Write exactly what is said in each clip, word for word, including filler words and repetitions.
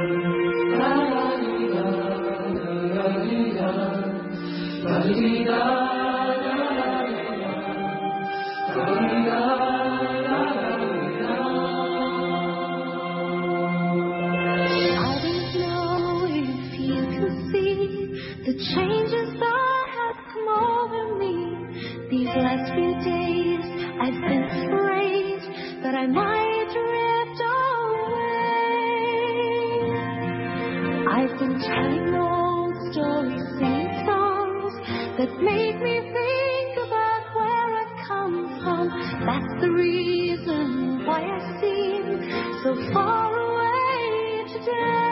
The changes that have come over me these last few days, I've been afraid that I might drift away. I've been telling old stories, singing songs that make me think about where I've come from. That's the reason why I seem so far away today.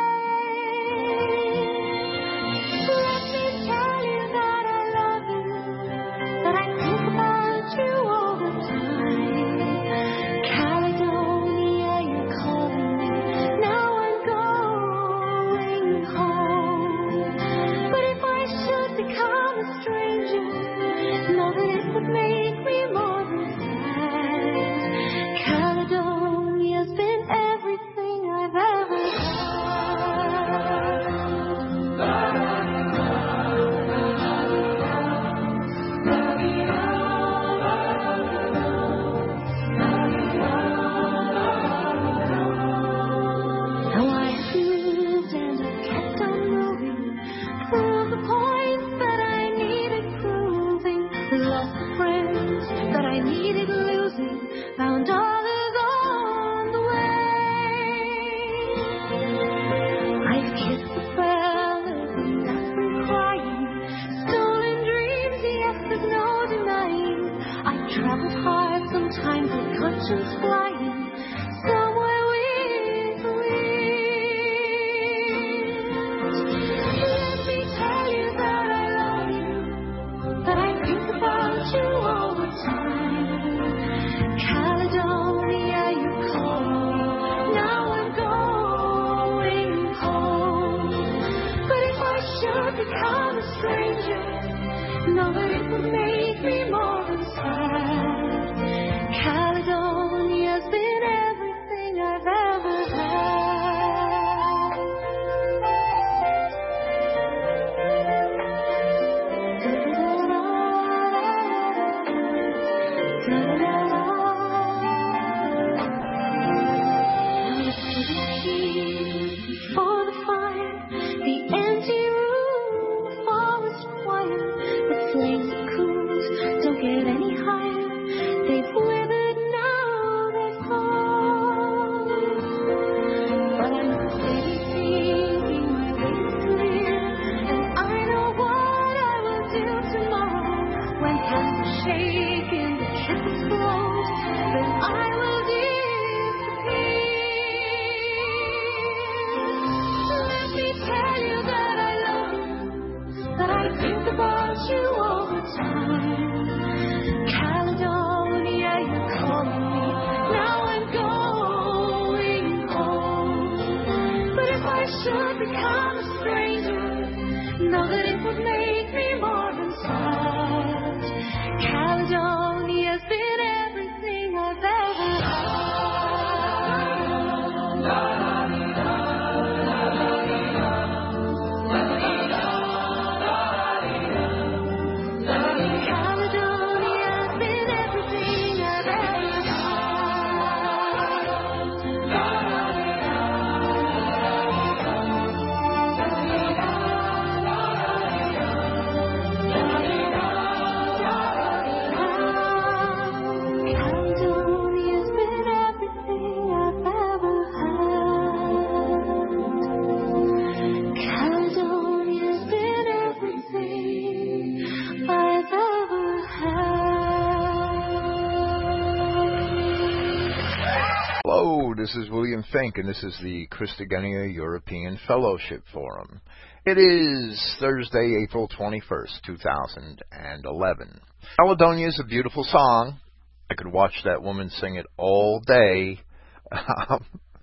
This is William Fink, and this is the Christogenea European Fellowship Forum. It is Thursday, April twenty-first, two thousand eleven. Caledonia is a beautiful song. I could watch that woman sing it all day.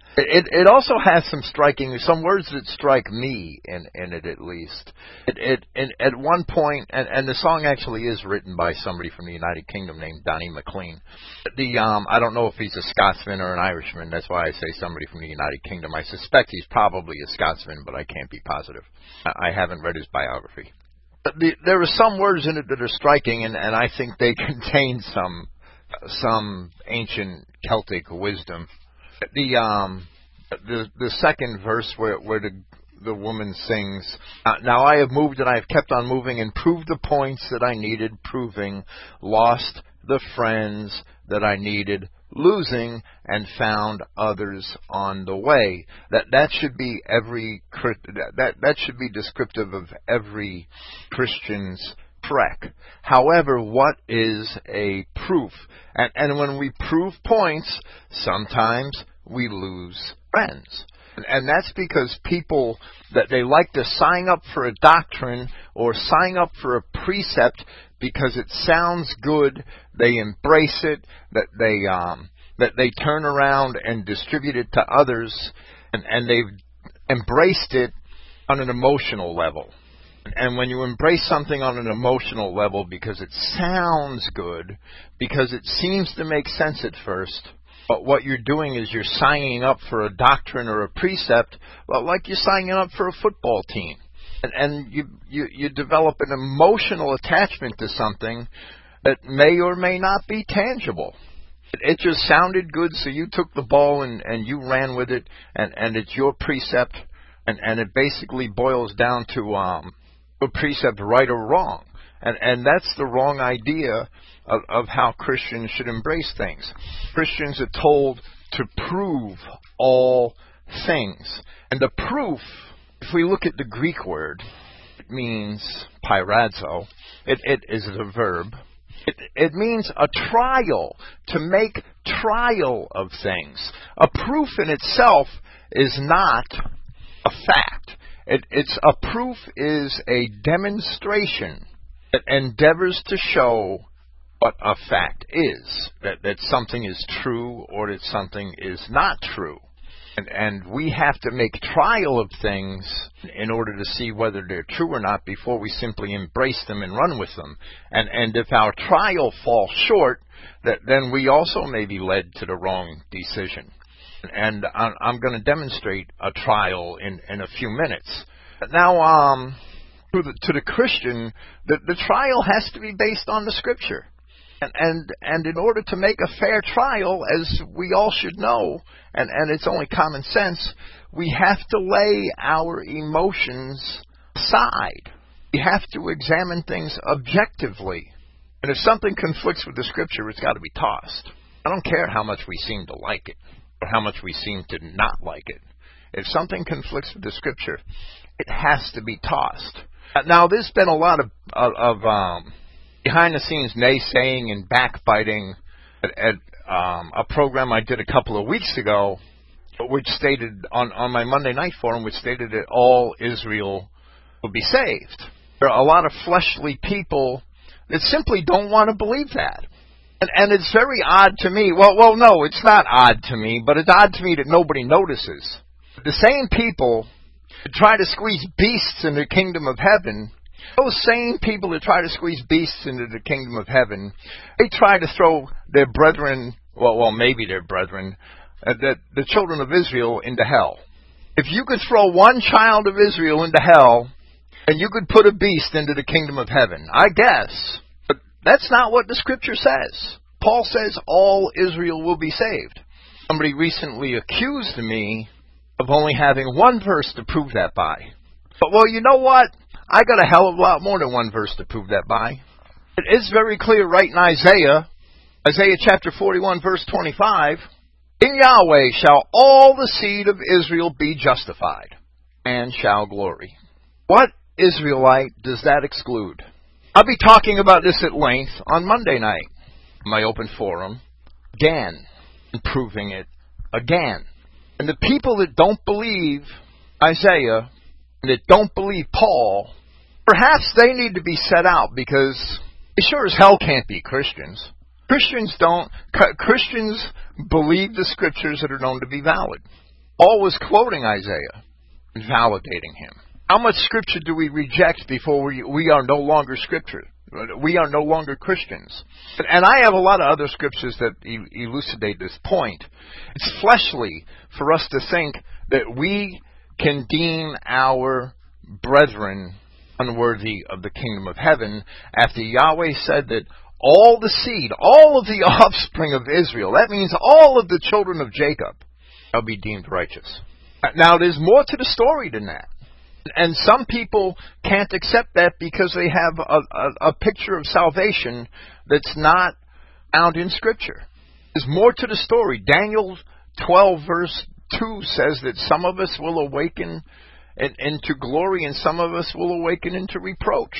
It it also has some striking, some words that strike me in, in it at least. It, it, it at one point, and, and the song actually is written by somebody from the United Kingdom named Donnie McLean. The um I don't know if he's a Scotsman or an Irishman. That's why I say somebody from the United Kingdom. I suspect he's probably a Scotsman, but I can't be positive. I, I haven't read his biography. But the, there are some words in it that are striking, and, and I think they contain some some ancient Celtic wisdom. The um the the second verse where where the the woman sings, uh, now I have moved and I have kept on moving and proved the points that I needed proving, lost the friends that I needed losing, and found others on the way. That that should be every that that should be descriptive of every Christian's trek. However, what is a proof? And, and when we prove points, sometimes we lose friends. And, and that's because people, that they like to sign up for a doctrine or sign up for a precept because it sounds good, they embrace it, that they um, that they turn around and distribute it to others, and, and they've embraced it on an emotional level. And when you embrace something on an emotional level because it sounds good, because it seems to make sense at first, but what you're doing is you're signing up for a doctrine or a precept, well, like you're signing up for a football team. And, and you, you, you develop an emotional attachment to something that may or may not be tangible. It, it just sounded good, so you took the ball and, and you ran with it, and, and it's your precept, and, and it basically boils down to um, a precept, right or wrong. And, and that's the wrong idea of, of how Christians should embrace things. Christians are told to prove all things. And the proof, if we look at the Greek word, it means pyrazo. It, it is a verb. It, it means a trial, to make trial of things. A proof in itself is not a fact. It, it's a proof is a demonstration that endeavors to show what a fact is, that, that something is true or that something is not true. And, and we have to make trial of things in order to see whether they're true or not before we simply embrace them and run with them. And, and if our trial falls short, that then we also may be led to the wrong decision. And I'm going to demonstrate a trial in, in a few minutes. Now, um, to the, to the Christian, the, the trial has to be based on the Scripture. And, and and in order to make a fair trial, as we all should know, and, and it's only common sense, we have to lay our emotions aside. We have to examine things objectively. And if something conflicts with the Scripture, it's got to be tossed. I don't care how much we seem to like it, or how much we seem to not like it. If something conflicts with the Scripture, it has to be tossed. Now, there's been a lot of, of, of um, behind-the-scenes naysaying and backbiting at, at um, a program I did a couple of weeks ago, which stated, on, on my Monday night forum, which stated that all Israel will be saved. There are a lot of fleshly people that simply don't want to believe that. And, and it's very odd to me. Well, well, no, it's not odd to me, but it's odd to me that nobody notices. The same people that try to squeeze beasts into the kingdom of heaven, those same people that try to squeeze beasts into the kingdom of heaven, they try to throw their brethren, well, well, maybe their brethren, uh, the, the children of Israel into hell. If you could throw one child of Israel into hell, and you could put a beast into the kingdom of heaven, I guess. But that's not what the Scripture says. Paul says all Israel will be saved. Somebody recently accused me of only having one verse to prove that by. But, well, you know what? I got a hell of a lot more than one verse to prove that by. It is very clear right in Isaiah, Isaiah chapter forty-one, verse twenty-five, in Yahweh shall all the seed of Israel be justified, and shall glory. What Israelite does that exclude? I'll be talking about this at length on Monday night, my open forum, again, and proving it again. And the people that don't believe Isaiah, and that don't believe Paul, perhaps they need to be set out, because they sure as hell can't be Christians. Christians don't, Christians believe the Scriptures that are known to be valid. Paul was quoting Isaiah and validating him. How much Scripture do we reject before we, we are no longer Scripture? We are no longer Christians. And I have a lot of other scriptures that elucidate this point. It's fleshly for us to think that we can deem our brethren unworthy of the kingdom of heaven after Yahweh said that all the seed, all of the offspring of Israel, that means all of the children of Jacob, shall be deemed righteous. Now, there's more to the story than that. And some people can't accept that because they have a, a, a picture of salvation that's not found in Scripture. There's more to the story. Daniel twelve verse two says that some of us will awaken in, into glory and some of us will awaken into reproach.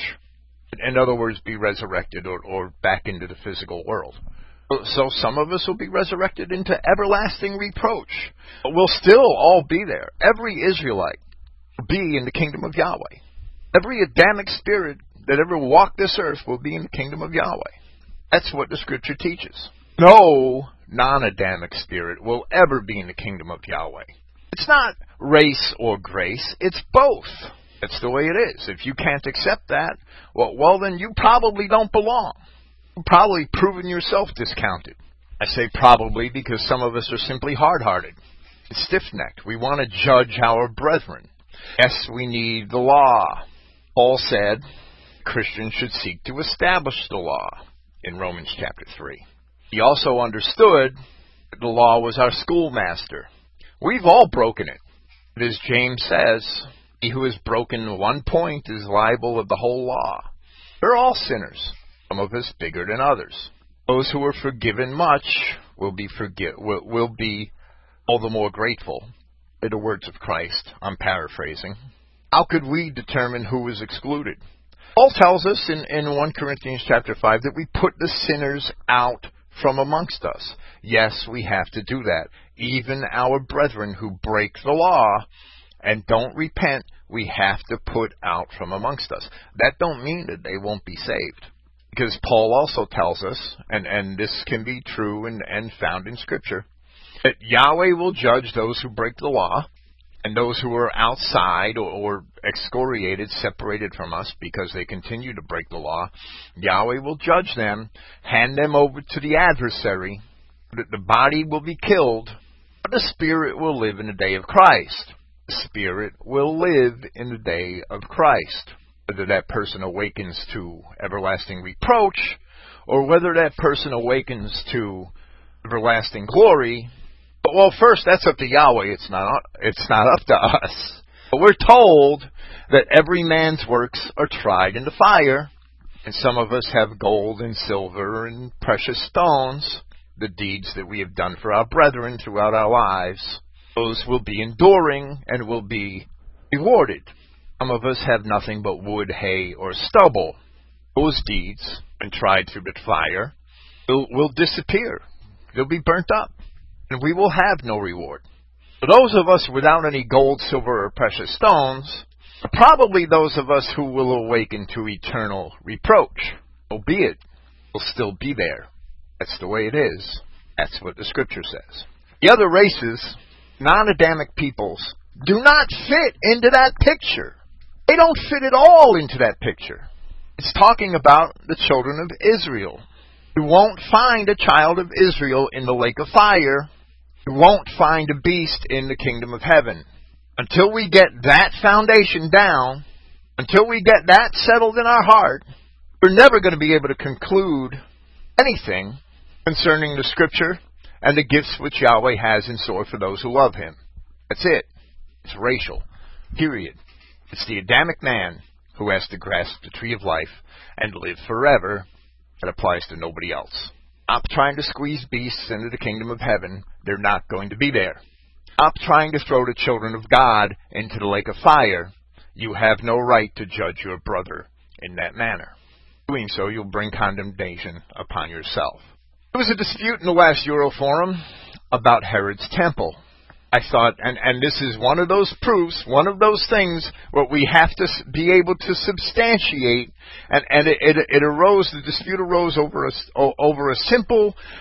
In other words, be resurrected or, or back into the physical world. So some of us will be resurrected into everlasting reproach. But we'll still all be there. Every Israelite be in the kingdom of Yahweh. Every Adamic spirit that ever walked this earth will be in the kingdom of Yahweh. That's what the Scripture teaches. No non-Adamic spirit will ever be in the kingdom of Yahweh. It's not race or grace, it's both. That's the way it is. If you can't accept that, well, well then you probably don't belong. You've probably proven yourself discounted. I say probably because some of us are simply hard-hearted, stiff-necked. We want to judge our brethren. Yes, we need the law. Paul said Christians should seek to establish the law in Romans chapter three. He also understood that the law was our schoolmaster. We've all broken it. As James says, he who has broken one point is liable of the whole law. We're all sinners, some of us bigger than others. Those who are forgiven much will be forgi- will, will be all the more grateful. In the words of Christ, I'm paraphrasing. How could we determine who is excluded? Paul tells us in, in First Corinthians chapter five that we put the sinners out from amongst us. Yes, we have to do that. Even our brethren who break the law and don't repent, we have to put out from amongst us. That don't mean that they won't be saved. Because Paul also tells us, and, and this can be true and, and found in Scripture, that Yahweh will judge those who break the law and those who are outside or, or excoriated, separated from us because they continue to break the law. Yahweh will judge them, hand them over to the adversary, that the body will be killed, but the spirit will live in the day of Christ. The spirit will live in the day of Christ. Whether that person awakens to everlasting reproach or whether that person awakens to everlasting glory. But, well, first, that's up to Yahweh. It's not, it's not up to us. But we're told that every man's works are tried in the fire. And some of us have gold and silver and precious stones, the deeds that we have done for our brethren throughout our lives. Those will be enduring and will be rewarded. Some of us have nothing but wood, hay, or stubble. Those deeds, when tried through the fire, will, will disappear. They'll be burnt up. And we will have no reward. For those of us without any gold, silver, or precious stones are probably those of us who will awaken to eternal reproach. Albeit, we'll still be there. That's the way it is. That's what the Scripture says. The other races, non-Adamic peoples, do not fit into that picture. They don't fit at all into that picture. It's talking about the children of Israel. You won't find a child of Israel in the lake of fire. You won't find a beast in the kingdom of heaven. Until we get that foundation down, until we get that settled in our heart, we're never going to be able to conclude anything concerning the Scripture and the gifts which Yahweh has in store for those who love Him. That's it. It's racial. Period. It's the Adamic man who has to grasp the tree of life and live forever. That applies to nobody else. Stop trying to squeeze beasts into the kingdom of heaven. They're not going to be there. Stop trying to throw the children of God into the lake of fire. You have no right to judge your brother in that manner. Doing so, you'll bring condemnation upon yourself. There was a dispute in the last Euroforum about Herod's temple. I thought, and, and this is one of those proofs, one of those things where we have to be able to substantiate, and, and it, it, it arose, the dispute arose over a, over a simple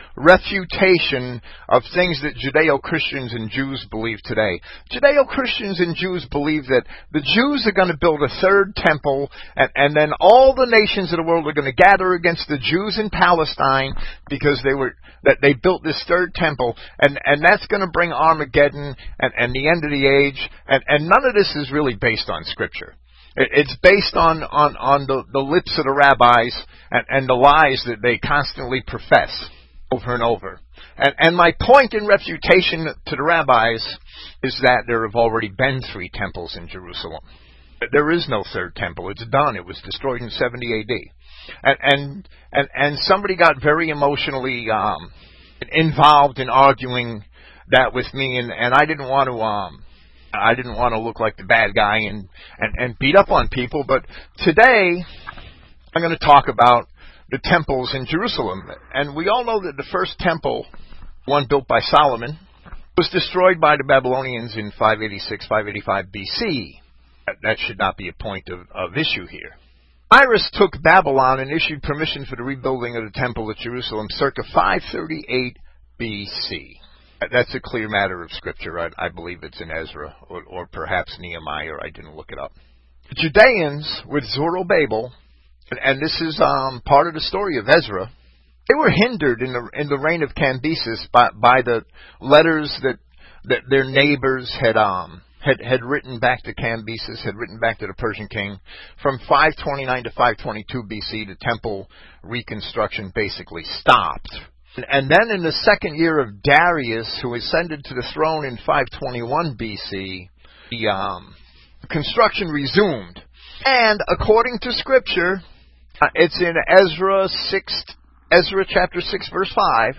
refutation of things that Judeo-Christians and Jews believe today. Judeo-Christians and Jews believe that the Jews are going to build a third temple, and, and then all the nations of the world are going to gather against the Jews in Palestine because they were that they built this third temple, and, and that's going to bring Armageddon and, and the end of the age, and, and none of this is really based on Scripture. It's based on, on, on the, the lips of the rabbis and, and the lies that they constantly profess over and over. And, and my point in refutation to the rabbis is that there have already been three temples in Jerusalem. There is no third temple. It's done. It was destroyed in seventy A D. And and and, and somebody got very emotionally um, involved in arguing that with me, and, and I didn't want to... Um, I didn't want to look like the bad guy and, and, and beat up on people, but today I'm going to talk about the temples in Jerusalem. And we all know that the first temple, one built by Solomon, was destroyed by the Babylonians in five eighty-six, five eighty-five B C. That, that should not be a point of, of issue here. Cyrus took Babylon and issued permission for the rebuilding of the temple at Jerusalem circa five thirty-eight B C. That's a clear matter of Scripture. I, I believe it's in Ezra, or, or perhaps Nehemiah, or I didn't look it up. The Judeans, with Zerubbabel, and, and this is um, part of the story of Ezra, they were hindered in the in the reign of Cambyses by, by the letters that, that their neighbors had um had, had written back to Cambyses, had written back to the Persian king. From five twenty-nine to five twenty-two B C, the temple reconstruction basically stopped. And then in the second year of Darius, who ascended to the throne in five twenty-one B C, the um, construction resumed. And according to Scripture, uh, it's in Ezra six, Ezra chapter six, verse five,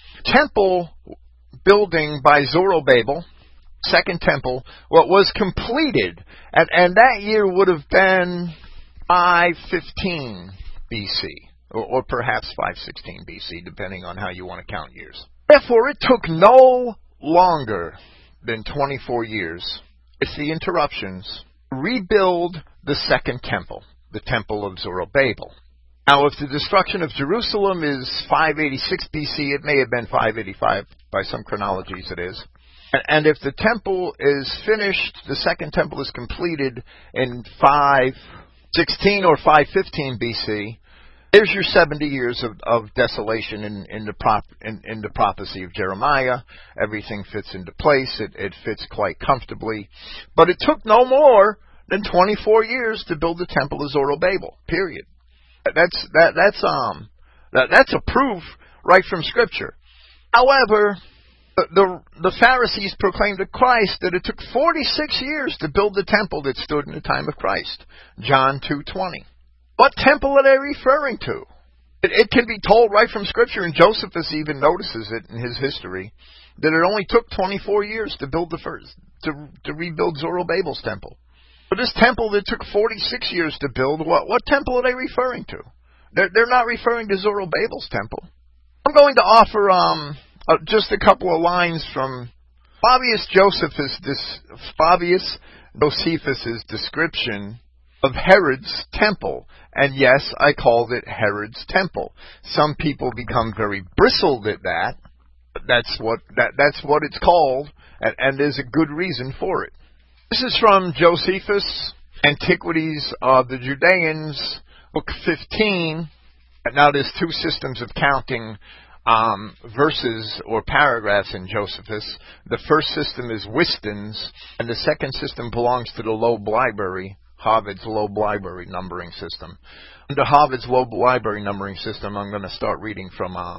temple building by Zerubbabel, second temple, what was completed, and, and that year would have been five fifteen B C. Or, or perhaps five sixteen B C, depending on how you want to count years. Therefore, it took no longer than twenty-four years, with the interruptions, to rebuild the second temple, the temple of Zerubbabel. Now, if the destruction of Jerusalem is five eighty-six B C, it may have been five eighty-five, by some chronologies it is. And if the temple is finished, the second temple is completed in five sixteen or five fifteen B C, there's your seventy years of, of desolation in, in, the prop, in, in the prophecy of Jeremiah. Everything fits into place. It, it fits quite comfortably. But it took no more than twenty-four years to build the temple of Zerubbabel. Period. That's that that's um that, that's a proof right from Scripture. However, the, the the Pharisees proclaimed to Christ that it took forty-six years to build the temple that stood in the time of Christ. John two twenty. What temple are they referring to? It, it can be told right from Scripture, and Josephus even notices it in his history, that it only took twenty-four years to build the first, to, to rebuild Zerubbabel's temple. But this temple that took forty-six years to build, what, what temple are they referring to? They're, they're not referring to Zerubbabel's temple. I'm going to offer um, uh, just a couple of lines from Flavius Josephus, this, Flavius Josephus's description of Herod's temple. And yes, I called it Herod's temple. Some people become very bristled at that. But that's what that that's what it's called, and, and there's a good reason for it. This is from Josephus, Antiquities of the Judeans, book fifteen. Now there's two systems of counting um, verses or paragraphs in Josephus. The first system is Whiston's, and the second system belongs to the Loeb Library, Harvard's Loeb Library numbering system. Under Harvard's Loeb Library numbering system, I'm going to start reading from um,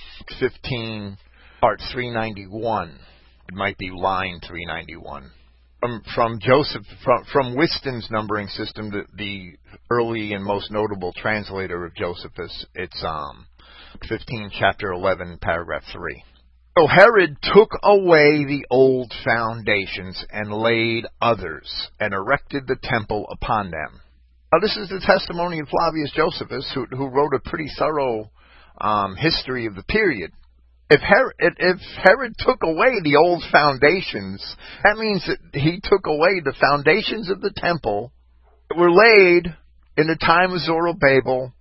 fifteen, part three ninety-one. It might be line three ninety-one. From from Joseph from from Whiston's numbering system, the, the early and most notable translator of Josephus, it's um fifteen, chapter eleven, paragraph three. So Herod took away the old foundations and laid others, and erected the temple upon them. Now this is the testimony of Flavius Josephus, who, who wrote a pretty thorough um, history of the period. If Herod, if Herod took away the old foundations, that means that he took away the foundations of the temple that were laid in the time of Zerubbabel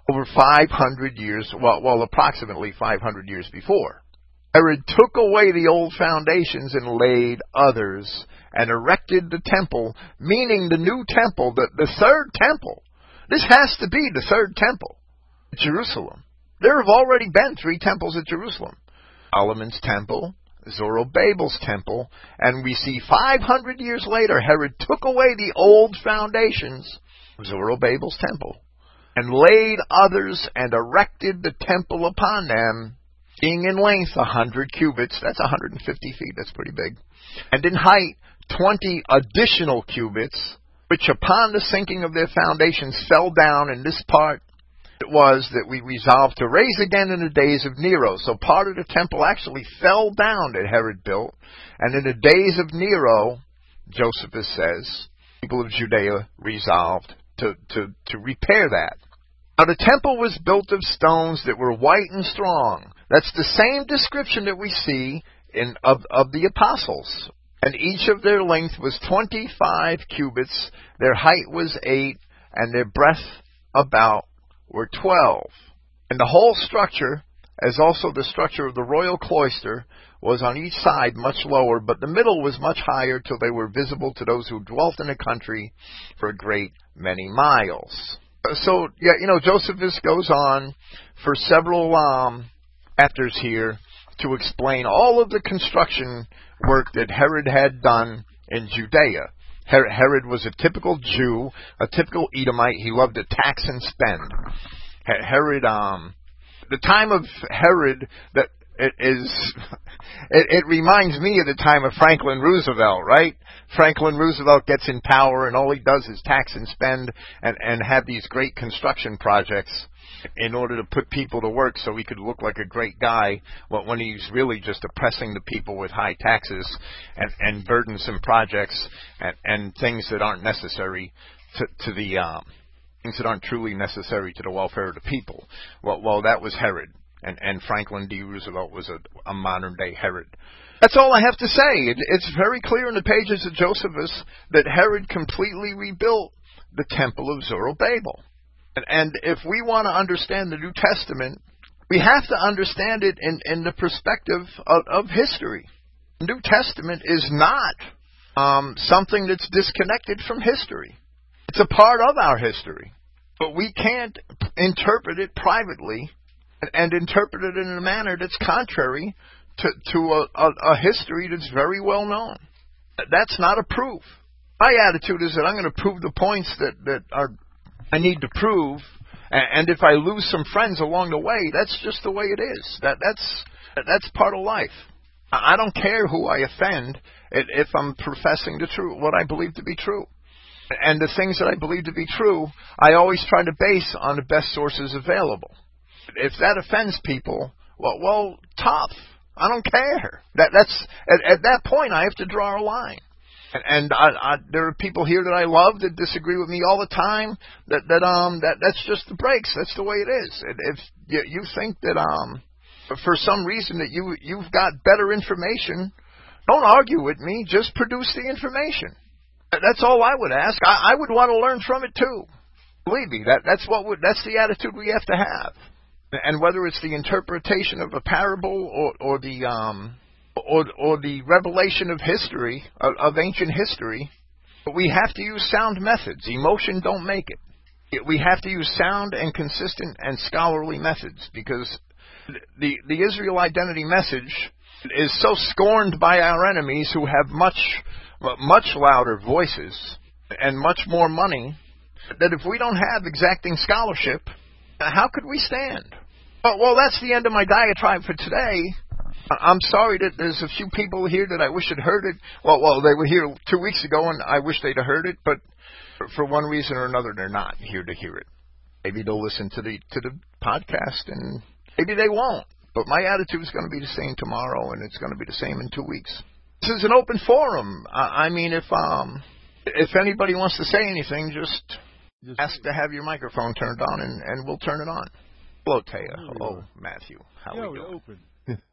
over five hundred years, well, well, approximately five hundred years before. Herod took away the old foundations and laid others, and erected the temple, meaning the new temple, the, the third temple. This has to be the third temple, Jerusalem. There have already been three temples at Jerusalem. Solomon's temple, Zerubbabel's temple, and we see five hundred years later, Herod took away the old foundations of Zerubbabel's temple, and laid others, and erected the temple upon them, being in length a hundred cubits, that's one hundred fifty feet, that's pretty big, and in height twenty additional cubits, which upon the sinking of their foundations fell down. In this part it was that we resolved to raise again in the days of Nero. So part of the temple actually fell down that Herod built, and in the days of Nero, Josephus says, people of Judea resolved to, to, to repair that. Now the temple was built of stones that were white and strong. That's the same description that we see in of, of the apostles. And each of their length was twenty-five cubits, their height was eight, and their breadth about were twelve. And the whole structure, as also the structure of the royal cloister, was on each side much lower, but the middle was much higher, till they were visible to those who dwelt in the country for a great many miles. So, yeah, you know, Josephus goes on for several um, chapters here to explain all of the construction work that Herod had done in Judea. Her- Herod was a typical Jew, a typical Edomite. He loved to tax and spend. Her- Herod, um, the time of Herod that it is, it, it reminds me of the time of Franklin Roosevelt, right? Franklin Roosevelt gets in power and all he does is tax and spend and, and have these great construction projects in order to put people to work so he could look like a great guy, when he's really just oppressing the people with high taxes and, and burdensome projects and, and things that aren't necessary to, to the um, things that aren't truly necessary to the welfare of the people. Well, well that was Herod, and, and Franklin D. Roosevelt was a, a modern-day Herod. That's all I have to say. It, it's very clear in the pages of Josephus that Herod completely rebuilt the temple of Zerubbabel. And if we want to understand the New Testament, we have to understand it in, in the perspective of, of history. The New Testament is not um, something that's disconnected from history. It's a part of our history. But we can't interpret it privately and, and interpret it in a manner that's contrary to, to a, a, a history that's very well known. That's not a proof. My attitude is that I'm going to prove the points that, that are I need to prove, and if I lose some friends along the way, that's just the way it is. That that's that's part of life. I don't care who I offend if I'm professing the truth, what I believe to be true. And the things that I believe to be true, I always try to base on the best sources available. If that offends people, well, well, tough. I don't care. That that's at, at that point I have to draw a line. And, and I, I, there are people here that I love that disagree with me all the time. That that um that that's just the breaks. That's the way it is. And if you, you think that um for some reason that you you've got better information, don't argue with me. Just produce the information. That's all I would ask. I, I would want to learn from it too. Believe me, that that's what would, that's the attitude we have to have. And whether it's the interpretation of a parable or or the um. Or, or the revelation of history, of, of ancient history, we have to use sound methods. Emotion don't make it. We have to use sound and consistent and scholarly methods, because the the Israel identity message is so scorned by our enemies, who have much much louder voices and much more money, that if we don't have exacting scholarship, how could we stand? Well, well that's the end of my diatribe for today. I'm sorry that there's a few people here that I wish had heard it. Well, well, they were here two weeks ago, and I wish they'd have heard it, but for one reason or another, they're not here to hear it. Maybe they'll listen to the to the podcast, and maybe they won't. But my attitude is going to be the same tomorrow, and it's going to be the same in two weeks. This is an open forum. I, I mean, if um if anybody wants to say anything, just, just ask to have your microphone turned on, and, and we'll turn it on. Hello, Taya. Hello, Matthew. How yeah, are we doing? We're open.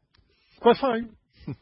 Quite fine.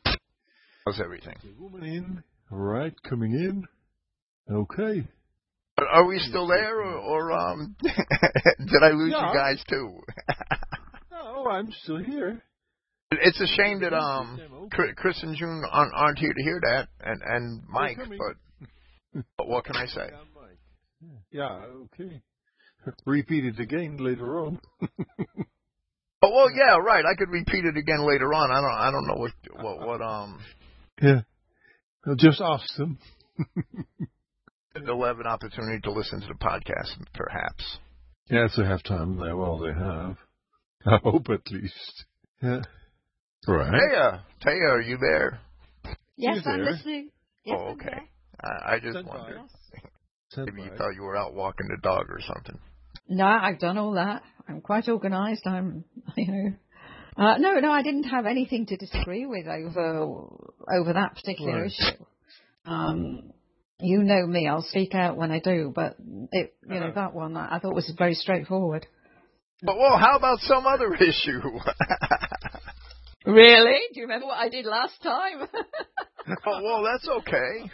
How's everything? The woman in. All right, coming in. Okay. Are we still there, or, or um, did I lose yeah. you guys too? Oh, I'm still here. It's a shame that um, Chris and June aren't, aren't here to hear that, and and Mike. But, but what can I say? Yeah, Mike. Yeah, okay. Repeat it again later on. Oh well, yeah, right. I could repeat it again later on. I don't, I don't know what, what, what um. Yeah, I'll just ask them. They'll have an opportunity to listen to the podcast, perhaps. Yeah, if they have time, they well, they have. I hope at least. Yeah. Right. Taya, Taya, are you there? Yes, You're I'm there. listening. Yes, Oh, I'm okay. there. I, I just Stand wondered. by. Maybe you thought you were out walking the dog or something. No, I've done all that. I'm quite organised. I'm, you know. Uh, no, no, I didn't have anything to disagree with over over that particular Right. issue. Um, you know me; I'll speak out when I do. But it, you know, that one I thought was very straightforward. But well, how about some other issue? Really? Do you remember what I did last time? Oh well, that's okay.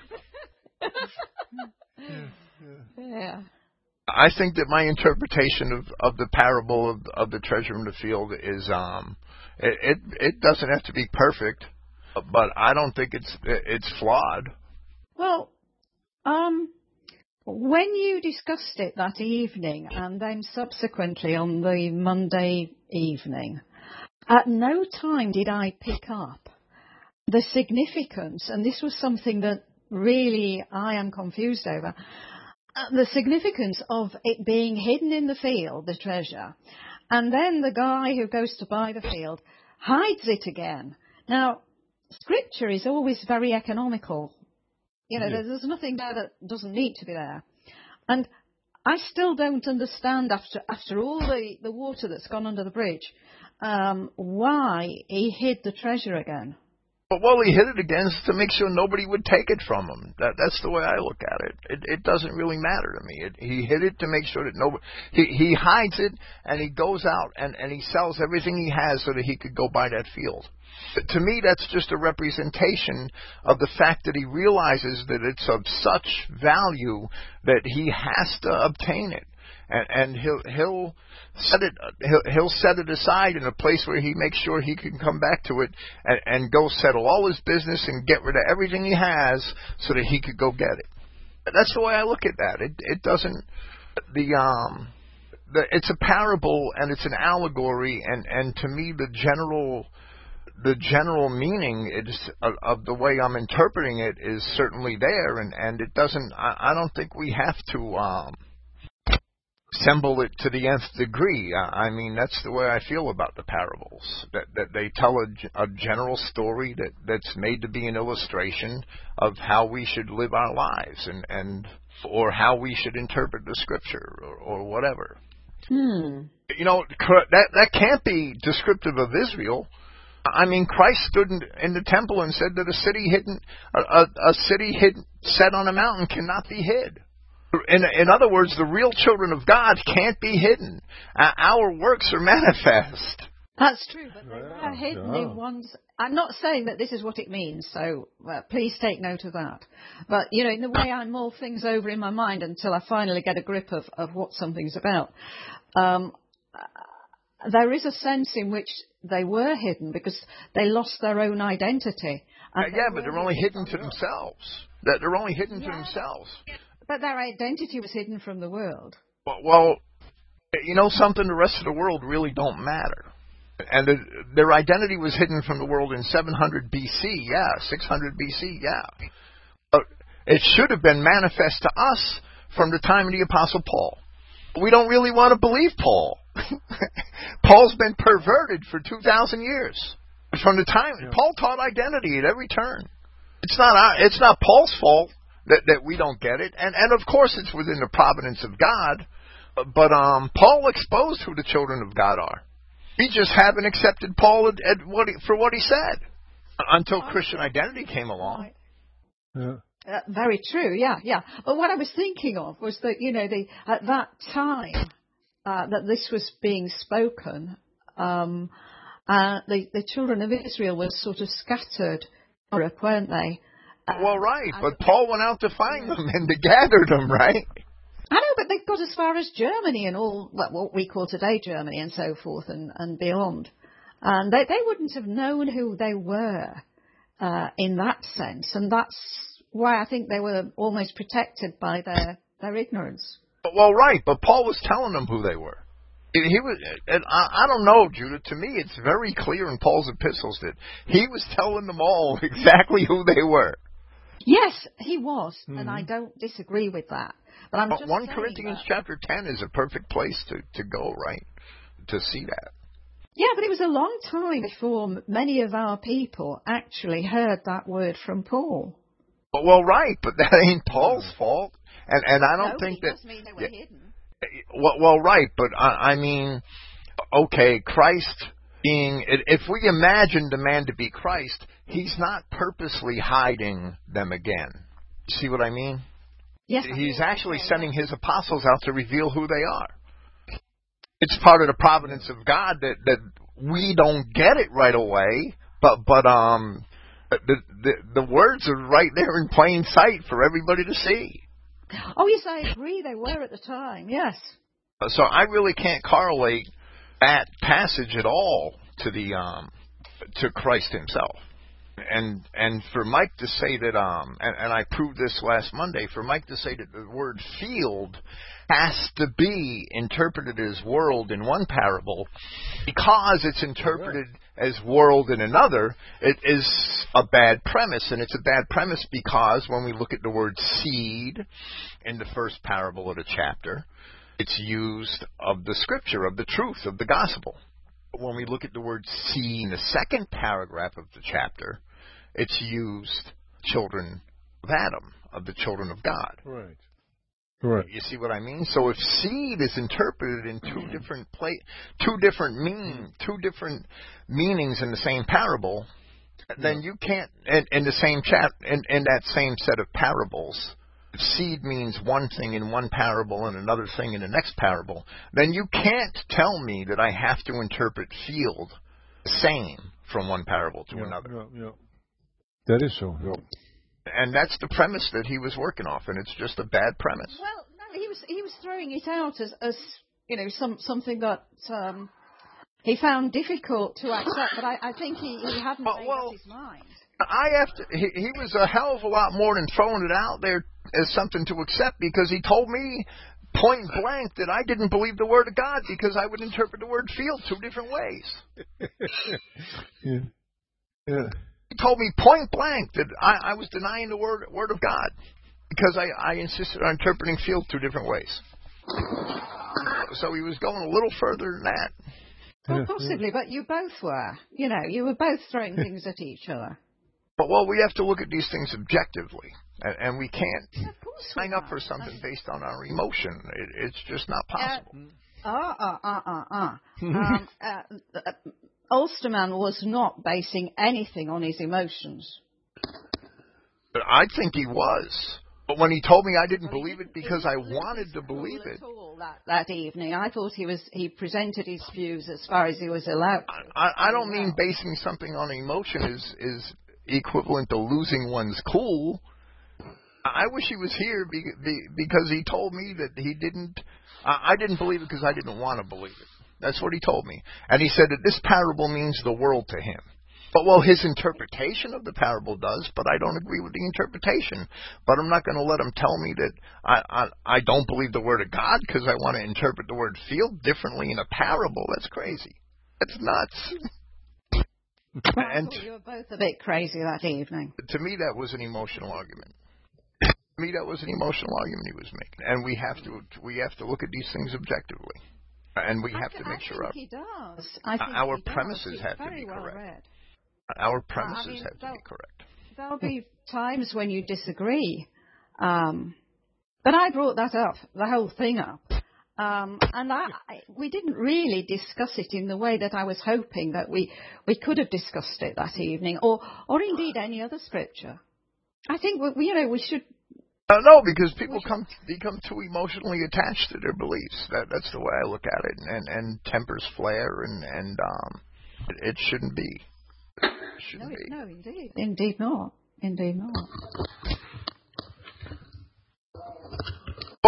Yeah. I think that my interpretation of, of the parable of, of the treasure in the field is um it, it it doesn't have to be perfect, but I don't think it's it's flawed. Well, um, when you discussed it that evening and then subsequently on the Monday evening, at no time did I pick up the significance, and this was something that really I am confused over, uh, the significance of it being hidden in the field, the treasure, and then the guy who goes to buy the field hides it again. Now, Scripture is always very economical. You know, Yeah. there's nothing there that doesn't need to be there. And I still don't understand, after after all the, the water that's gone under the bridge, um, why he hid the treasure again. But well, he hid it again to make sure nobody would take it from him. That that's the way I look at it. It, it doesn't really matter to me. It, he hid it to make sure that nobody. He he hides it and he goes out and, and he sells everything he has so that he could go buy that field. To me, that's just a representation of the fact that he realizes that it's of such value that he has to obtain it, and, and he'll he'll set it he'll, he'll set it aside in a place where he makes sure he can come back to it and, and go settle all his business and get rid of everything he has so that he could go get it. That's the way I look at that. It it doesn't the um the, it's a parable and it's an allegory, and and to me the general. The general meaning is, of, of the way I'm interpreting it is certainly there, and, and it doesn't. I, I don't think we have to um, assemble it to the nth degree. I, I mean, that's the way I feel about the parables. That that they tell a, a general story that, that's made to be an illustration of how we should live our lives, and, and or how we should interpret the Scripture, or, or whatever. Hmm. You know, that that can't be descriptive of Israel. I mean, Christ stood in, in the temple and said that a city hidden, a, a, a city hidden, set on a mountain cannot be hid. In, in other words, the real children of God can't be hidden. Uh, our works are manifest. That's true, but they Yeah, were hidden yeah. in one's... I'm not saying that this is what it means, so uh, please take note of that. But, you know, in the way I mull things over in my mind until I finally get a grip of, of what something's about, um, there is a sense in which they were hidden because they lost their own identity. Uh, And yeah, they but they're were only hidden hidden to themselves. That they're only hidden to Yeah. themselves. But their identity was hidden from the world. Well, well, you know something? The rest of the world really don't matter. And the, their identity was hidden from the world in seven hundred B C, yeah, six hundred B C, yeah. But it should have been manifest to us from the time of the Apostle Paul. We don't really want to believe Paul. Paul's been perverted for two thousand years. From the time Yeah. Paul taught identity at every turn. It's not our, it's not Paul's fault that, that we don't get it, and and of course it's within the providence of God. But um, Paul exposed who the children of God are. We just haven't accepted Paul at, at what he, for what he said until Christian identity came along. Right. Yeah. Uh, very true, yeah, yeah. But what I was thinking of was that, you know, the, at that time uh, that this was being spoken, um, uh, the, the children of Israel were sort of scattered Europe, weren't they? Uh, Well, right, I- but Paul went out to find them and to gather them, right? I know, but they've got as far as Germany and all, well, what we call today Germany and so forth and, and beyond. And they, they wouldn't have known who they were uh, in that sense. And that's why I think they were almost protected by their, their ignorance. Well, right, but Paul was telling them who they were. He was, and I, I don't know, Judith. To me, it's very clear in Paul's epistles that he was telling them all exactly who they were. Yes, he was, Mm-hmm. and I don't disagree with that. But I'm But just First saying Corinthians that. chapter ten is a perfect place to, to go, right? To see that. Yeah, but it was a long time before many of our people actually heard that word from Paul. But, well, right, but that ain't Paul's fault, and and I don't no, think it that. does mean they were yeah, hidden. Well, well, right, but I, I mean, okay, Christ being, if we imagine the man to be Christ, he's not purposely hiding them again. See what I mean? Yes, I He's thought actually so, sending yeah. his apostles out to reveal who they are. It's part of the providence of God that, that we don't get it right away, but but um, the, the the words are right there in plain sight for everybody to see. Oh, yes, I agree. They were at the time. Yes. So I really can't correlate that passage at all to the um, to Christ himself. And and for Mike to say that, um, and, and I proved this last Monday, for Mike to say that the word field has to be interpreted as world in one parable, because it's interpreted as world in another, it is a bad premise. And it's a bad premise because when we look at the word seed in the first parable of the chapter, it's used of the scripture, of the truth, of the gospel. When we look at the word seed in the second paragraph of the chapter, it's used children of Adam, of the children of God. Right. Right. You see what I mean? So if seed is interpreted in two different pla- two different mean, two different meanings in the same parable, then you can't in, in the same chap in, in that same set of parables. If seed means one thing in one parable and another thing in the next parable, then you can't tell me that I have to interpret field the same from one parable to Yeah, another. yeah, yeah. That is so. Yeah. And that's the premise that he was working off, and it's just a bad premise. Well, no, he was he was throwing it out as, as you know, some something that um, he found difficult to accept. But I, I think he, he hadn't Oh, made well, up his mind. I have to. He, he was a hell of a lot more than throwing it out there as something to accept, because he told me point blank that I didn't believe the word of God because I would interpret the word field two different ways. Yeah. Yeah. He told me point blank that I, I was denying the word word of God because I, I insisted on interpreting field two different ways. So he was going a little further than that. Well, Yeah, possibly, but you both were. You know, you were both throwing things at each other. But, well, we have to look at these things objectively, and, and we can't Of course we sign up have. for something based on our emotion. It, it's just not possible. Ah, ah, ah, ah, ah. Um, uh, uh, Ulsterman was not basing anything on his emotions. But I think he was. But when he told me I didn't Well, he believe it didn't- he because I didn't lose wanted his to believe cool it, at all that, that evening. I thought he was he presented his views as far as he was allowed to. I, I don't mean Well. basing something on emotion is, is equivalent to losing one's cool. I wish he was here be, be, because he told me that he didn't, I, I didn't believe it because I didn't want to believe it. That's what he told me. And he said that this parable means the world to him. But, well, his interpretation of the parable does, but I don't agree with the interpretation. But I'm not going to let him tell me that I, I, I don't believe the word of God because I want to interpret the word field differently in a parable. That's crazy. That's nuts. Well, I And thought you were both a bit crazy that evening. to me, that was an emotional argument. To me, that was an emotional argument he was making. And we have to we have to look at these things objectively. And we I have th- to make I sure think our, he does. I think our he does. premises He's have to very be well correct. read. our premises I mean, have to be there'll- correct. There'll be times when you disagree. Um, but I brought that up, the whole thing up. Um, and I, I, we didn't really discuss it in the way that I was hoping that we, we could have discussed it that evening, or, or indeed any other scripture. I think, we, you know, we should... Uh, no, because people come become too emotionally attached to their beliefs. That that's the way I look at it, and and tempers flare, and and um, it, it shouldn't be. It shouldn't No, be. no, indeed. Indeed not. Indeed not. But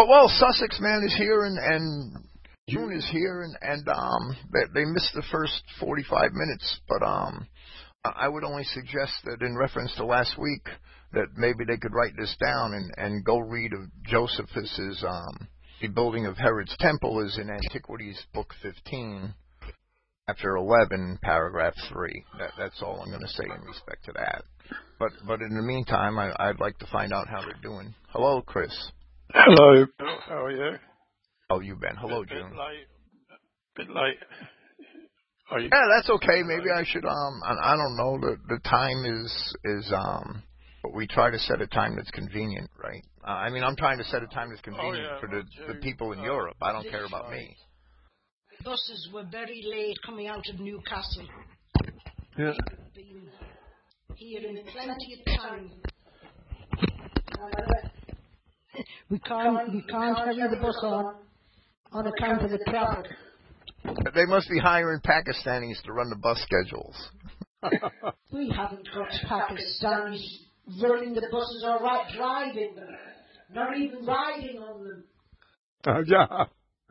Well, well, Sussex man is here, and and June is here, and and um, they, they missed the first forty-five minutes, but um, I would only suggest that in reference to last week, that maybe they could write this down and and go read of Josephus's um, the building of Herod's temple is in Antiquities, book fifteen, chapter eleven, paragraph three. That that's all I'm going to say in respect to that. But but in the meantime, I, I'd like to find out how they're doing. Hello, Chris. Hello, Bill. How are you? How you been? Hello, bit, June. Bit late. Bit late. Are you? Yeah, that's okay. Maybe I should. Um, I, I don't know. The the time is is um. But we try to set a time that's convenient, right? Uh, I mean, I'm trying to set a time that's convenient oh, yeah, for the well, the people in uh, Europe. I don't care about me. Buses were very late coming out of Newcastle. Yeah. Been here in plenty of time. We can't, we can't hurry the bus on on account of the traffic. They must be hiring Pakistanis to run the bus schedules. We haven't got Pakistanis running the buses or right driving them, not even riding on them. Uh, yeah.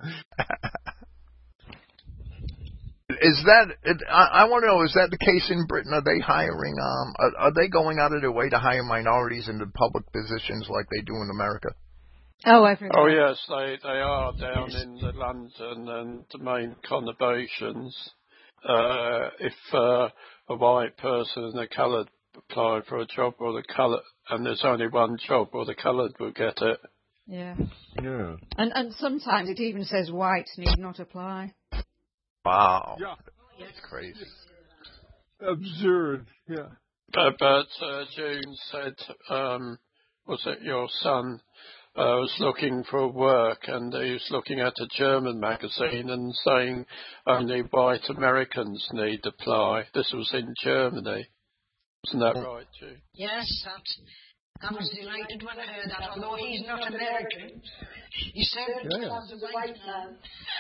Is that? It, I, I want to know. Is that the case in Britain? Are they hiring? Um, are, are they going out of their way to hire minorities into public positions like they do in America? Oh, everywhere. Oh yes, they they are down in the London and the main conurbations. Uh, if uh, a white person and a coloured apply for a job, or the colour, and there's only one job, or the coloured will get it. Yeah. Yeah. And and sometimes it even says whites need not apply. Wow. Yeah. That's crazy. Absurd. Yeah. But, but uh, June said, um, was it your son uh, was looking for work, and he was looking at a German magazine and saying only white Americans need apply. This was in Germany. Isn't that right, June? Yes, that, I was delighted when I heard that, although he's not American. He certainly Yeah. was a white man.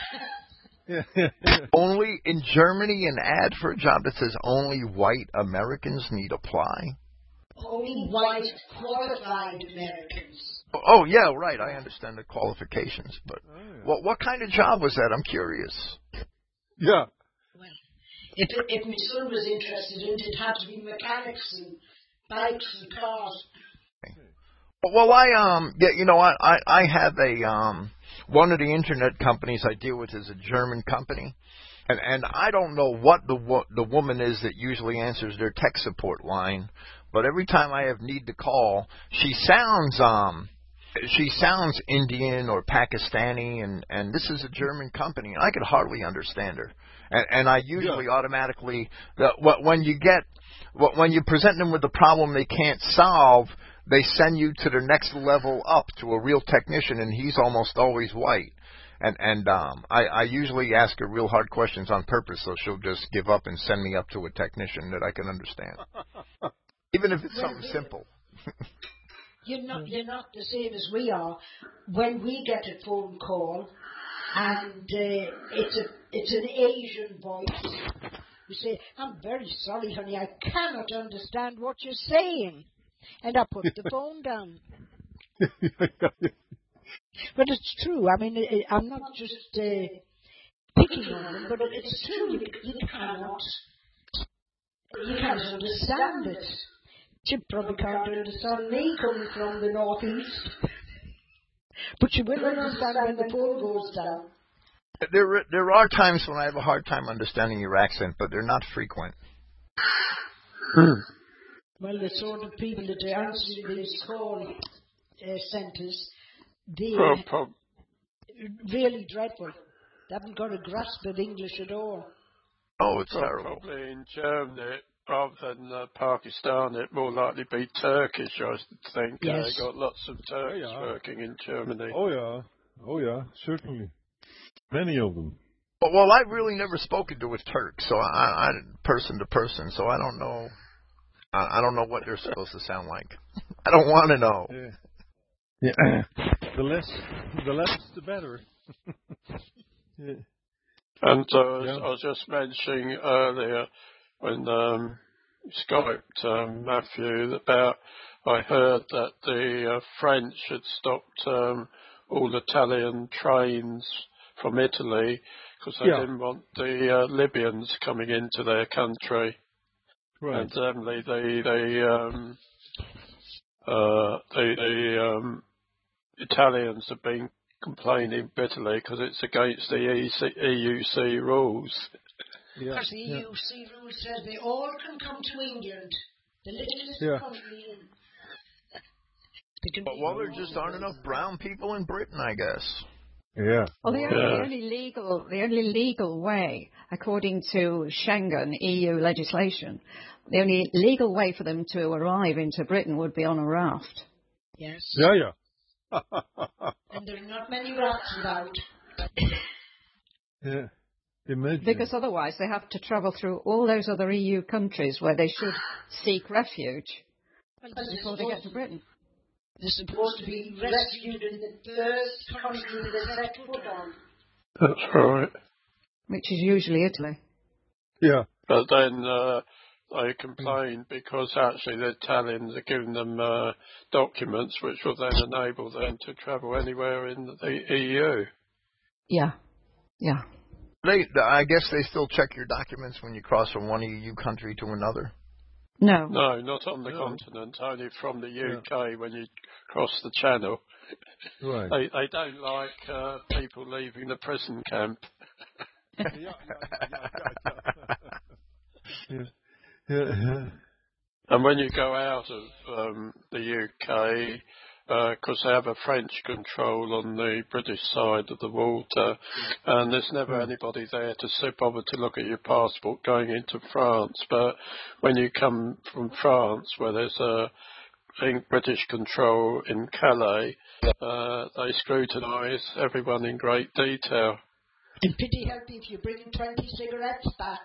Yeah. Only in Germany, an ad for a job that says only white Americans need apply. Only white qualified Americans. Oh yeah, right. I understand the qualifications, but Oh, yeah. what what kind of job was that? I'm curious. Yeah. Well, if, if my son was interested in it, it had to be mechanics and bikes and cars. Well, I um, yeah, you know, I, I I have a um, one of the internet companies I deal with is a German company, and and I don't know what the wo- the woman is that usually answers their tech support line, but every time I have need to call, she sounds um, she sounds Indian or Pakistani, and and this is a German company, and I could hardly understand her, and and I usually Yeah. automatically the, when you get when you present them with a problem they can't solve, they send you to the next level up to a real technician, and he's almost always white. And and um, I, I usually ask her real hard questions on purpose, so she'll just give up and send me up to a technician that I can understand, even if it's something simple. You're not, you're not the same as we are. When we get a phone call and uh, it's a it's an Asian voice, we say, "I'm very sorry, honey, I cannot understand what you're saying," and I put the phone down. But it's true. I mean, it, I'm not just uh, picking on them, but it's true. You, you cannot, you can't understand it. You probably can't understand me coming from the northeast, but you will understand when the phone goes down. There there are times when I have a hard time understanding your accent, but they're not frequent. Well, the sort of people that are answering these call uh, centres, they Well, prob- really dreadful. They haven't got a grasp of English at all. Oh, it's well, terrible. probably in Germany, rather than uh, Pakistan, it more likely be Turkish, I think. Yes. Uh, they got lots of Turks yeah. working in Germany. Oh yeah. Oh yeah. Certainly. Many of them. Well, well, I've really never spoken to a Turk, so I, I person to person, so I don't know. I, I don't know what they're supposed to sound like. I don't want to know. Yeah. Yeah. The less, the less, the better. Yeah. And uh, I was- Yeah. I was just mentioning earlier when um, Skyped um, Matthew about, I heard that the uh, French had stopped um, all Italian trains from Italy because they Yeah. didn't want the uh, Libyans coming into their country. Right. And certainly the the um, uh, the, the um, Italians have been complaining bitterly because it's against the E U C rules. Yeah. Because the yeah. E U C rule says they all can come to England, the littlest Yeah. country in. They can But, be well, there all just over aren't enough England. brown people in Britain, I guess. Yeah. Well, the only, Yeah. the only legal, the only legal way, according to Schengen E U legislation, the only legal way for them to arrive into Britain would be on a raft. Yes. Yeah, yeah. And there are not many rats about. Yeah. Imagine. Because otherwise they have to travel through all those other E U countries where they should seek refuge Well, they're before they get to supposed- Britain. They're supposed to be rescued in the first country they set foot on. That's right. Which is usually Italy. Yeah. But then uh, they complained because actually the Italians are giving them uh, documents which will then enable them to travel anywhere in the E U. Yeah, yeah. They, I guess they still check your documents when you cross from one E U country to another. No. No, not on the No. continent, only from the U K Yeah. when you cross the channel. Right. They, they don't like uh, people leaving the prison camp. yeah, yeah, yeah, yeah. yeah. Yeah, yeah. And when you go out of um, the U K, because they have a French control on the British side of the water, and there's never Mm. anybody there to so bother to look at your passport going into France. But when you come from France, where there's a in British control in Calais, uh, they scrutinise everyone in great detail. And pity help if you bring twenty cigarettes back.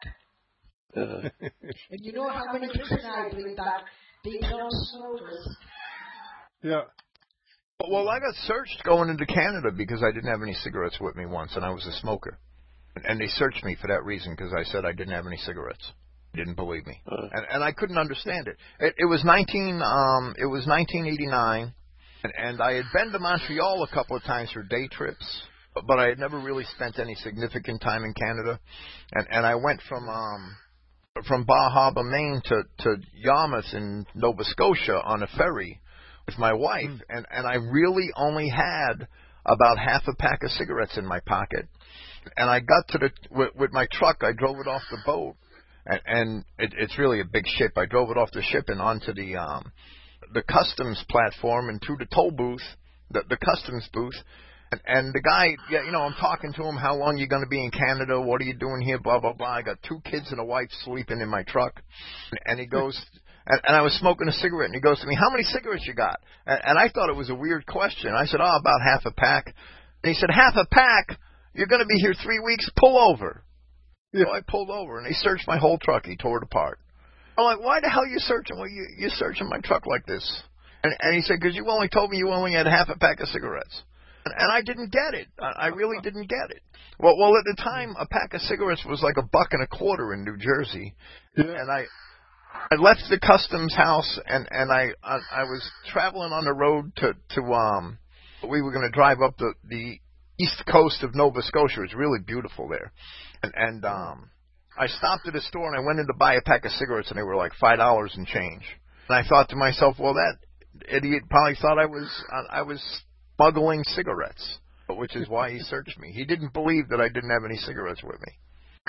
Uh, And you know how many prison I bring back, being non-smokers. Yeah. Well, I got searched going into Canada because I didn't have any cigarettes with me once, and I was a smoker. And they searched me for that reason because I said I didn't have any cigarettes. They didn't believe me, uh, and and I couldn't understand it. It, it was nineteen um it was nineteen eighty-nine, and, and I had been to Montreal a couple of times for day trips, but, but I had never really spent any significant time in Canada, and and I went from um from Bar Harbor, Maine to to Yarmouth in Nova Scotia on a ferry with my wife, mm. and, and I really only had about half a pack of cigarettes in my pocket. And I got to the, with, with my truck, I drove it off the boat, and, and it, it's really a big ship. I drove it off the ship and onto the, um, the customs platform and to the toll booth, the, the customs booth. And, and the guy, yeah, you know, I'm talking to him, how long you going to be in Canada? What are you doing here? Blah, blah, blah. I got two kids and a wife sleeping in my truck. And he goes, and, and I was smoking a cigarette, and he goes to me, how many cigarettes you got? And, and I thought it was a weird question. I said, oh, about half a pack. And he said, half a pack? You're going to be here three weeks? Pull over. Yeah. So I pulled over, and he searched my whole truck. He tore it apart. I'm like, why the hell are you searching? Well, you, you're searching my truck like this. And, and he said, because you only told me you only had half a pack of cigarettes. And I didn't get it. I really didn't get it. Well, well, at the time, a pack of cigarettes was like a buck and a quarter in New Jersey, yeah. and I, I left the customs house, and and I, I, I was traveling on the road to to um, we were going to drive up the the east coast of Nova Scotia. It's really beautiful there, and and um, I stopped at a store and I went in to buy a pack of cigarettes, and they were like five dollars and change. And I thought to myself, well, that idiot probably thought I was I was. smuggling cigarettes, which is why he searched me. He didn't believe that I didn't have any cigarettes with me.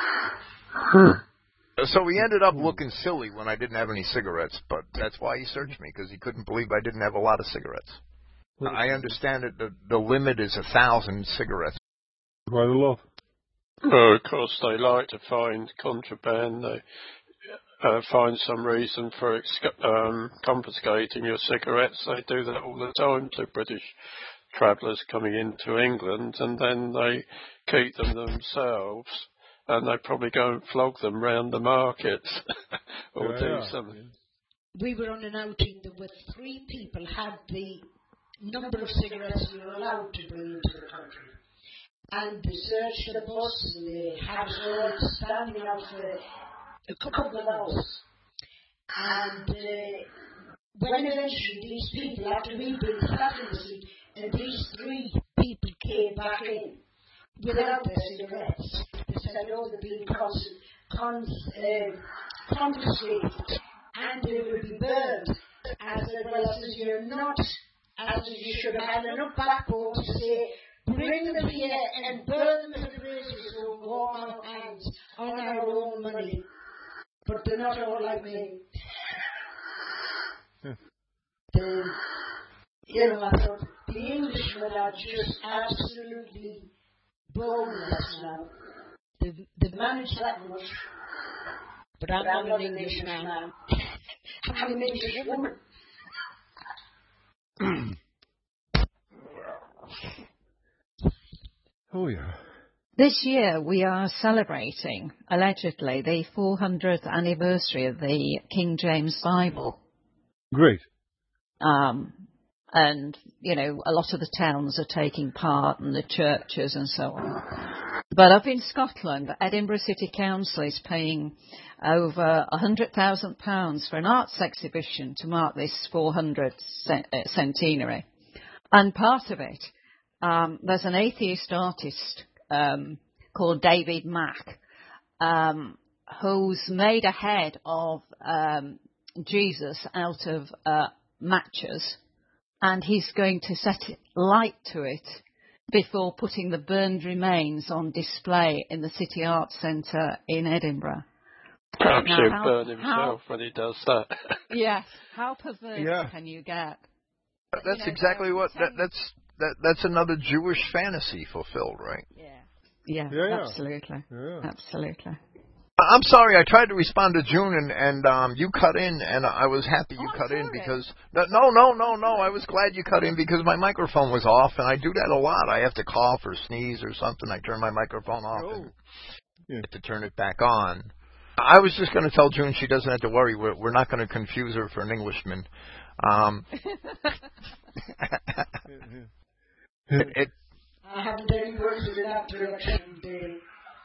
So he ended up looking silly when I didn't have any cigarettes, but that's why he searched me, because he couldn't believe I didn't have a lot of cigarettes. I understand that the, the limit is a thousand cigarettes. Quite a lot. Oh, of course, they like to find contraband. They uh, find some reason for ex- um, confiscating your cigarettes. They do that all the time to British travellers coming into England, and then they keep them themselves, and they probably go and flog them round the markets or yeah, do yeah. something. We were on an outing that with three people had the number of cigarettes you were allowed to bring into the country. And they searched the bus, and they had us all standing out for a couple of hours. And uh, when eventually these people, after we'd been sat in the seat, and these three came back in without their cigarettes. They said, oh, they're being cons- cons- uh, confiscated and they will be burned. I said, well, I said, you're not, as you should have had enough backbone to say, bring them here and burn them at the braziers so we'll warm our hands on our own money. But they're not all like me. The, you know, I thought the Englishmen are just absolutely boneless now. They've, they've managed that much. But I'm, but I'm not an Englishman now. I'm an English woman. Oh, yeah. This year we are celebrating, allegedly, the four hundredth anniversary of the King James Bible. Great. Um, and, you know, a lot of the towns are taking part and the churches and so on. But up in Scotland, Edinburgh City Council is paying over one hundred thousand pounds for an arts exhibition to mark this four hundredth centenary. And part of it, um, there's an atheist artist um, called David Mack, um, who's made a head of um, Jesus out of uh, matches, and he's going to set light to it before putting the burned remains on display in the City Arts Centre in Edinburgh. Perhaps Now, he'll how- burn himself how- when he does that. Yes, how perverse Yeah. can you get? That's You know, exactly they're what that, saying- that's that that's another Jewish fantasy fulfilled, right? Yeah, yeah, Yeah, yeah. absolutely, Yeah. absolutely. I'm sorry, I tried to respond to June and, and um, you cut in, and I was happy you Oh, I'm cut in sorry. because no, no, no, no. I was glad you cut in because my microphone was off, and I do that a lot. I have to cough or sneeze or something. I turn my microphone off Oh. and Yeah. to turn it back on. I was just going to tell June she doesn't have to worry. We're, we're not going to confuse her for an Englishman. Um, it, it, I haven't any words in that direction, Dave.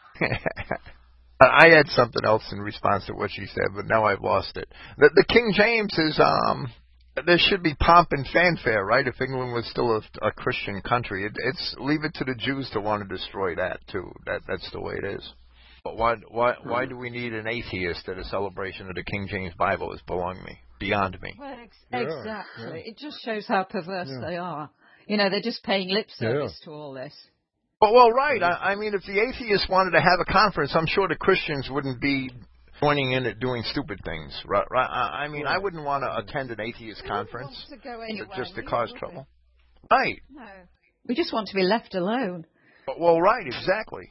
I had something else in response to what she said, but now I've lost it. The, the King James is, um, there should be pomp and fanfare, right? If England was still a, a Christian country, it, it's leave it to the Jews to want to destroy that too. That that's the way it is. But why why why do we need an atheist at a celebration of the King James Bible? Is beyond me, beyond me. Well, ex- Yeah, exactly. yeah. It just shows how perverse Yeah. they are. You know, they're just paying lip service Yeah. to all this. Well, well, right. I, I mean, if the atheists wanted to have a conference, I'm sure the Christians wouldn't be joining in it doing stupid things. Right? right? I I mean, I wouldn't want to attend an atheist We don't conference want to go anywhere just to near, cause would trouble. Right. we? No. We just want to be left alone. Well, right, exactly.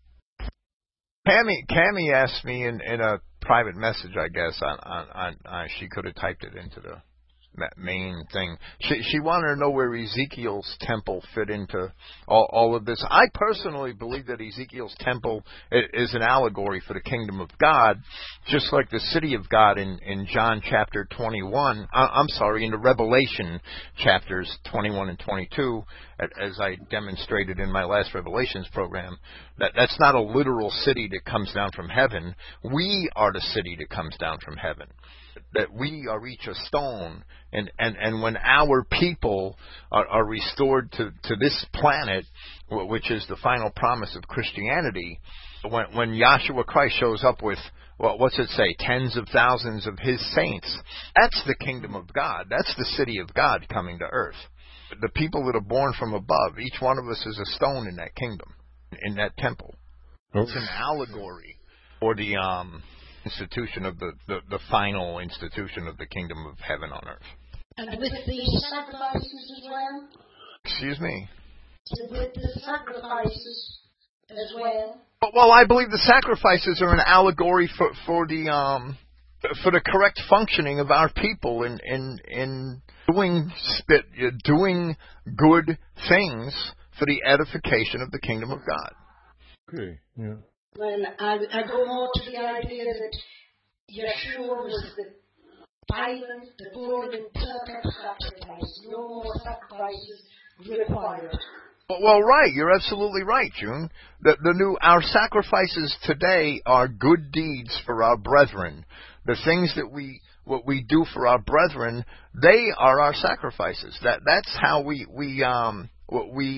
Cammy, Cammy asked me in, in a private message, I guess, on, on, on, on she could have typed it into the ma- main thing. She she wanted to know where Ezekiel's temple fit into all, all of this. I personally believe that Ezekiel's temple i- is an allegory for the kingdom of God, just like the city of God in, in John chapter twenty-one. Uh, I'm sorry, in the Revelation chapters twenty-one and twenty-two, a- as I demonstrated in my last Revelations program. That that's not a literal city that comes down from heaven. We are the city that comes down from heaven. That we are each a stone, and, and, and when our people are, are restored to, to this planet, wh- which is the final promise of Christianity, when, when Yahshua Christ shows up with, well, what's it say, tens of thousands of his saints, that's the kingdom of God. That's the city of God coming to earth. The people that are born from above, each one of us is a stone in that kingdom, in that temple. It's an allegory for the um, institution of the, the, the final institution of the kingdom of heaven on earth. And with the sacrifices as well? Excuse me? With the sacrifices as well? Well, I believe the sacrifices are an allegory for, for the um, for the correct functioning of our people in in, in doing spit, doing good things for the edification of the kingdom of God. Okay, yeah. Well, I, I go more to the idea that Yeshua was the final, the golden, perfect sacrifice. No more sacrifices required. Well, well, right. You're absolutely right, June. The, the new our sacrifices today are good deeds for our brethren. The things that we what we do for our brethren, they are our sacrifices. That that's how we we um what we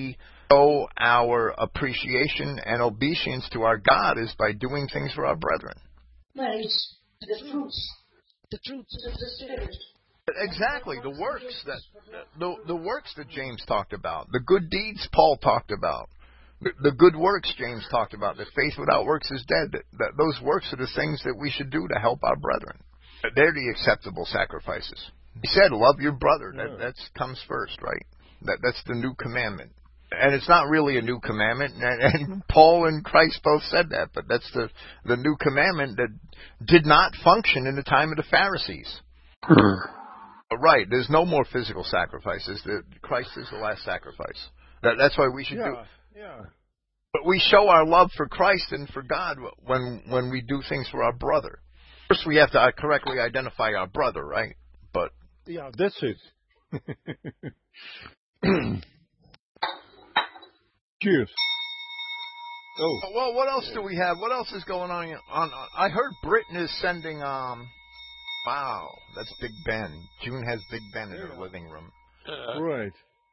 show our appreciation and obeisance to our God is by doing things for our brethren. Well, it's the fruits, the fruits of the Spirit. Exactly, the works that the the works that James talked about, the good deeds Paul talked about, the, the good works James talked about. That faith without works is dead. That, that those works are the things that we should do to help our brethren. They're the acceptable sacrifices. He said, "Love your brother." That that comes first, right? That that's the new commandment, and it's not really a new commandment. And, and Paul and Christ both said that, but that's the the new commandment that did not function in the time of the Pharisees. Right, there's no more physical sacrifices. The, Christ is the last sacrifice. That, that's why we should yeah, do. Yeah. But we show our love for Christ and for God when when we do things for our brother. First, we have to correctly identify our brother, right? But yeah, that's it. Cheers. Oh. Well, what else do we have? What else is going on? On, on I heard Britain is sending. Um, wow, that's Big Ben. June has Big Ben in Yeah. her living room. Uh, Right.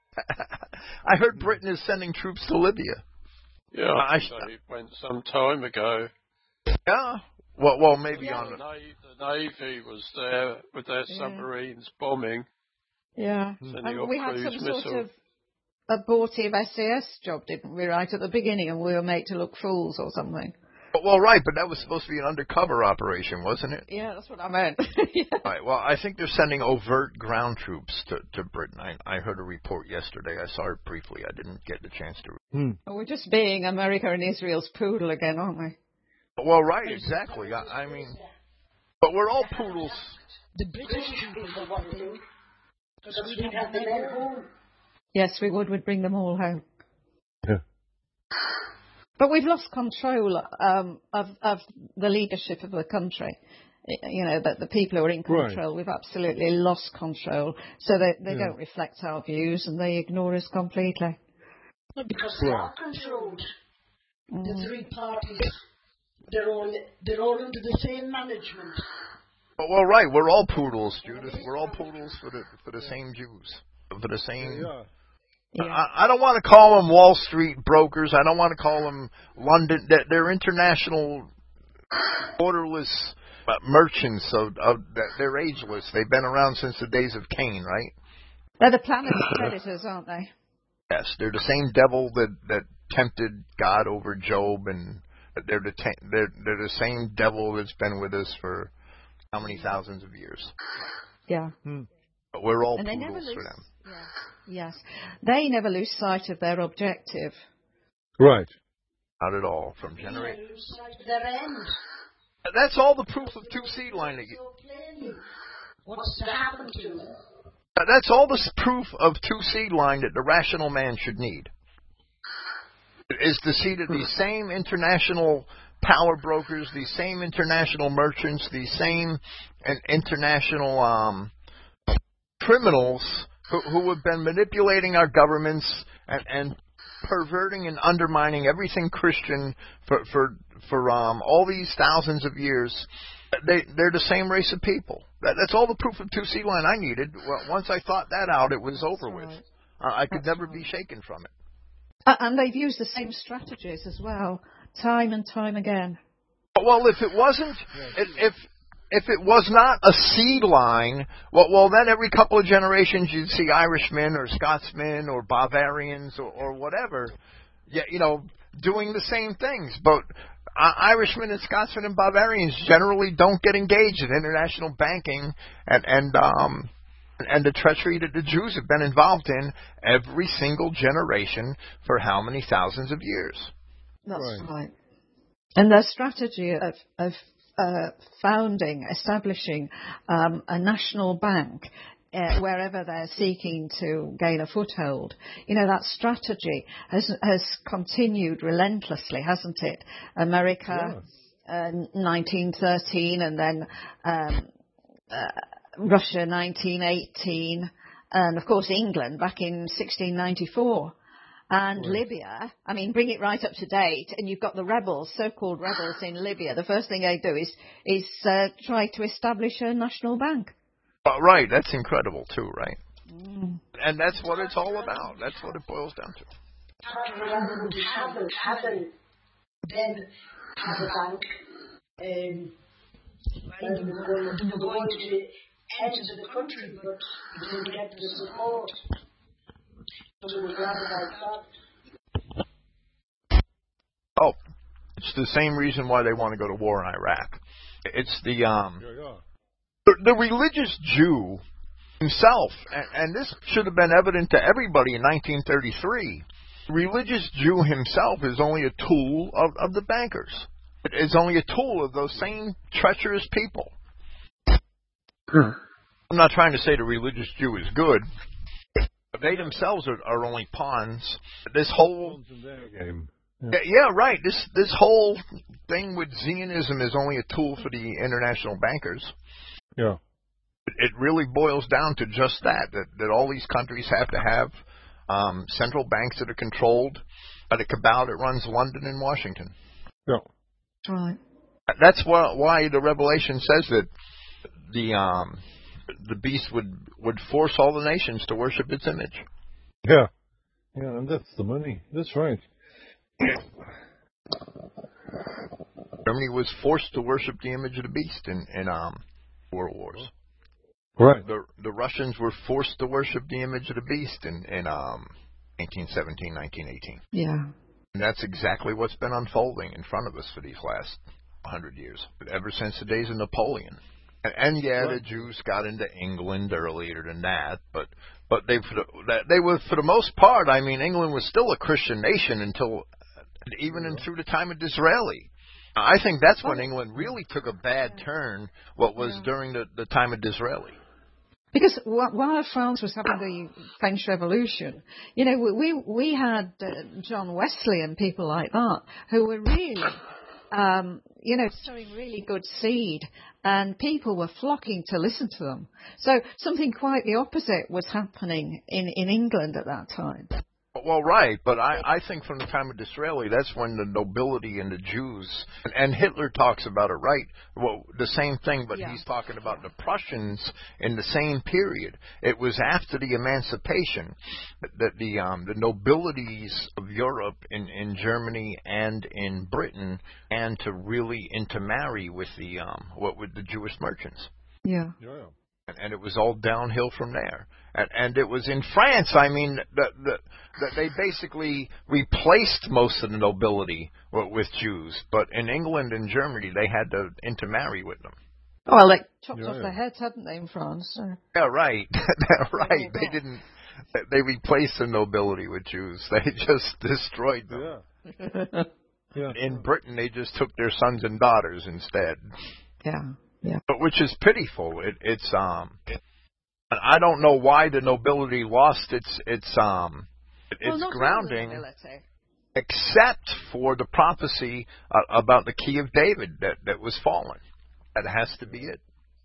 I heard Britain is sending troops to Libya. yeah, I- they went some time ago. Yeah. Well, well, maybe Yeah. on. The Navy, the Navy was there with their Yeah. submarines bombing, Yeah. sending And off we had cruise some missiles. sort of abortive S A S job, didn't we, right at the beginning, and we were made to look fools or something. Well, right, but that was supposed to be an undercover operation, wasn't it? Yeah, that's what I meant. Yeah. Right. Well, I think they're sending overt ground troops to, to Britain. I, I heard a report yesterday. I saw it briefly. I didn't get the chance to. Hmm. Well, we're just being America and Israel's poodle again, aren't we? Well, right, exactly. I, I mean, but we're all poodles. The British people, for one thing, because we'd have them at home. Yes, we would. We'd bring them all home. Yeah. But we've lost control um, of, of the leadership of the country. I- You know, that the people who are in control, we've absolutely lost control. So they, they Yeah. don't reflect our views and they ignore us completely. Because they are controlled. The three parties, they're all, they're all under the same management. Well, well, right, we're all poodles, Judith. We're all poodles for the for the same Jews, for the same. Yeah. Yeah. I, I don't want to call them Wall Street brokers. I don't want to call them London. They're, they're international, borderless uh, merchants. So of, they're ageless. They've been around since the days of Cain, right? They're the planet's predators, aren't they? Yes, they're the same devil that, that tempted God over Job, and they're the ta- they're they're the same devil that's been with us for how many thousands of years. Yeah. Hmm. But we're all And they never poodles lose. for them. Yes. Yes. They never lose sight of their objective. Right. Not at all. From They generate. lose sight of their end. That's all the proof of two seed line. That you, So plainly, what's to happen to them? that's all the s- proof of two seed line that the rational man should need. Is to see that these same international power brokers, these same international merchants, these same and international um, criminals who, who have been manipulating our governments and, and perverting and undermining everything Christian for for for um, all these thousands of years. They they're the same race of people. That, that's all the proof of two seed line I needed. Well, once I thought that out, it was over with. right. Uh, I could That's never right. be shaken from it. Uh, and they've used the same strategies as well, time and time again. Well, if it wasn't, if if, if it was not a seed line, well, well, then every couple of generations you'd see Irishmen or Scotsmen or Bavarians or, or whatever, yeah, you know, doing the same things. But uh, Irishmen and Scotsmen and Bavarians generally don't get engaged in international banking and and um. And the treachery that the Jews have been involved in every single generation for how many thousands of years? That's Right. right. And their strategy of, of uh, founding, establishing um, a national bank uh, wherever they're seeking to gain a foothold, you know, that strategy has has continued relentlessly, hasn't it? America, uh, nineteen thirteen, and then um, uh, Russia, nineteen eighteen, and of course England back in sixteen ninety-four. And Right. Libya, I mean, bring it right up to date, and you've got the rebels, so-called rebels in Libya. The first thing they do is is uh, try to establish a national bank. But right, that's incredible too, right? Mm. And that's what it's all about. That's what it boils down to. Part of London haven't, haven't then had a bank. Um, when they were going, they were going to enter the country, but they didn't get the support. So it was rather like that. Oh, it's the same reason why they want to go to war in Iraq. It's the um, Yeah, yeah. the, the religious Jew himself, and, and this should have been evident to everybody in nineteen thirty-three. The religious Jew himself is only a tool of, of the bankers. It is only a tool of those same treacherous people. Hmm. I'm not trying to say the religious Jew is good. But they themselves are, are only pawns. This whole Pawns in their game. Yeah. yeah, yeah, right. This this whole thing with Zionism is only a tool for the international bankers. Yeah. It, it really boils down to just that, that, that all these countries have to have um, central banks that are controlled by the cabal that runs London and Washington. Yeah. Right. That's why, why the Revelation says that the um, the beast would, would force all the nations to worship its image. Yeah. Yeah, and that's the money. That's right. Germany was forced to worship the image of the beast in, in um, World Wars. Right. The the Russians were forced to worship the image of the beast in, in um, nineteen seventeen, nineteen eighteen. Yeah. And that's exactly what's been unfolding in front of us for these last hundred years, ever since the days of Napoleon. And, and yeah, Right. the Jews got into England earlier than that, but but they for the, that they were for the most part. I mean, England was still a Christian nation until even in, through the time of Disraeli. I think that's when England really took a bad turn. What was Yeah. during the, the time of Disraeli. Because wh- while France was having the French Revolution, you know, we we, we had uh, John Wesley and people like that who were really, um, you know, sowing really good seed, and people were flocking to listen to them. So something quite the opposite was happening in, in England at that time. Well, right, but I, I think from the time of Disraeli, that's when the nobility and the Jews, and, and Hitler talks about it, right? Well, the same thing, but Yeah. he's talking about the Prussians in the same period. It was after the emancipation that the um, the nobilities of Europe in, in Germany and in Britain and to really intermarry with the um, what with the Jewish merchants. Yeah. Yeah, yeah. And, and it was all downhill from there. And, and it was in France, I mean, that the, the, they basically replaced most of the nobility with, with Jews. But in England and Germany, they had to intermarry with them. Well, they chopped Yeah, off yeah. their heads, hadn't they, in France? So. Yeah, right. right. Oh, They God. didn't. They replaced the nobility with Jews. They just destroyed them. Yeah. Yeah. In Britain, they just took their sons and daughters instead. Yeah. Yeah. But which is pitiful. It, it's um. I don't know why the nobility lost its its um its Well, not all the grounding, nobility. except for the prophecy uh, about the key of David that, that was fallen. That has to be it.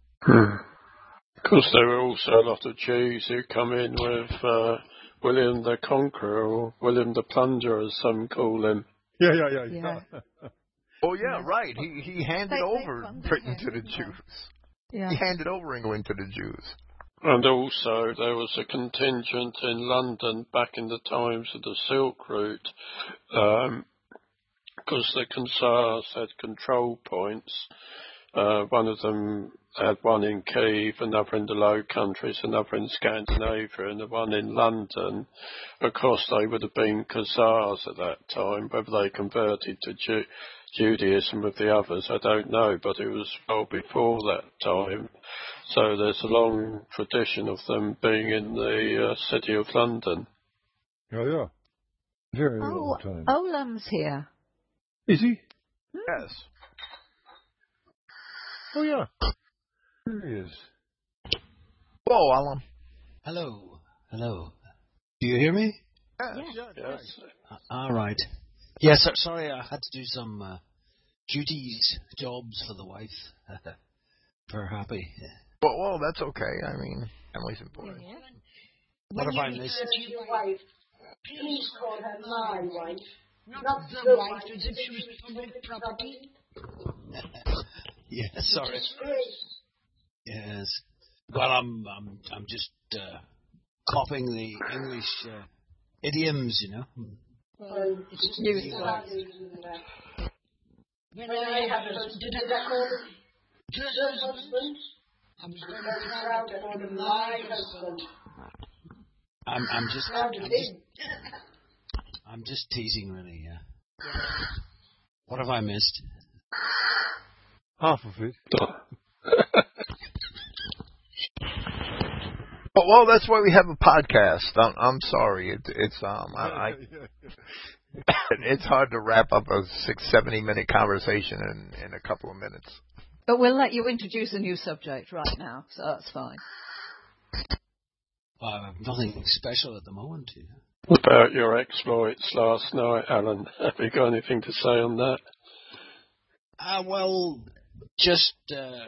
Because there were also a lot of Jews who come in with uh, William the Conqueror, or William the Plunder, as some call him. Yeah, yeah, yeah, yeah. Yeah. Oh yeah, Yeah. right. He he handed They- they over funded Britain him, to the didn't they? Jews. Yeah. He handed over England to the Jews. And also there was a contingent in London back in the times of the Silk Route, um, because the Khazars had control points. Uh, one of them had one in Kiev, another in the Low Countries, another in Scandinavia, and the one in London. Of course, they would have been Khazars at that time. Whether they converted to Ju- Judaism with the others, I don't know, but it was well before that time. So there's a long tradition of them being in the uh, city of London. Yeah, yeah. Very Oh, long time. Olam's here. Is he? Yes. Oh, yeah. There he is. Whoa, Alan. Hello. Hello. Do you hear me? Yes. Yes. Uh, all right. Yes, uh, sorry, I had to do some uh, duties, jobs for the wife. For her happy. Well, well, that's okay. I mean, family's important. What When if I you missed? refer to your wife, please call her my wife, not the wife as if she was public property. Yeah, sorry. Disgrace. Yes. Well, I'm I'm I'm just uh, copying the English uh, idioms, you know. Well, it's just Newsflash. When I had a did a record, Joseph's husband, I was very proud to call him my husband. I'm, I'm just, Proud of I'm just, him. I'm just teasing, really. Yeah. What have I missed? Half of it. Well, well, that's why we have a podcast. I'm, I'm sorry. It, it's um, I, I, it's hard to wrap up a six, seventy minute conversation in, in a couple of minutes. But we'll let you introduce a new subject right now, so that's fine. Well, I have nothing special at the moment. You know. What about your exploits last night, Alan? Have you got anything to say on that? Uh, well, just uh,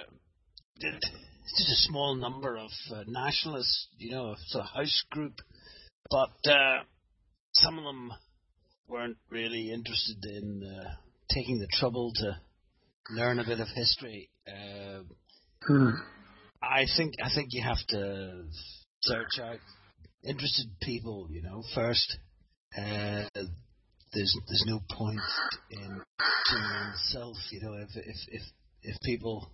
just a small number of uh, nationalists, you know, it's a house group, but uh, some of them weren't really interested in uh, taking the trouble to learn a bit of history. Uh, Hmm. I think I think you have to search out interested people, you know, first. Uh, there's there's no point in doing oneself, you know, if if if if people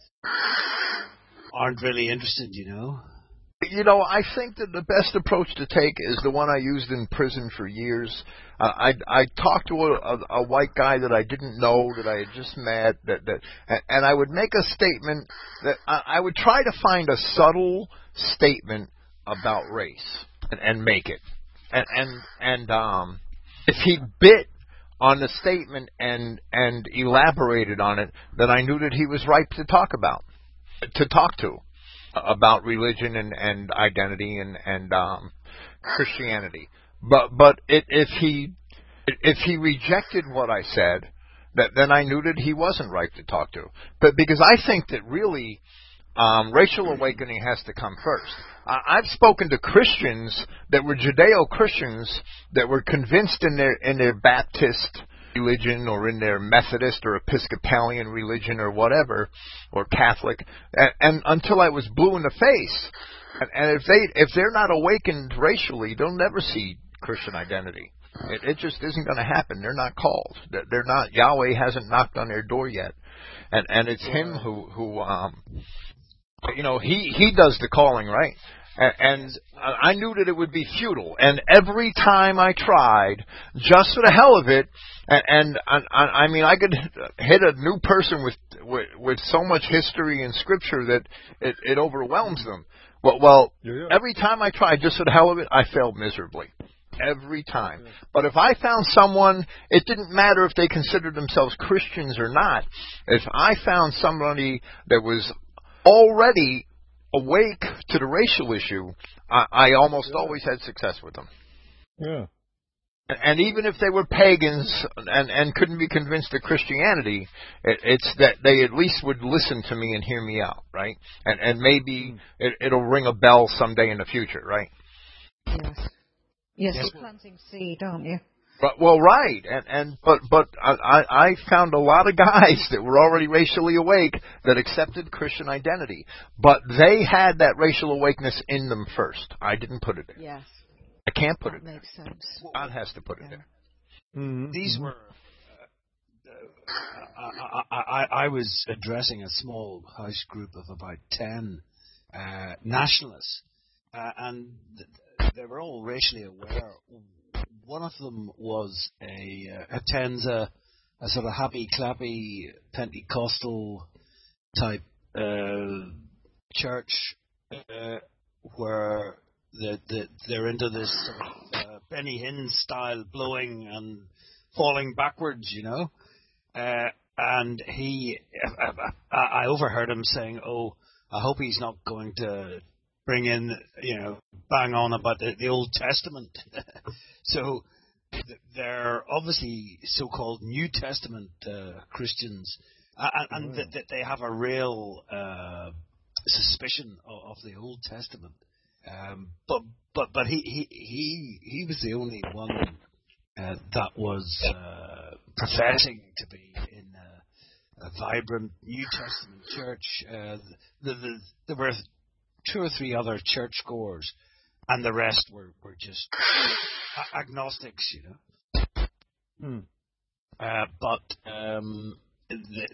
aren't really interested, you know. You know, I think that the best approach to take is the one I used in prison for years. Uh, I I talked to a, a, a white guy that I didn't know, that I had just met, that that, and, and I would make a statement that I, I would try to find a subtle statement about race and, and make it, and and and um, if he bit on the statement and and elaborated on it, then I knew that he was ripe to talk about, to talk to. About religion and, and identity and and um, Christianity, but but it, if he if he rejected what I said, that then I knew that he wasn't right to talk to. But because I think that really um, racial awakening has to come first. I, I've spoken to Christians that were Judeo-Christians that were convinced in their in their Baptist religion or in their Methodist or Episcopalian religion or whatever, or Catholic, and, and until I was blue in the face. And, and if they if they're not awakened racially, they'll never see Christian identity. It, it just isn't going to happen. They're not called. They're not. Yahweh hasn't knocked on their door yet, and and it's Him who who um you know he he does the calling, right? And I knew that it would be futile. And every time I tried, just for the hell of it, and, and, and I mean, I could hit a new person with with, with so much history and scripture that it, it overwhelms them. Well, well Yeah, yeah. every time I tried, just for the hell of it, I failed miserably. Every time. But if I found someone, it didn't matter if they considered themselves Christians or not. If I found somebody that was already awake to the racial issue, I, I almost Yeah. always had success with them. Yeah. And, and even if they were pagans and, and couldn't be convinced of Christianity, it, it's that they at least would listen to me and hear me out, right? And and maybe it, it'll ring a bell someday in the future, right? Yes. Yes, Yes. you're planting seed, aren't you? But, well, right, and and but but I, I found a lot of guys that were already racially awake that accepted Christian identity, but they had that racial awakeness in them first. I didn't put it there. Yes. I can't put That it there. makes sense. God has to put it Yeah. there. Mm-hmm. These were. Uh, I, I, I, I was addressing a small house group of about ten uh, nationalists, uh, and th- they were all racially aware. One of them was a uh, attends a, a sort of happy clappy Pentecostal type uh, church uh, where the, the, they're into this sort of uh, Benny Hinn style blowing and falling backwards, you know. Uh, and he, I, I overheard him saying, "Oh, I hope he's not going to bring in, you know, bang on about the, the Old Testament." So th- they're obviously so-called New Testament uh, Christians, uh, and, and th- th- they have a real uh, suspicion of, of the Old Testament. Um, but but but he, he he he was the only one uh, that was uh, professing to be in a, a vibrant New Testament church. Uh, the, the, there were two or three other churchgoers, and the rest were, were just agnostics, you know. Hmm. Uh, but um, the,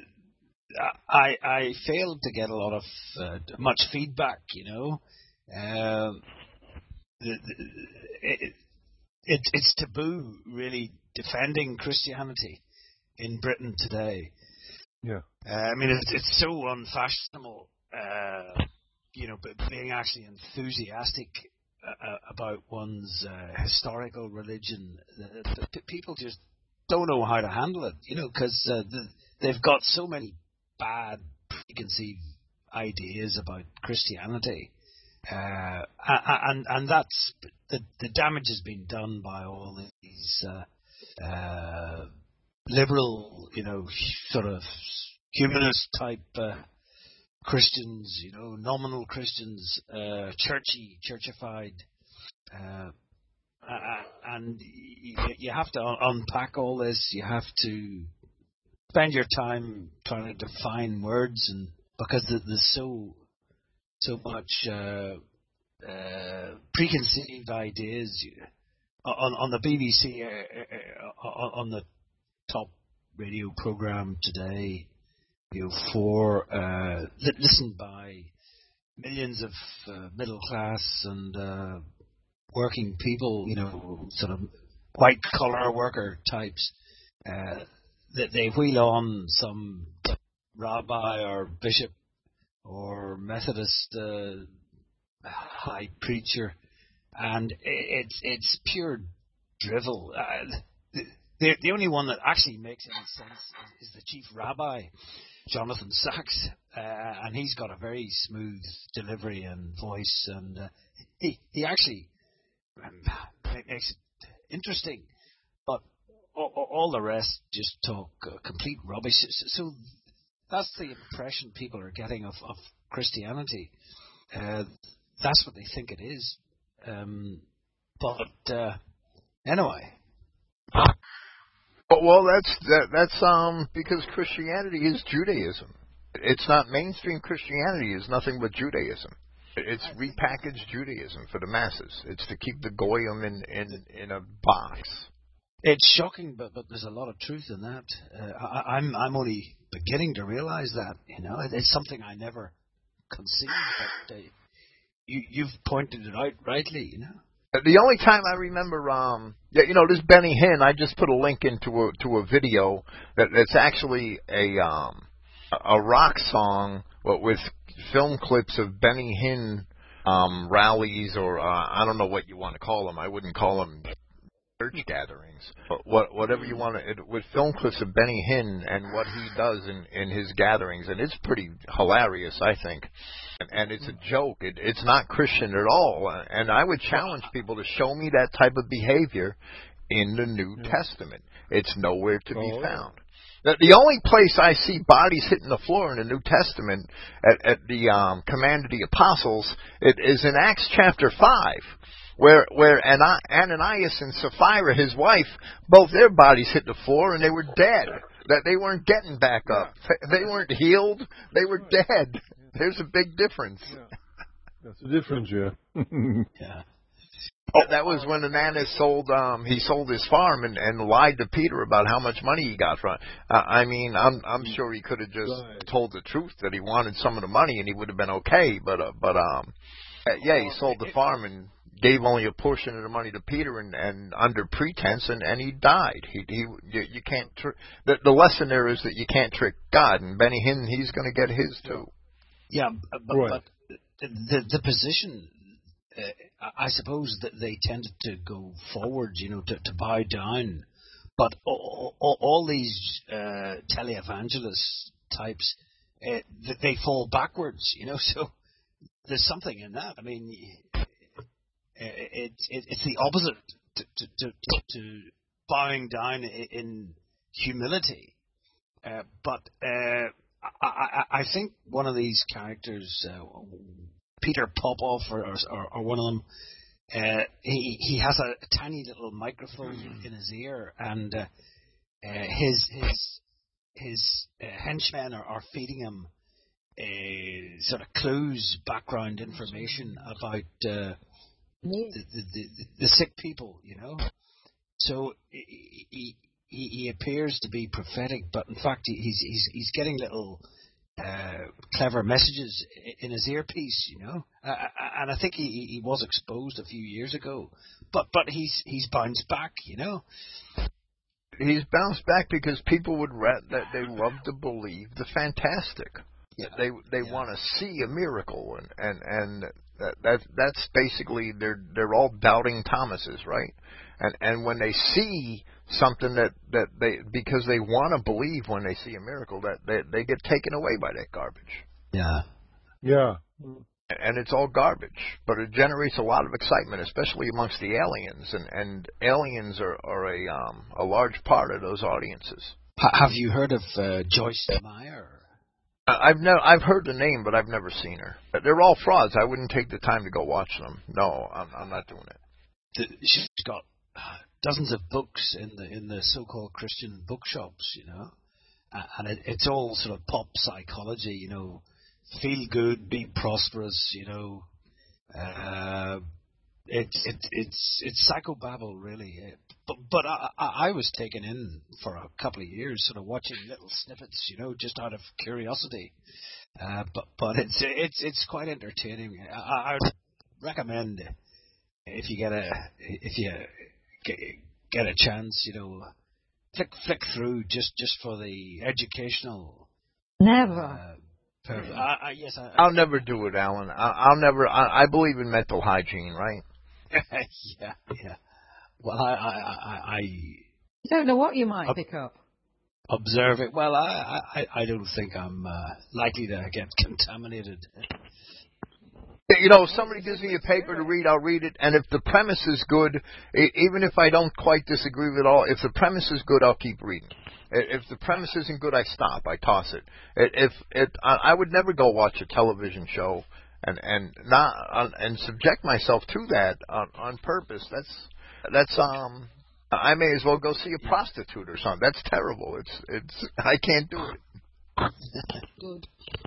I I failed to get a lot of uh, much feedback. You know, uh, the, the, it, it, it's taboo really defending Christianity in Britain today. Yeah. Uh, I mean, it's, it's so unfashionable. Uh, you know, but being actually enthusiastic uh, about one's uh, historical religion, the, the, the people just don't know how to handle it, you know, because uh, the, they've got so many bad preconceived ideas about Christianity, uh, and and that's the the damage has been done by all these uh, uh, liberal, you know, sort of humanist type uh, Christians, you know, nominal Christians, uh, churchy, churchified. Uh, Uh, and you, you have to un- unpack all this. You have to spend your time trying to define words, and because there's so so much uh, uh, preconceived ideas. On on the B B C, uh, uh, on the top radio program today, you know, for uh, listened by millions of uh, middle class and uh, working people, you know, sort of white collar worker types, uh, that they wheel on some rabbi or bishop or Methodist uh, high preacher, and it's it's pure drivel. Uh, the the only one that actually makes any sense is, is the chief rabbi, Jonathan Sachs, uh, and he's got a very smooth delivery and voice, and uh, he he actually it makes it interesting, but all, all the rest just talk uh, complete rubbish. So that's the impression people are getting of, of Christianity. Uh, that's what they think it is. Um, but uh, anyway. Well, that's that, that's um because Christianity is Judaism. It's not mainstream Christianity. Is nothing but Judaism. It's repackaged Judaism for the masses. It's to keep the goyim in, in, in a box. It's shocking, but but there's a lot of truth in that. Uh, I, I'm I'm only beginning to realize that. You know, it's something I never conceived. But uh, you you've pointed it out rightly. You know. The only time I remember, um, yeah, you know, this Benny Hinn. I just put a link into a to a video that that's actually a um a rock song, but with film clips of Benny Hinn um, rallies, or uh, I don't know what you want to call them. I wouldn't call them church gatherings, but what, whatever you want to, it, with film clips of Benny Hinn and what he does in, in his gatherings, and it's pretty hilarious, I think. And, and it's a joke. It, it's not Christian at all. And I would challenge people to show me that type of behavior in the New yeah. Testament. It's nowhere to oh, be found. The, the only place I see bodies hitting the floor in the New Testament at, at the um, command of the apostles, it is in Acts chapter five, where where Ananias and Sapphira, his wife, both their bodies hit the floor and they were dead. That they weren't getting back up. They weren't healed. They were dead. There's a big difference. Yeah. That's the difference, yeah. yeah. Oh, that was when Ananias sold um he sold his farm and, and lied to Peter about how much money he got from it. Uh, I mean, I'm I'm sure he could have just right. told the truth that he wanted some of the money and he would have been okay, but uh, but um yeah, he sold the farm and gave only a portion of the money to Peter and, and under pretense, and, and he died. He he you, you can't tr- the the lesson there is that you can't trick God, and Benny Hinn, he's going to get his too. Yeah, but, right. but the the position. Uh, I suppose that they tended to go forward, you know, to, to bow down. But all, all, all these uh, televangelist types, uh, they fall backwards, you know. So there's something in that. I mean, it's it, it's the opposite to, to, to, to bowing down in humility. Uh, but uh, I, I, I think one of these characters. Uh, Peter Popoff, or, or, or one of them, uh, he he has a, a tiny little microphone mm-hmm. in his ear, and uh, uh, his his his uh, henchmen are, are feeding him uh, sort of clues, background information about uh, the, the, the the sick people, you know. So he he he appears to be prophetic, but in fact he, he's he's he's getting little uh, clever messages in his earpiece, you know. Uh, and I think he, he was exposed a few years ago, but but he's he's bounced back, you know. He's bounced back because people would ra- that they love to believe the fantastic. Yeah. They they yeah. want to see a miracle, and and and that, that that's basically they're they're all doubting Thomases, right? And and when they see something that, that they because they want to believe when they see a miracle, that they they get taken away by that garbage. Yeah. Yeah. And it's all garbage, but it generates a lot of excitement, especially amongst the aliens, and, and aliens are, are a um, a large part of those audiences. H- have you heard of uh, Joyce Meyer? I've never I've heard the name, but I've never seen her. They're all frauds. I wouldn't take the time to go watch them. No, I'm, I'm not doing it. The, she's got dozens of books in the in the so-called Christian bookshops, you know, uh, and it, it's all sort of pop psychology, you know. Feel good, be prosperous, you know. Uh, it's it, it's it's psychobabble, really. But but I, I I was taken in for a couple of years, sort of watching little snippets, you know, just out of curiosity. Uh, but but it's it's it's quite entertaining. I, I would recommend if you get a if you get, get a chance, you know, flick flick through just just for the educational. Never. Uh, Perfect. I, I, yes, I, I'll never do it, Alan. I, I'll never. I, I believe in mental hygiene, right? yeah, yeah. Well, I, I, I, I you don't know what you might ob- pick up. Observe it. Well, I, I, I don't think I'm uh, likely to get contaminated. You know, if somebody gives me a paper to read, I'll read it, and if the premise is good, even if I don't quite disagree with it all, if the premise is good, I'll keep reading. If the premise isn't good, I stop. I toss it. If it, I would never go watch a television show and and not and subject myself to that on, on purpose. That's that's um. I may as well go see a prostitute or something. That's terrible. It's it's. I can't do it. Good.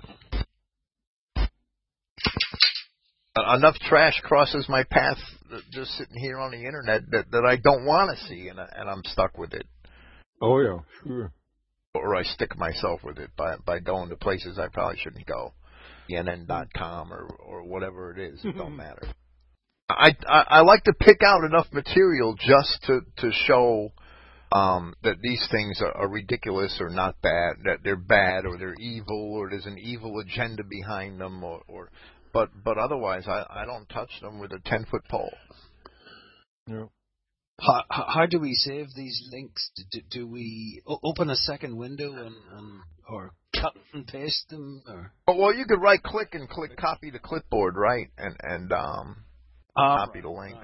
Enough trash crosses my path just sitting here on the internet that, that I don't want to see, and I, and I'm stuck with it. Oh yeah, sure. Or I stick myself with it by by going to places I probably shouldn't go, C N N dot com or or whatever it is. It don't matter. I, I I like to pick out enough material just to to show um, that these things are, are ridiculous or not bad, that they're bad or they're evil or there's an evil agenda behind them, or. or But but otherwise, I, I don't touch them with a ten-foot pole. Yeah. How, how do we save these links? Do, do we open a second window and, and or cut and paste them? Or? Oh, well, you could right-click and click copy to clipboard, right? And and um, Ah, copy right, the link.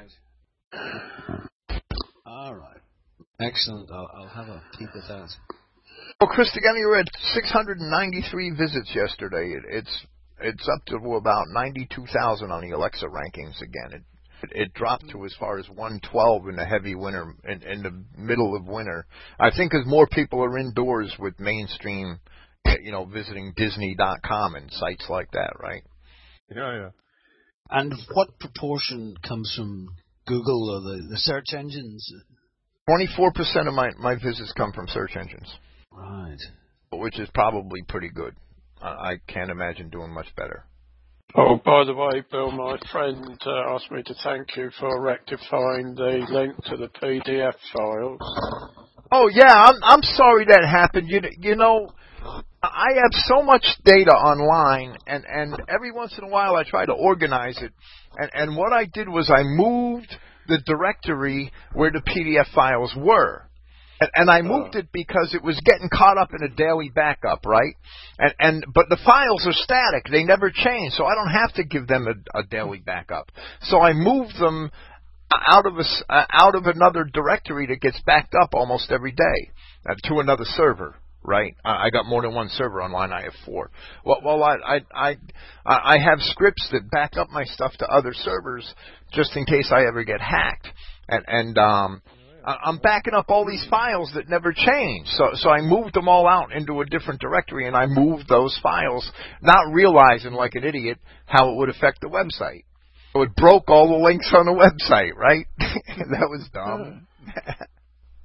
Right. All right. Excellent. I'll, I'll have a peek at that. Well, Chris, again, you were at six hundred ninety-three visits yesterday. It, it's it's up to about ninety-two thousand on the Alexa rankings again. It It, it dropped to as far as one twelve in the heavy winter, in, in the middle of winter. I think as more people are indoors with mainstream, you know, visiting Disney dot com and sites like that, right? Yeah, yeah. And what proportion comes from Google or the, the search engines? twenty-four percent of my, my visits come from search engines. Right. Which is probably pretty good. I, I can't imagine doing much better. Oh, by the way, Bill, my friend uh, asked me to thank you for rectifying the link to the P D F files. Oh, yeah, I'm I'm sorry that happened. You, you know, I have so much data online, and, and every once in a while I try to organize it. And, and what I did was I moved the directory where the P D F files were. And, and I moved it because it was getting caught up in a daily backup, right? And, and but the files are static; they never change, so I don't have to give them a, a daily backup. So I moved them out of a, uh, out of another directory that gets backed up almost every day uh, to another server, right? I, I got more than one server online. I have four. Well, well I, I I I have scripts that back up my stuff to other servers just in case I ever get hacked, and and um. I'm backing up all these files that never change. So so I moved them all out into a different directory, and I moved those files, not realizing like an idiot how it would affect the website. So it broke all the links on the website, right? That was dumb.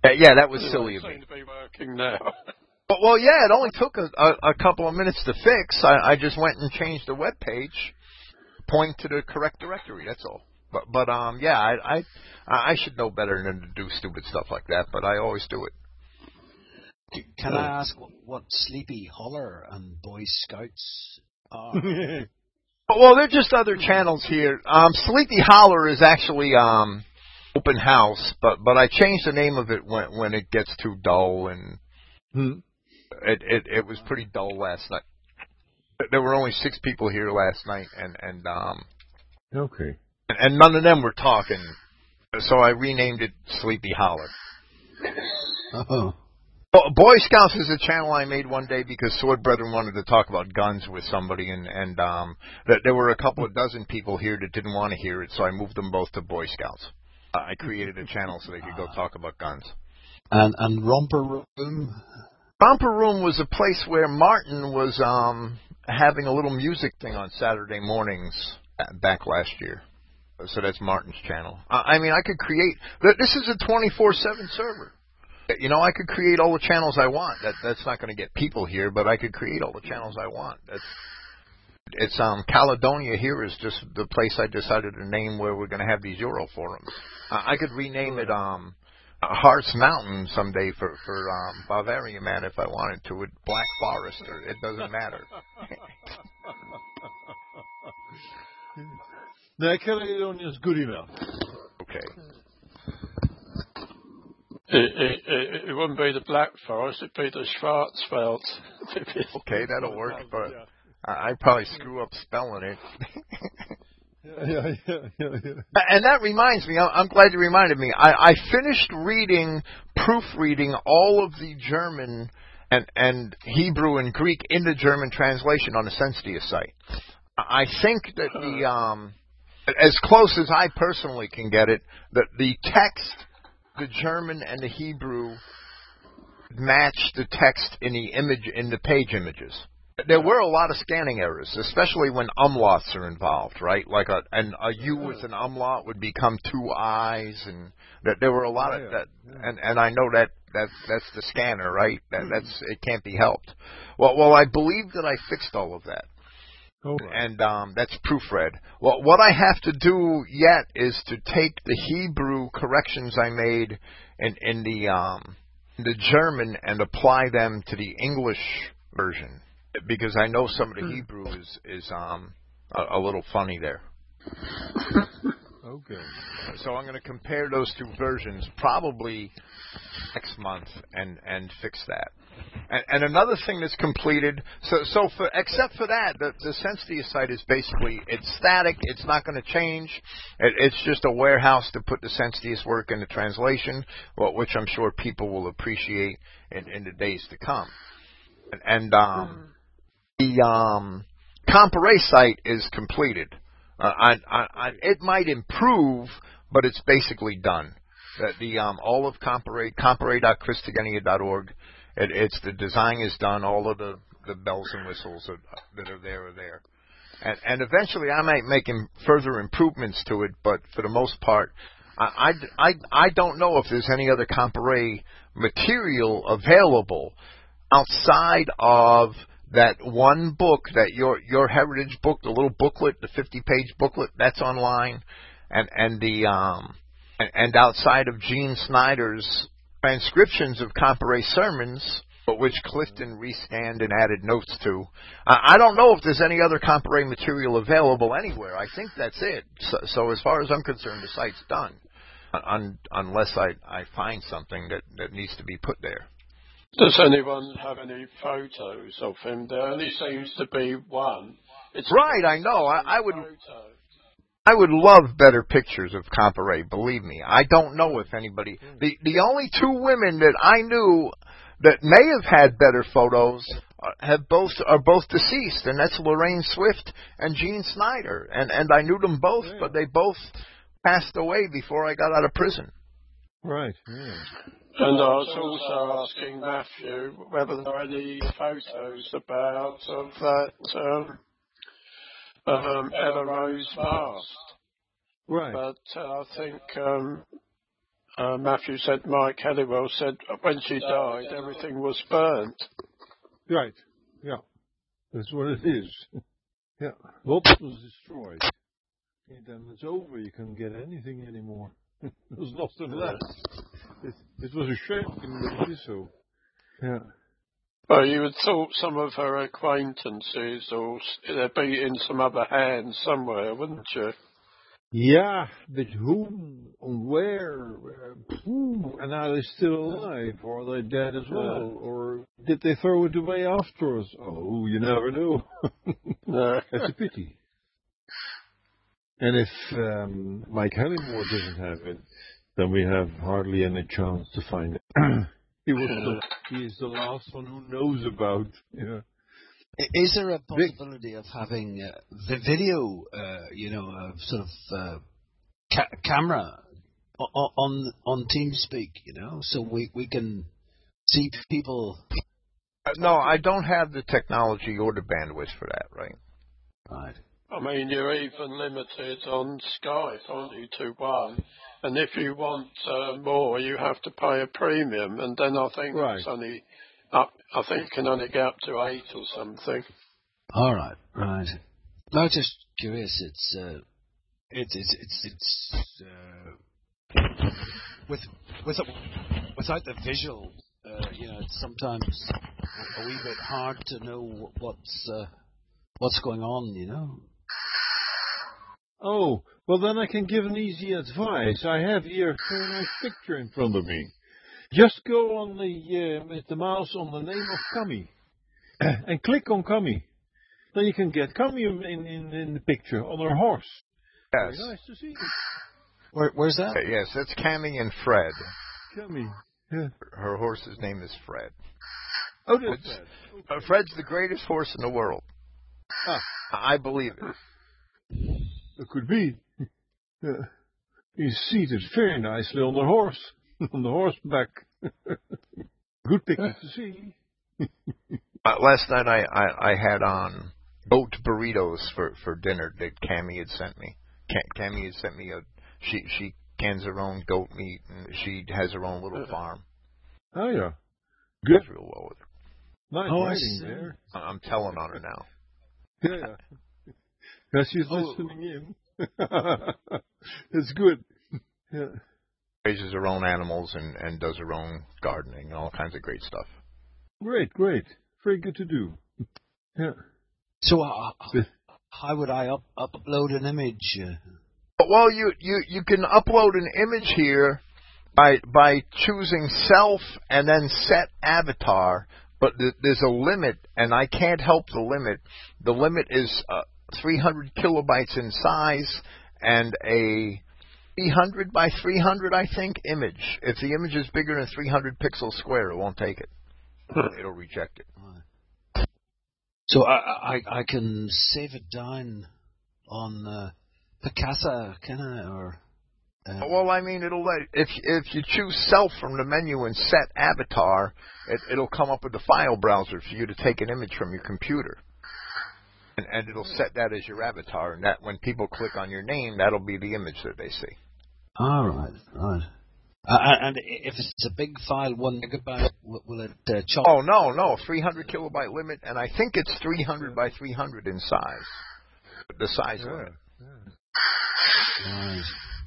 Uh, yeah, that was Anyway, silly it of me. seems to be working now. But, well, yeah, it only took a, a, a couple of minutes to fix. I, I just went and changed the web page, point to the correct directory. That's all. But, but um, yeah, I, I, I should know better than to do stupid stuff like that. But I always do it. Can I ask what, what Sleepy Holler and Boy Scouts are? Well, they're just other channels here. Um, Sleepy Holler is actually um, open house, but but I changed the name of it when when it gets too dull, and Hmm. it it, it was pretty dull last night. There were only six people here last night, and and um Okay. and none of them were talking, so I renamed it Sleepy Holler. Oh. Well, Boy Scouts is a channel I made one day because Sword Brethren wanted to talk about guns with somebody, and and um, that there were a couple of dozen people here that didn't want to hear it, so I moved them both to Boy Scouts. Uh, I created a channel so they could go talk about guns. And and Romper Room? Romper Room was a place where Martin was um, having a little music thing on Saturday mornings back last year. So that's Martin's channel. Uh, I mean, I could create. This is a twenty-four seven server. You know, I could create all the channels I want. That that's not going to get people here, but I could create all the channels I want. That's it's um Caledonia here is just the place I decided to name where we're going to have these Euro forums. Uh, I could rename it um Harz Mountain someday for for um Bavaria Man if I wanted to. It Black Forest, or it doesn't matter. No, Caledonia's good enough. Okay. It, it, it, it wouldn't be the Black Forest, it'd be the Schwarzwald. Okay, that'll work, but I I'd probably screw up spelling it. Yeah, yeah, yeah, yeah, yeah. And that reminds me, I'm glad you reminded me. I, I finished reading, proofreading all of the German and, and Hebrew and Greek in the German translation on the Sensitive site. I think that the, um, as close as I personally can get it, that the text, the German and the Hebrew match the text in the image, in the page images. There were a lot of scanning errors, especially when umlauts are involved, right? Like a an, a U with an umlaut would become two I's, and that there were a lot of that. And and I know that that that's the scanner, right? That that's it can't be helped. Well, well, I believe that I fixed all of that, Oh, right. and um, that's proofread. Well, what I have to do yet is to take the Hebrew corrections I made in in the um the German and apply them to the English version. Because I know some of the Hebrew is is um a, a little funny there. Okay. So I'm going to compare those two versions probably next month and and fix that. And, and another thing that's completed. So so for except for that, the the Sensitive site is basically it's static. It's not going to change. It, it's just a warehouse to put the Sensitive work in the translation, well, which I'm sure people will appreciate in, in the days to come. And, and um. The um, Compare site is completed. Uh, I, I, I, it might improve, but it's basically done. The, the um, all of Compare, compare dot christogenea dot org, it, it's the design is done. All of the, the bells and whistles are, that are there are there. And, and eventually I might make im- further improvements to it, but for the most part, I, I, I, I don't know if there's any other Compare material available outside of that one book, that your your heritage book, the little booklet, the fifty-page booklet, that's online, and and the um and, and outside of Gene Snyder's transcriptions of Compare sermons, but which Clifton rescanned and added notes to. Uh, I don't know if there's any other Compare material available anywhere. I think that's it. So, so as far as I'm concerned, the site's done, un, unless I I find something that that needs to be put there. Does anyone have any photos of him? There only seems to be one. It's right, I know. I, I would, photo. I would love better pictures of Compare. Believe me, I don't know if anybody. The the only two women that I knew that may have had better photos have both are both deceased, and that's Lorraine Swift and Gene Snyder. And and I knew them both, but they both passed away before I got out of prison. Right. Yeah. And I was also asking Matthew whether there are any photos about of that um, um, Ella Rose mask. Right. But uh, I think um, uh, Matthew said, Mike Helliwell said when she died, everything was burnt. Right. Yeah. That's what it is. Yeah. Lots was destroyed. And then it's over. You can't get anything anymore. There's nothing left. It, it was a shame that it is so. Yeah. Well, you would thought some of her acquaintances or they'd be in some other hands somewhere, wouldn't you? Yeah, but whom and where? Uh, who, and are they still alive? Or are they dead as well? Or did they throw it away after us? Oh, you never know. No. That's a pity. And if um, Mike Hellimore doesn't have it, then we have hardly any chance to find it. he was the, he is the last one who knows about. Yeah. Is there a possibility of having uh, the video, uh, you know, uh, sort of uh, ca- camera on, on on TeamSpeak, you know, so we, we can see people? No, I don't have the technology or the bandwidth for that, right? Right. I mean, you're even limited on Skype, aren't you, to one? And if you want uh, more, you have to pay a premium, and then I think Right. it's only up. I think it can only get up to eight or something. All right, right. I was just curious. It's uh, it's it's it's, it's uh, with with without the visual, uh, you know, it's sometimes a wee bit hard to know what's uh, what's going on, you know. Oh, well then I can give an easy advice. I have here a very nice picture in front of me. Just go on the uh, with the mouse on the name of Kami and click on Kami. Then you can get Kami in, in, in the picture on her horse. Yes. Very nice to see. Where, where's that? Uh, Yes, that's Cammy and Fred. Kami. Yeah. Her horse's name is Fred. Oh, that's It's- that. Uh, Fred's the greatest horse in the world. Ah, I believe it. it could be. Yeah. He's seated very nicely on the horse, on the horseback. Good picture to see. Uh, last night I, I, I had on goat burritos for, for dinner that Cammy had sent me. Cam, Cammy had sent me a she she cans her own goat meat and she has her own little farm. Oh yeah, good. Does real well with her. Nice Oh, I writing see. there. I- I'm telling on her now. Yeah, yeah. Yeah, she's Oh. listening in. It's good. Yeah. Raises her own animals and, and does her own gardening and all kinds of great stuff. Great, great. Very good to do. Yeah. So uh, how would I up, upload an image? Uh, Well, you, you, you can upload an image here by by choosing self and then set avatar, but th- there's a limit, and I can't help the limit. The limit is uh, three hundred kilobytes in size and a three hundred by three hundred, I think, image. If the image is bigger than three hundred pixels square, it won't take it. It'll reject it. so I, I I can save it down on uh, Picasa, can I? Or uh, Well, I mean, it'll let if if you choose self from the menu and set avatar, it, it'll come up with the file browser for you to take an image from your computer, and, and it'll set that as your avatar. And that when people click on your name, that'll be the image that they see. all right, right. Uh, and if it's a big file, one megabyte, will will it uh, chop? Oh no, no, three hundred kilobyte limit, and I think it's three hundred by three hundred in size. The size Yeah. limit. Right.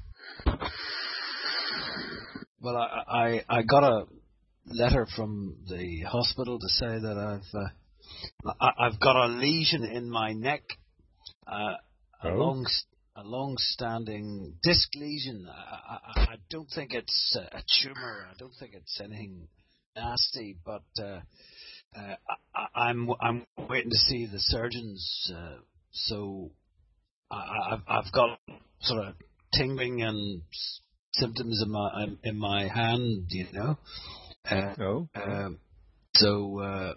Well, I, I I got a letter from the hospital to say that I've uh, I, I've got a lesion in my neck, uh, a Oh. long a long-standing disc lesion. I, I, I don't think it's a, a tumor. I don't think it's anything nasty, but uh, uh, I, I'm I'm waiting to see the surgeons. Uh, so I, I've I've got sort of tingling and s- symptoms in my in, in my hand, you know. Uh, No. um, so uh,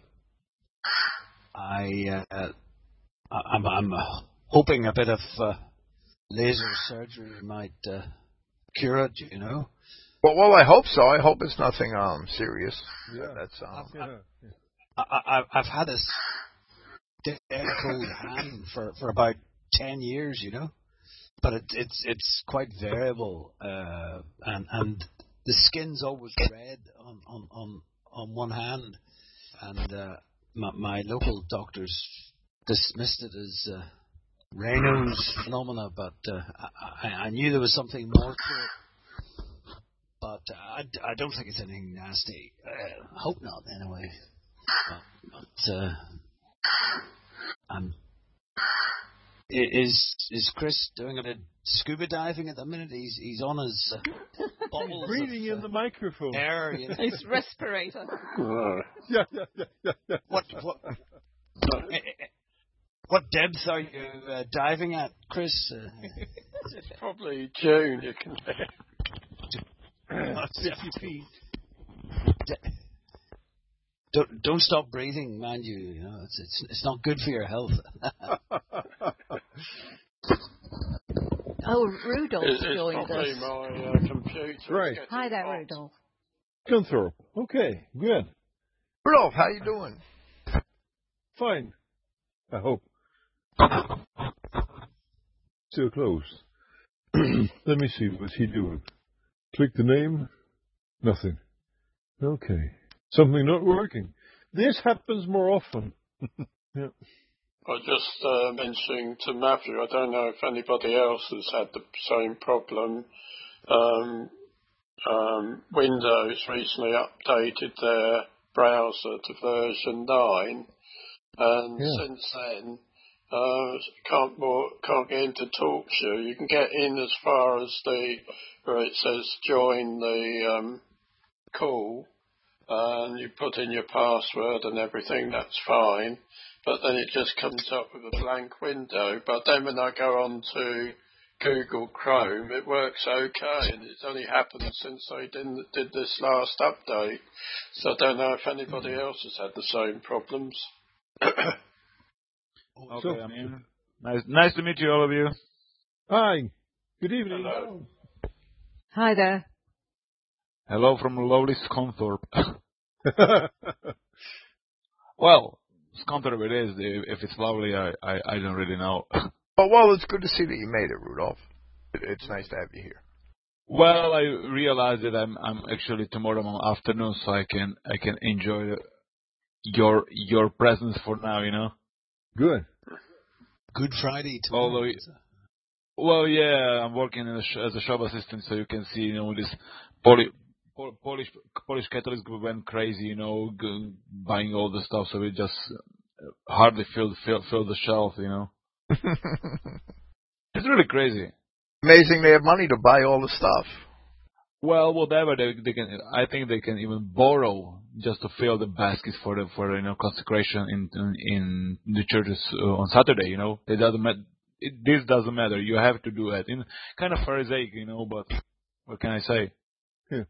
I uh, I- I'm I'm uh, hoping a bit of uh, laser surgery might uh, cure it, you know. Well, well, I hope so. I hope it's nothing um serious. Yeah. That's um. Yeah. I, I, I've had this dead cold hand for, for about ten years, you know, but it, it's it's quite variable, uh, and and the the skin's always red on on on, on one hand, and uh, my, my local doctors dismissed it as uh, Raynaud's phenomena, but uh, I, I knew there was something more to it. But uh, I, I don't think it's anything nasty. Uh, hope not, anyway. But, but uh, I'm. Is is Chris doing a bit of scuba diving at the minute? He's he's on his uh, bubbles breathing of, in uh, the microphone. air. You know? His respirator. Yeah, yeah, yeah, yeah, yeah. What what what depth are you uh, diving at, Chris? Uh, It's probably June, you can fifty feet. de- don't don't stop breathing, mind you. You know it's it's it's not good for your health. Oh, Rudolph It's, it's joined probably us. my uh, computer. Right. getting Hi there, hot. Rudolph. Gunther. Okay, good. Rudolph, how you doing? Fine. I hope. Still closed. Let me see. What's he doing? Click the name. Nothing. Okay. Something not working. This happens more often. Yeah. I was just uh, mentioning to Matthew, I don't know if anybody else has had the same problem. Um, um, Windows recently updated their browser to version nine, and Yeah. since then, uh, can't more can't get into TalkShoe. You can get in as far as the where it says join the um, call, and you put in your password and everything. That's fine. But then it just comes up with a blank window. But then when I go on to Google Chrome, it works okay, and it's only happened since they didn't, did this last update. So I don't know if anybody else has had the same problems. Okay, So- I mean, nice, nice to meet you, all of you. Hi. Good evening. Hello. Hi there. Hello from lovely Scunthorpe. Well, Scunthorpe it is. If it's lovely, I, I, I don't really know. Oh, well, it's good to see that you made it, Rudolph. It, it's nice to have you here. Well, I realize that I'm I'm actually tomorrow afternoon, so I can I can enjoy the, your your presence for now, you know. Good. Good Friday tomorrow. Although, well, yeah, I'm working in a sh- as a shop assistant, so you can see, you know, this poly, Pol- Polish Polish Catholics went crazy, you know, g- buying all the stuff, so we just hardly filled fill, fill the shelf, you know. It's really crazy. Amazing they have money to buy all the stuff. Well, whatever they they can, I think they can even borrow just to fill the baskets for the for you know consecration in in, in the churches uh, on Saturday. You know, it doesn't matter. It, this doesn't matter. You have to do it. In kind of Pharisaic, you know. But what can I say? Yeah.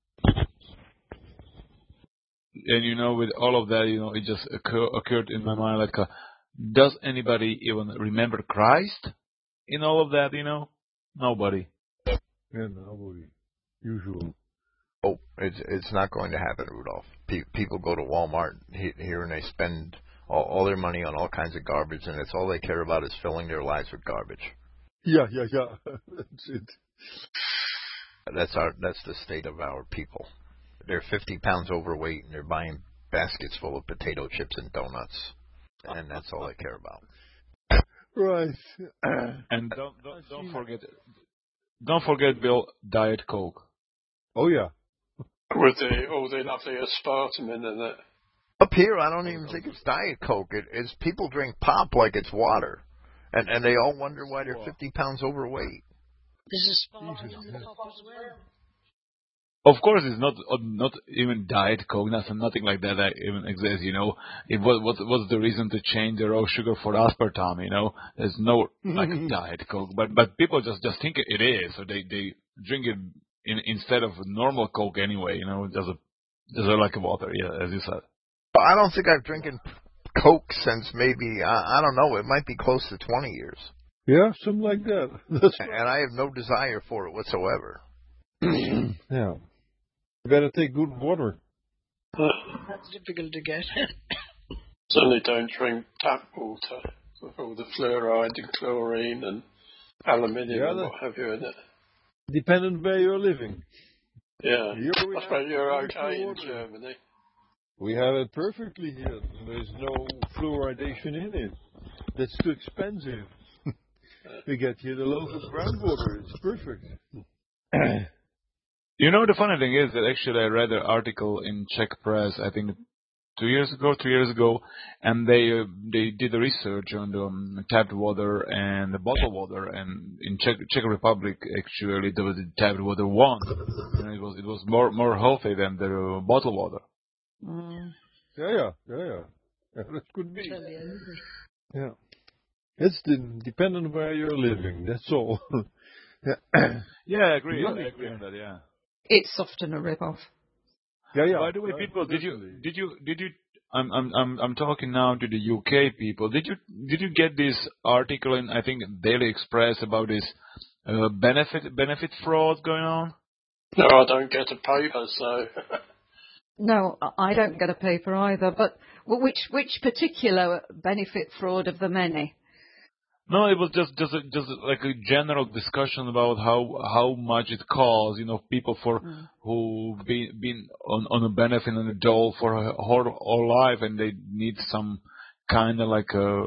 And you know, with all of that, you know, it just occur, occurred in my mind like, uh, does anybody even remember Christ in all of that? You know, nobody. Yeah, nobody. Usual. Oh, it's it's not going to happen, Rudolph. Pe- people go to Walmart he- here and they spend all, all their money on all kinds of garbage, and it's all they care about is filling their lives with garbage. Yeah, yeah, yeah. That's it. That's our that's the state of our people. They're fifty pounds overweight and they're buying baskets full of potato chips and donuts, and that's all they care about. Right. And don't don't, don't forget, don't forget, Bill, Diet Coke. Oh, yeah. With the, all the lovely aspartame in it. Up here, I don't even think it's Diet Coke. It, it's people drink pop like it's water, and and they all wonder why they're fifty pounds overweight. There's a spot in the top as well. Of course, it's not uh, not even Diet Coke. Nothing, nothing like that, that even exists. You know, it what what what's the reason to change the raw sugar for aspartame? You know, there's no like Diet Coke, but but people just just think it is, so they they drink it in, instead of normal Coke anyway. You know, there's a there's a like water, yeah, as you said. I don't think I've drinking Coke since maybe I, I don't know. It might be close to twenty years, Yeah, something like that. That's right. and I have no desire for it whatsoever. Yeah. You better take good water. That's difficult to get. Certainly don't drink tap water with all the fluoride and chlorine and aluminium Yeah, and that- what have you in it. Depending where you're living. Yeah. Here we I have suppose you're plenty okay in water. Germany. We have it perfectly here. There's no fluoridation in it. That's too expensive. We get here the local groundwater. It's perfect. You know, the funny thing is that actually I read an article in Czech press, I think two years ago, three years ago, and they uh, they did a research on the um, tapped water and the bottled water, and in Czech, Czech Republic actually there was the tapped water won, and it was it was more more healthy than the uh, bottled water. Mm. Yeah, yeah, yeah, yeah. Yeah, that could be. Yeah. It's the, dependent on where you're living, that's all. yeah. Yeah, I agree. Yeah. I agree on that. Yeah. It's often a rip-off. Yeah, yeah. By the way, Uh, people, did you definitely. did you did you? I'm I'm I'm I'm talking now to the U K people. Did you did you get this article in I think Daily Express about this uh, benefit benefit fraud going on? No, I don't get a paper, so. No, I don't get a paper either. But which which particular benefit fraud of the many? No, it was just just a, just like a general discussion about how how much it costs, you know, people for Mm. who been been on on a benefit and a dole for a whole, whole life, and they need some kind of like a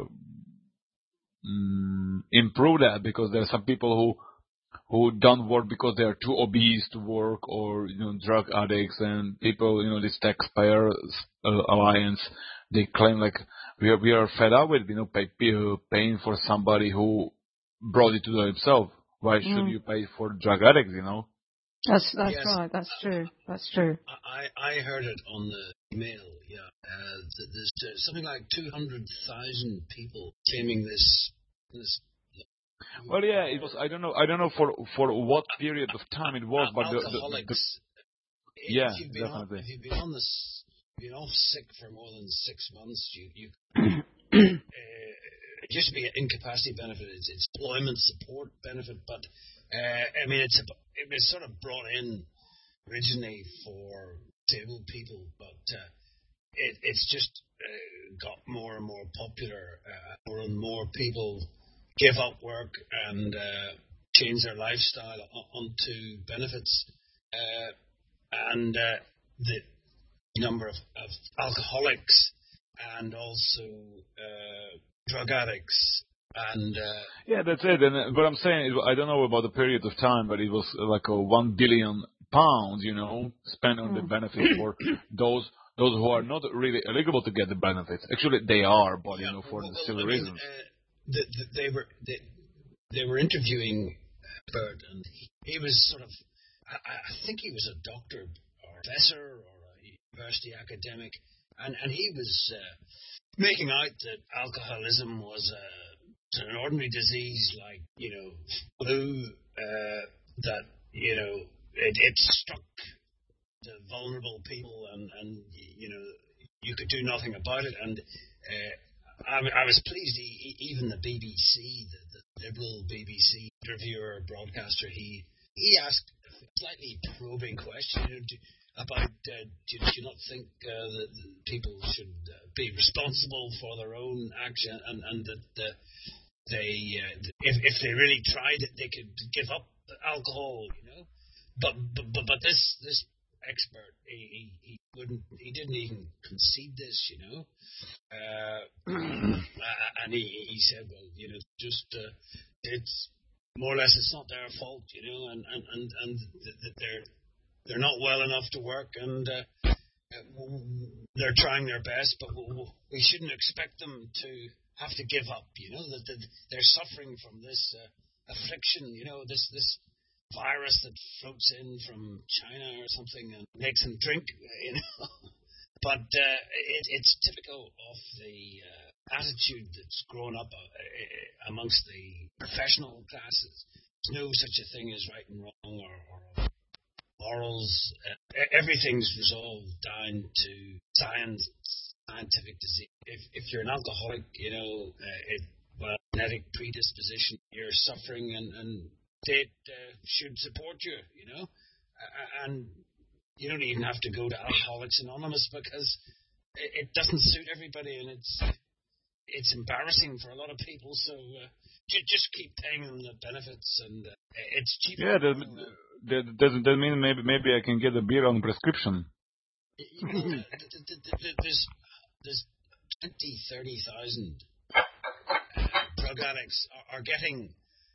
mm, improve that, because there are some people who who don't work because they are too obese to work, or you know, drug addicts, and people, you know, this taxpayer uh, alliance, they claim like we are we are fed up with, you know, pay, pay, uh, paying for somebody who brought it to himself. Why should Mm. you pay for drug addicts? You know? That's that's Yes. right. That's true. That's true. I, I heard it on the email, yeah. Uh, th- there's uh, something like two hundred thousand people claiming this. this Well, yeah, it was. I don't know. I don't know for for what period of time it was, but the, the, the, alcoholics. If yeah, you've been on, definitely. if you've been on this, been off sick for more than six months, you you. uh, it used to be an incapacity benefit. It's, it's employment support benefit, but uh, I mean, it's a, it was sort of brought in originally for disabled people, but uh, it, it's just uh, got more and more popular. Uh, more and more people give up work and uh, change their lifestyle on, onto benefits, uh, and uh, the number of, of alcoholics and also uh, drug addicts and uh, Yeah, that's it. And uh, what I'm saying is, I don't know about the period of time, but it was uh, like a one billion pounds, you know, spent on the Mm. benefits for those those who are not really eligible to get the benefits. Actually, they are, but you yeah, know, for well, the well, silly I mean, reasons. uh, the, the, they were they, they were interviewing Bert, and he, he was sort of I, I think he was a doctor or professor or a university academic, and and he was uh, making out that alcoholism was a, an ordinary disease like, you know, flu, uh, that, you know, it, it struck the vulnerable people, and, and you know, you could do nothing about it. And uh, I, I was pleased, he, he, even the B B C, the, the liberal B B C interviewer, broadcaster, he he asked a slightly probing question, you know, do, about uh, do, do you not think uh, that people should uh, be responsible for their own action, and, and that uh, they, uh, if, if they really tried it, they could give up alcohol, you know. But but but, but this this expert, he, he, he wouldn't, he didn't even concede this, you know. Uh, and he, he said, well, you know, just uh, it's more or less it's not their fault, you know, and and and, and that they're they're not well enough to work, and uh, they're trying their best, but we shouldn't expect them to have to give up, you know, that they're suffering from this uh, affliction, you know, this this virus that floats in from China or something and makes them drink, you know. But uh, it, it's typical of the uh, attitude that's grown up uh, amongst the professional classes. There's no such a thing as right and wrong or, or morals. Uh, everything's resolved down to science, scientific disease. If, if you're an alcoholic, you know, uh, it, well, genetic predisposition, you're suffering, and, and state uh, should support you, you know. Uh, and you don't even have to go to Alcoholics Anonymous, because it, it doesn't suit everybody, and it's it's embarrassing for a lot of people. So uh, j- just keep paying them the benefits, and uh, it's cheaper. Yeah, the, that doesn't that mean maybe maybe I can get a beer on prescription? You know, th- th- th- th- there's there's twenty, thirty thousand drug addicts are, are getting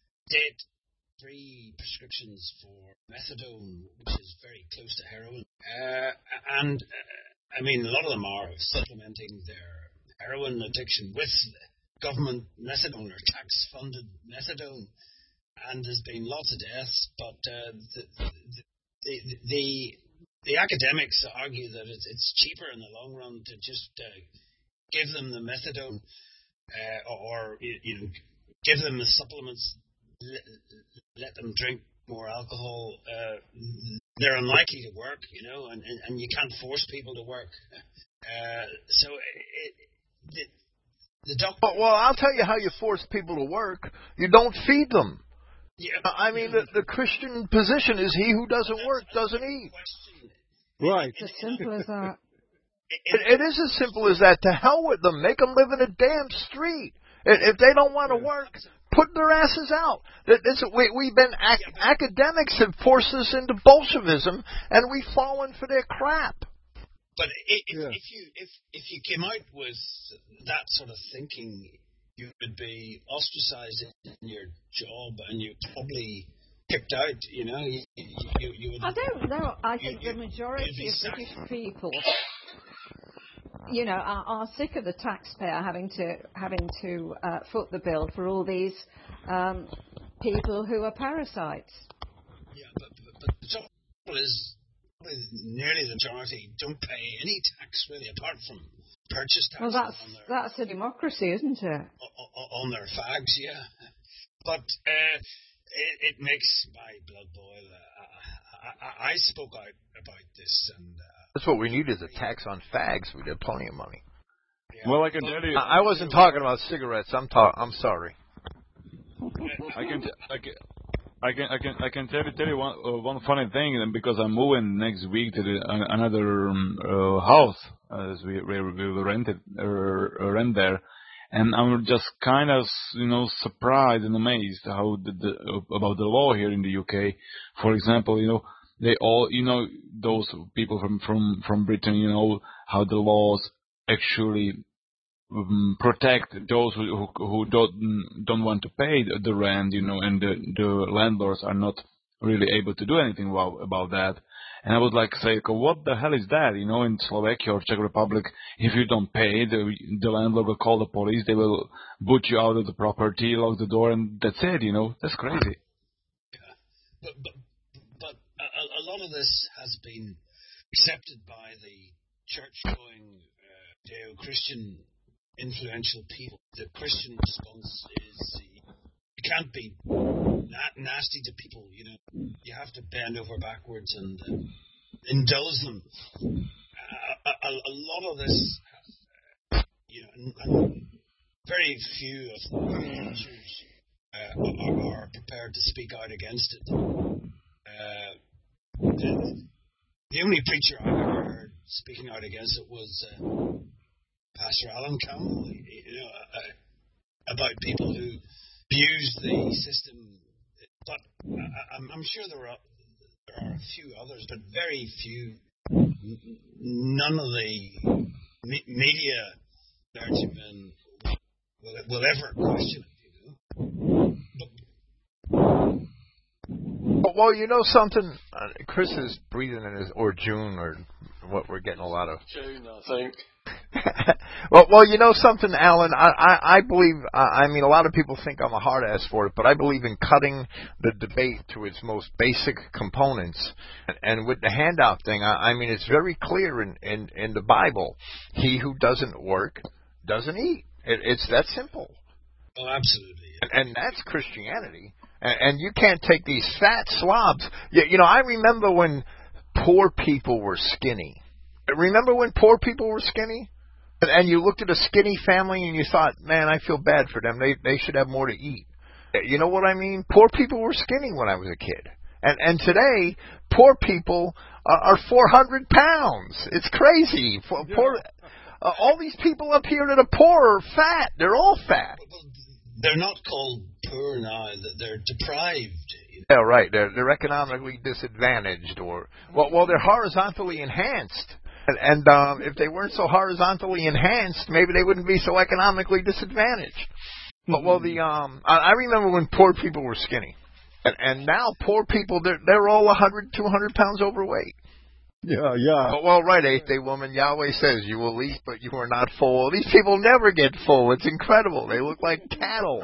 debt-free prescriptions for methadone, which is very close to heroin. Uh, and uh, I mean, a lot of them are supplementing their heroin addiction with government methadone or tax-funded methadone. And there's been lots of deaths, but uh, the, the, the, the the academics argue that it's, it's cheaper in the long run to just uh, give them the methadone uh, or, you know, give them the supplements, let, let them drink more alcohol. Uh, they're unlikely to work, you know, and, and, and you can't force people to work. Uh, so it, the, the doctor... Well, well, I'll tell you how you force people to work. You don't feed them. Yeah, I mean, the, the Christian position is he who doesn't work doesn't eat. Right. It's as simple as that. It, it is as simple as that. To hell with them. Make them live in a damn street. If they don't want to work, put their asses out. This, we, we've been ac- academics have forced us into Bolshevism, and we've fallen for their crap. But if, Yeah. if you if if you came out with that sort of thinking, you would be ostracized in your job, and you'd probably kicked out. You know, you you, you would. I don't know. I you- think you- the majority you'd be of sacked. British people, you know, are, are sick of the taxpayer having to having to uh, foot the bill for all these um, people who are parasites. Yeah, but, but, but the trouble is, probably nearly the majority don't pay any tax really, apart from purchase tax Well, that's on their that's a democracy, isn't it? o- on their fags. Yeah, but uh, it, it makes my blood boil. Uh, I, I, I spoke out about this, and uh, That's what we need is a tax on fags. We'd have plenty of money. yeah, Well, I can but- tell you, I I wasn't talking about cigarettes. I'm ta- I'm sorry. I can, t- I can, I can, I can, I can tell you, tell you one, uh, one funny thing, and because I'm moving next week to the, uh, another um, uh, house as we we, we will rent it, uh, rent there, and I'm just kind of, you know, surprised and amazed how the, the about the law here in the U K. For example, you know, they all, you know, those people from from from Britain, you know, how the laws actually um, protect those who who, who don't don't want to pay the, the rent, you know, and the, the landlords are not really able to do anything about, about that. And I would like to say, what the hell is that? You know, in Slovakia or Czech Republic, if you don't pay, the the landlord will call the police. They will boot you out of the property, lock the door, and that's it. You know, that's crazy. But but but a, a lot of this has been accepted by the church-going uh, Judeo-Christian influential people. The Christian response is you can't be na- nasty to people. You know, you have to bend over backwards and uh, indulge them. Uh, a, a, a lot of this, uh, you know, and, and very few of the preachers uh, are, are prepared to speak out against it. Uh, the, the only preacher I've ever heard speaking out against it was uh, Pastor Alan Campbell, you know, uh, about people who abuse the system. But I, I'm, I'm sure there are there are a few others, but very few. N- None of the me- media clergymen will, will ever question it. You know. But, Well, you know something? Uh, Chris is breathing in his, or June, or what we're getting a lot of. June, I think. well, well, you know something, Alan. I, I, I believe. I mean, a lot of people think I'm a hard ass for it, but I believe in cutting the debate to its most basic components. And, and with the handout thing, I, I mean, it's very clear in, in, in the Bible: he who doesn't work doesn't eat. It, it's that simple. oh, absolutely. Yeah. And, and that's Christianity. And, and you can't take these fat slobs. You, you know, I remember when poor people were skinny. Remember when poor people were skinny? And, and you looked at a skinny family and you thought, man, I feel bad for them. They they should have more to eat. You know what I mean? Poor people were skinny when I was a kid. And and today, poor people are, are four hundred pounds. It's crazy. Poor, poor, uh, all these people up here that are poor are fat. They're all fat. They're not called poor now; they're deprived. Yeah, right. They're, they're economically disadvantaged, or well, well, they're horizontally enhanced. And, and um, if they weren't so horizontally enhanced, maybe they wouldn't be so economically disadvantaged. But well, the um, I, I remember when poor people were skinny, and, and now poor people they're they're all one hundred, two hundred pounds overweight. Yeah, yeah. Oh, well, right, eighth day woman. Yahweh says you will eat, but you are not full. These people never get full. It's incredible. They look like cattle.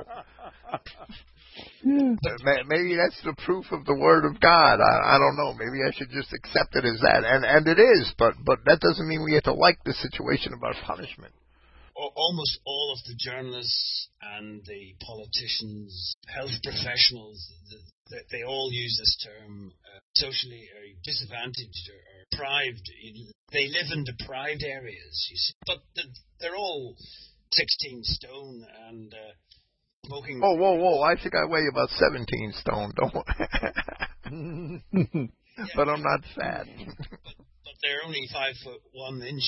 Maybe that's the proof of the word of God. I, I don't know. Maybe I should just accept it as that, and and it is. But but that doesn't mean we have to like the situation about punishment. Almost all of the journalists and the politicians, health professionals, the, the, they all use this term, uh, socially or disadvantaged or, or deprived. They live in deprived areas, you see. But the, they're all sixteen stone and uh, smoking. Oh, whoa, whoa! I think I weigh about seventeen stone, don't I? Yeah, but I'm not fat. But, but they're only five foot one inch.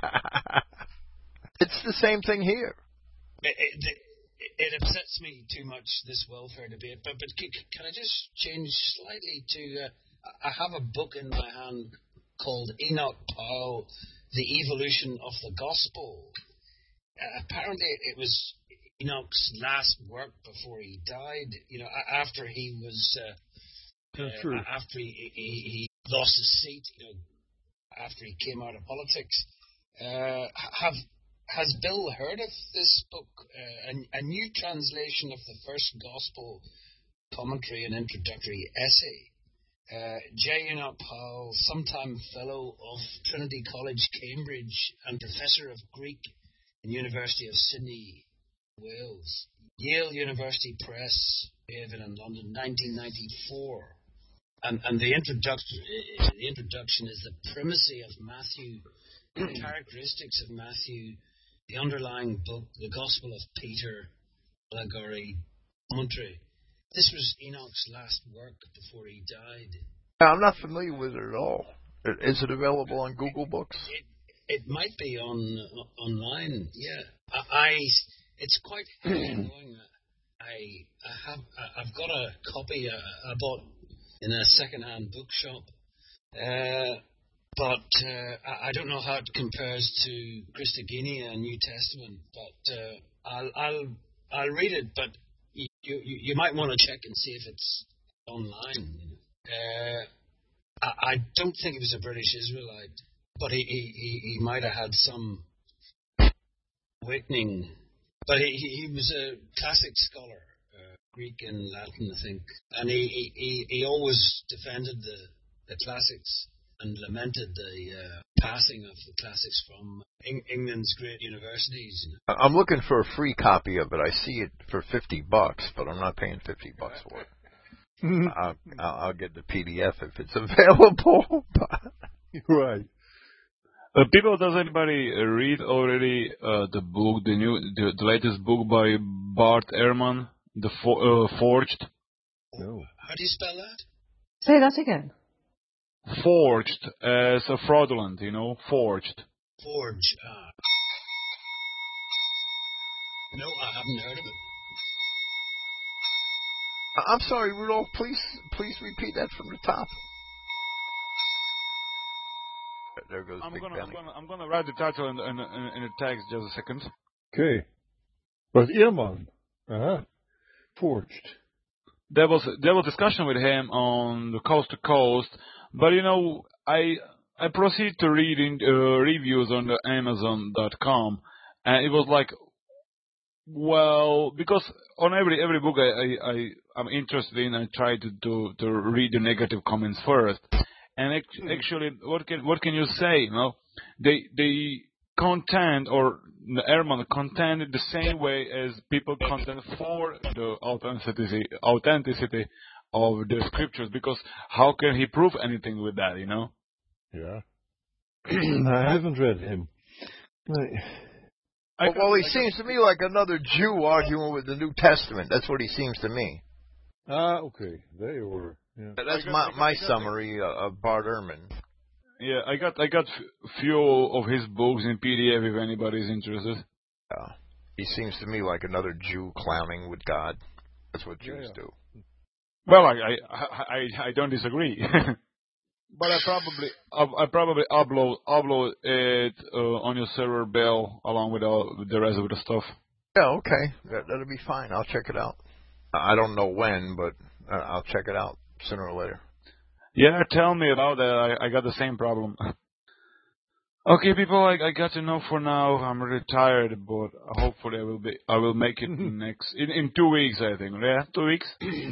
It's the same thing here. It, it, it upsets me too much, this welfare debate, but, but can, can I just change slightly to, uh, I have a book in my hand called Enoch Powell, The Evolution of the Gospel. Uh, apparently it was Enoch's last work before he died, you know, after he was, uh, That's uh, true. after he, he, he lost his seat, you know, after he came out of politics. Uh, have Has Bill heard of this book, uh, a, a new translation of the first gospel commentary and introductory essay? Uh, J. Enoch Powell, sometime fellow of Trinity College, Cambridge, and professor of Greek in University of Sydney, Wales. Yale University Press, Haven in London, nineteen ninety-four. And, and the introduction, the introduction is the primacy of Matthew, the characteristics of Matthew, the underlying book, the Gospel of Peter, allegory, commentary. This was Enoch's last work before he died. I'm not familiar with it at all. Is it available on Google Books? It, it might be on uh, online. Yeah, I, I. It's quite heavy going. I, I have. I've got a copy uh, I bought in a second-hand bookshop. Uh, But uh, I don't know how it compares to Christogenea and New Testament. But uh, I'll I'll I'll read it. But you you, you might want to check and see if it's online. You know. uh, I, I don't think he was a British Israelite, but he he, he, he might have had some awakening. But he he, he was a classic scholar, uh, Greek and Latin, I think, and he he, he, he always defended the the classics and lamented the uh, passing of the classics from Eng- England's great universities. I'm looking for a free copy of it. I see it for fifty bucks, but I'm not paying fifty bucks for it. I'll, I'll, I'll get the P D F if it's available. Right. Uh, people, does anybody uh, read already uh, the book, the new, the, the latest book by Bart Ehrman, the for, uh, Forged? No. How do you spell that? Say that again. Forged, as a fraudulent, you know, forged. Forge. Uh, no, I haven't heard of it. I'm sorry, Rudolph. Please, please repeat that from the top. There goes I'm Big gonna, Benny. I'm gonna, I'm gonna write the title in, in, in, in the text. Just a second. Okay. But Ehrman. Uh-huh. Forged. There was there was discussion with him on the Coast to Coast, but you know, I I proceed to reading uh, reviews on the Amazon dot com, and it was like, well, because on every every book I, I, I I'm interested in, I try to, to to read the negative comments first, and act- actually, what can what can you say? You know, they they contend, or Ehrman contended the same way as people contend for the authenticity authenticity of the scriptures, because how can he prove anything with that? You know. Yeah. I haven't read him. Right. Well, well, he seems to me like another Jew arguing with the New Testament. That's what he seems to me. Ah, okay. They were. Yeah. That's my my summary uh, of Bart Ehrman. Yeah, I got I got f- few of his books in P D F if anybody's interested. Yeah. He seems to me like another Jew clowning with God. That's what Jews Yeah, yeah. do. Well, I I I, I don't disagree. But I probably I, I probably upload upload it uh, on your server, Bill, along with all with the rest of the stuff. Yeah, okay, that, that'll be fine. I'll check it out. I don't know when, but uh, I'll check it out sooner or later. Yeah, tell me about that. I, I got the same problem. Okay, people, I, I got to know for now. I'm really tired, but hopefully I will be. I will make it next in, in two weeks. I think. Yeah, two weeks.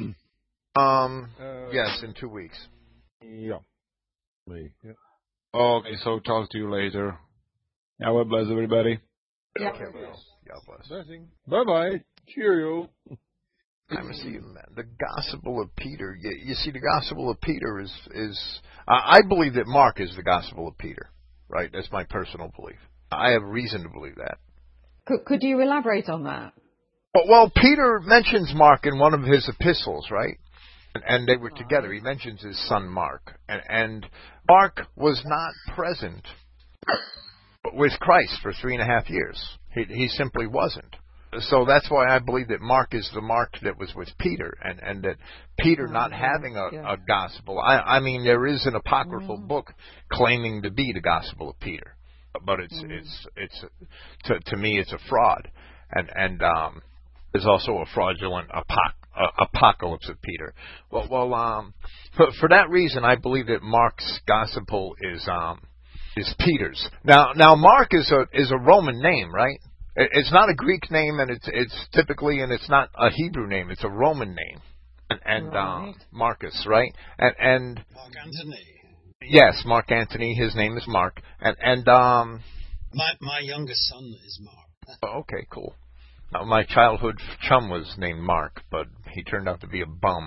um. Uh, yes, in two weeks. Yeah. Me. Yeah. Okay, so talk to you later. Yeah, well, bless everybody. Yeah. Okay, well, God bless. Blessing. Bye bye. Cheerio. I'm gonna see man. The Gospel of Peter. You, you see, the Gospel of Peter is is. Uh, I believe that Mark is the Gospel of Peter. Right, that's my personal belief. I have reason to believe that. Could, could you elaborate on that? Well, well, Peter mentions Mark in one of his epistles, right? And, and they were Right. together. He mentions his son Mark, and, and Mark was not present with Christ for three and a half years. He, he simply wasn't. So that's why I believe that Mark is the Mark that was with Peter, and, and that Peter not having a, yeah. a gospel. I, I mean, there is an apocryphal Mm. book claiming to be the Gospel of Peter, but it's Mm. it's it's to to me it's a fraud, and and um, there's also a fraudulent apoc- uh, apocalypse of Peter. Well, well, um, for for that reason, I believe that Mark's gospel is um is Peter's. Now now Mark is a is a Roman name, right? It's not a Greek name, and it's it's typically, and it's not a Hebrew name. It's a Roman name, and, and Right. um, Marcus, right? And and Mark Anthony. yes, Mark Antony. His name is Mark, and and um. My my youngest son is Mark. Oh, okay, cool. Uh, my childhood chum was named Mark, but he turned out to be a bum.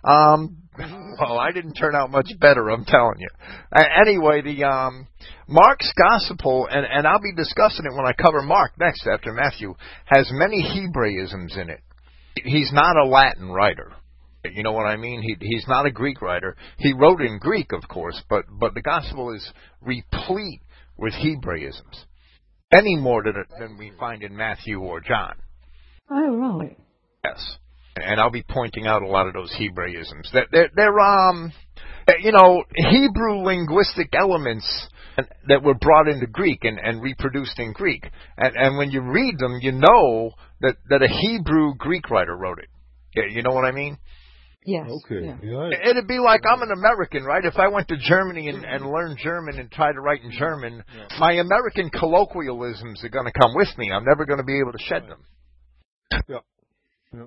Um, well, I didn't turn out much better, I'm telling you. Uh, anyway, the um, Mark's Gospel, and, and I'll be discussing it when I cover Mark next after Matthew, has many Hebraisms in it. He's not a Latin writer. You know what I mean? He, he's not a Greek writer. He wrote in Greek, of course, but, but the Gospel is replete with Hebraisms. Any more than, than we find in Matthew or John. Oh, right. Yes. And I'll be pointing out a lot of those Hebraisms. They're, they're, they're um, you know, Hebrew linguistic elements that were brought into Greek and, and reproduced in Greek. And, and when you read them, you know that, that a Hebrew Greek writer wrote it. Yeah, you know what I mean? Yes. Okay. Yeah. Yeah. It'd be like I'm an American, right? If I went to Germany and, and learned German and tried to write in German, Yeah. my American colloquialisms are going to come with me. I'm never going to be able to shed them. Yeah. Yeah.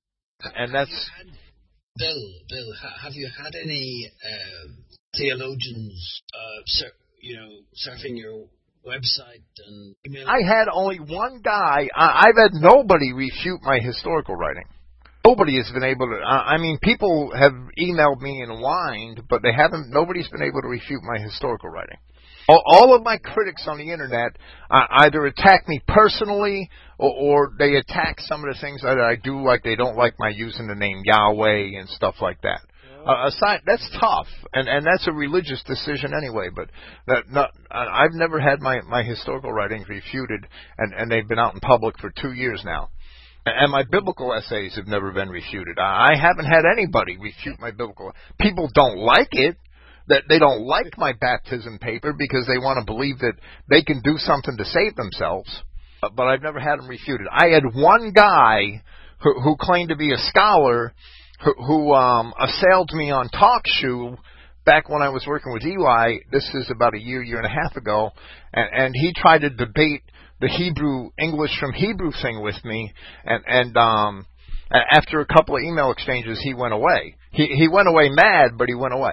And that's... Bill, Bill, ha- have you had any uh, theologians, uh, sur- you know, surfing your website and email? I had only one guy. I, I've had nobody refute my historical writing. Nobody has been able to. I, I mean, people have emailed me and whined, but they haven't. Nobody's been able to refute my historical writing. All, all of my critics on the internet uh, either attack me personally, or, or they attack some of the things that I do, like they don't like my using the name Yahweh and stuff like that. Uh, aside, that's tough, and and that's a religious decision anyway. But that not, I've never had my my historical writings refuted, and and they've been out in public for two years now. And my biblical essays have never been refuted. I haven't had anybody refute my biblical. People don't like it. That they don't like my baptism paper because they want to believe that they can do something to save themselves. But I've never had them refuted. I had one guy who, who claimed to be a scholar who, who um, assailed me on TalkShoe back when I was working with Eli. This is about a year, year and a half ago, and, and he tried to debate the Hebrew English from Hebrew thing with me, and and um, after a couple of email exchanges, he went away. He he went away mad, but he went away.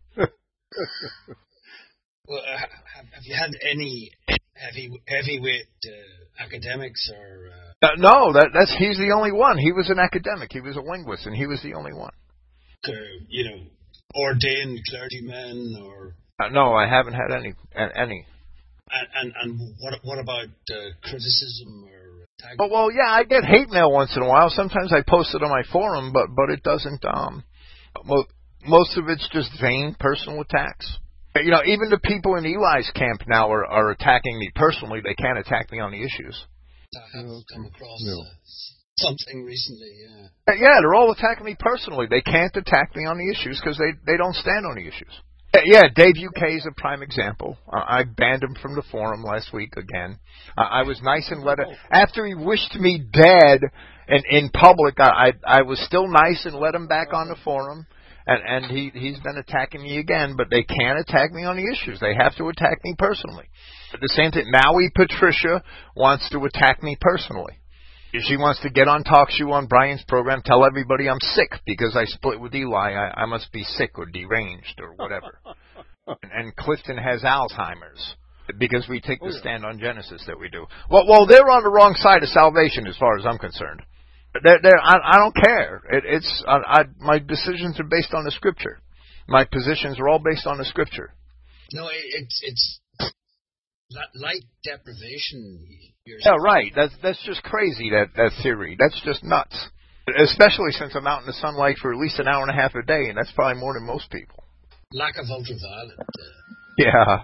Well, uh, have, have you had any heavy heavyweight uh, academics or? Uh, Uh, no, that that's he's the only one. He was an academic. He was a linguist, and he was the only one. uh, you know, ordained clergymen or? Uh, no, I haven't had any any. And and, and what what about uh, criticism or tag? Oh well, yeah, I get hate mail once in a while. Sometimes I post it on my forum, but but it doesn't. Um, mo- most of it's just vain personal attacks. You know, even the people in Eli's camp now are, are attacking me personally. They can't attack me on the issues. I have come across No. uh, something recently, yeah. Uh, Yeah, they're all attacking me personally. They can't attack me on the issues because they, they don't stand on the issues. Uh, Yeah, Dave U K is a prime example. Uh, I banned him from the forum last week again. Uh, I was nice and let it, after he wished me dead in, in public, I, I I was still nice and let him back on the forum. And, and he, he's been attacking me again, but they can't attack me on the issues. They have to attack me personally. At the same time, Maui Patricia wants to attack me personally. She wants to get on Talk Show on Brian's program, tell everybody I'm sick because I split with Eli. I, I must be sick or deranged or whatever. and, and Clifton has Alzheimer's because we take the stand on Genesis that we do. Well, well, they're on the wrong side of salvation as far as I'm concerned. They're, they're, I, I don't care. It, it's I, I, my decisions are based on the Scripture. My positions are all based on the Scripture. No, it, it's it's light deprivation. Yeah, right. That's that's just crazy. That that theory. That's just nuts. Especially since I'm out in the sunlight for at least an hour and a half a day, and that's probably more than most people. Lack of ultraviolet. Uh, yeah.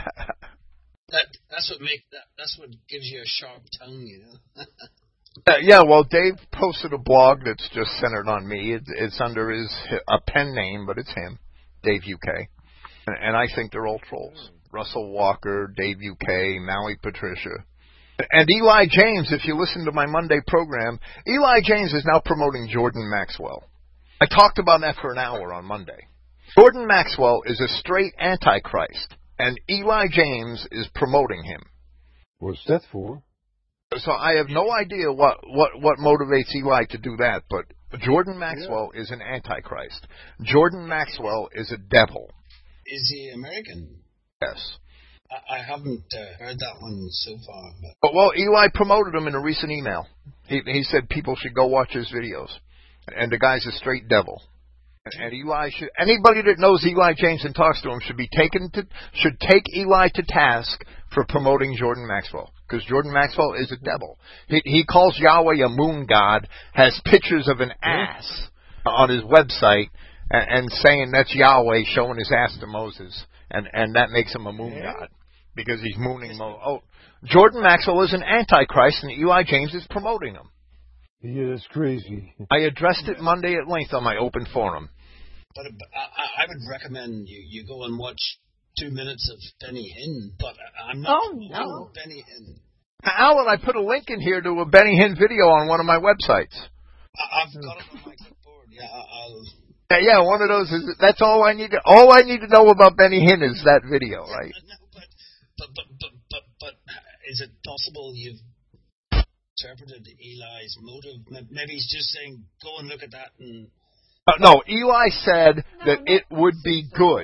that that's what make that that's what gives you a sharp tongue, you know. Uh, yeah, well, Dave posted a blog that's just centered on me. It, it's under his a pen name, but it's him, Dave U K. And, and I think they're all trolls. Russell Walker, Dave U K, Maui Patricia. And Eli James, if you listen to my Monday program, Eli James is now promoting Jordan Maxwell. I talked about that for an hour on Monday. Jordan Maxwell is a straight antichrist, and Eli James is promoting him. What's that for? So I have no idea what, what, what motivates Eli to do that, but Jordan Maxwell yeah. is an antichrist. Jordan Maxwell is a devil. Is he American? Yes. I, I haven't uh, heard that one so far. But. but well, Eli promoted him in a recent email. He, he said people should go watch his videos, and the guy's a straight devil. And, and Eli should anybody that knows Eli James and talks to him should be taken to should take Eli to task for promoting Jordan Maxwell. Because Jordan Maxwell is a devil. He, he calls Yahweh a moon god, has pictures of an ass on his website, and, and saying that's Yahweh showing his ass to Moses, and, and that makes him a moon god, because he's mooning Moses. Oh, Jordan Maxwell is an antichrist, and Eli James is promoting him. Yeah, that's crazy. I addressed it Monday at length on my open forum. But I, I would recommend you, you go and watch two minutes of Benny Hinn, but I'm not oh, no. Benny Hinn. Alan, I put a link in here to a Benny Hinn video on one of my websites. I, I've got it on my clipboard. Yeah, I'll. Yeah, yeah, one of those is. That's all I need. To, all I need to know about Benny Hinn is that video, right? No, but, but but but but but is it possible you've interpreted Eli's motive? Maybe he's just saying, "Go and look at that." And uh, no, Eli said no, that no, it would be good.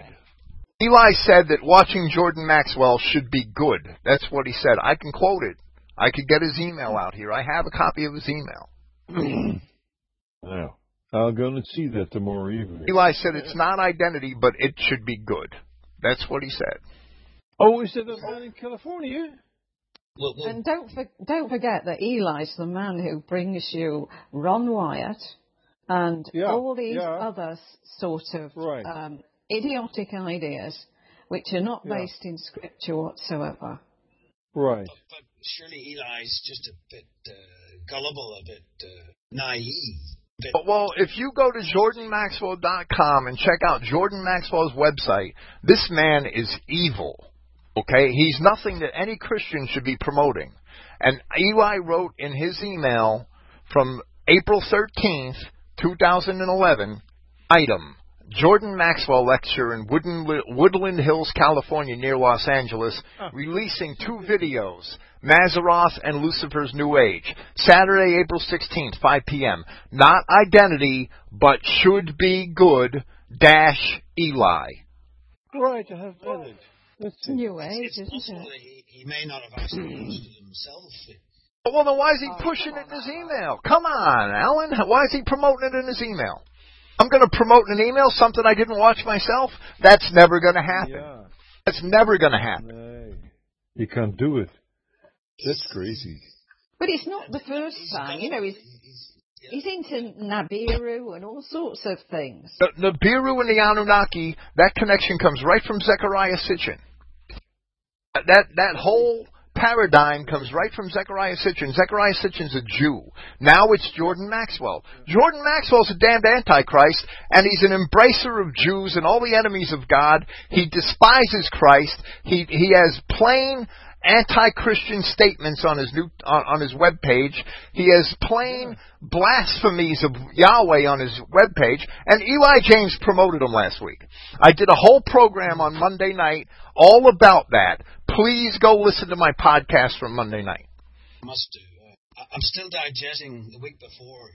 Eli said that watching Jordan Maxwell should be good. That's what he said. I can quote it. I could get his email out here. I have a copy of his email. Now, I'm going to see that tomorrow evening. Eli said it's not identity, but it should be good. That's what he said. Oh, is it down in California? well, well, And don't for, don't forget that Eli's the man who brings you Ron Wyatt and Yeah, all these yeah. other s- sort of Right. um, idiotic ideas which are not Yeah. based in scripture whatsoever. Right. but, but surely Eli's just a bit uh, gullible, a bit uh, naive. Bit, But, well, if you go to Jordan Maxwell dot com and check out Jordan Maxwell's website, this man is evil. Okay? He's nothing that any Christian should be promoting. And Eli wrote in his email from April thirteenth, twenty eleven, item, Jordan Maxwell lecture in Woodland, Woodland Hills, California, near Los Angeles, releasing two videos, Mazaroth and Lucifer's New Age. Saturday, April sixteenth, five p.m. Not identity, but should be good, dash Eli. Right, I have read it. Let's see. New age, it's isn't possible it? he, he may not have actually used it himself. Well, then why is he pushing it in his email? Come on, Alan. Why is he promoting it in his email? I'm going to promote in an email something I didn't watch myself? That's never going to happen. Yeah. That's never going to happen. No. You can't do it. That's crazy. But it's not the first time. You know, he's, he's into Nabiru and all sorts of things. The, the Biru and the Anunnaki, that connection comes right from Zechariah Sitchin. That, that whole paradigm comes right from Zechariah Sitchin. Zechariah Sitchin's a Jew. Now it's Jordan Maxwell. Jordan Maxwell's a damned antichrist, and he's an embracer of Jews and all the enemies of God. He despises Christ. He he has plain anti-Christian statements on his new on, on his webpage. He has plain blasphemies of Yahweh on his webpage, and Eli James promoted him last week. I did a whole program on Monday night all about that. Please go listen to my podcast from Monday night. I must do. Uh, I'm still digesting the week before.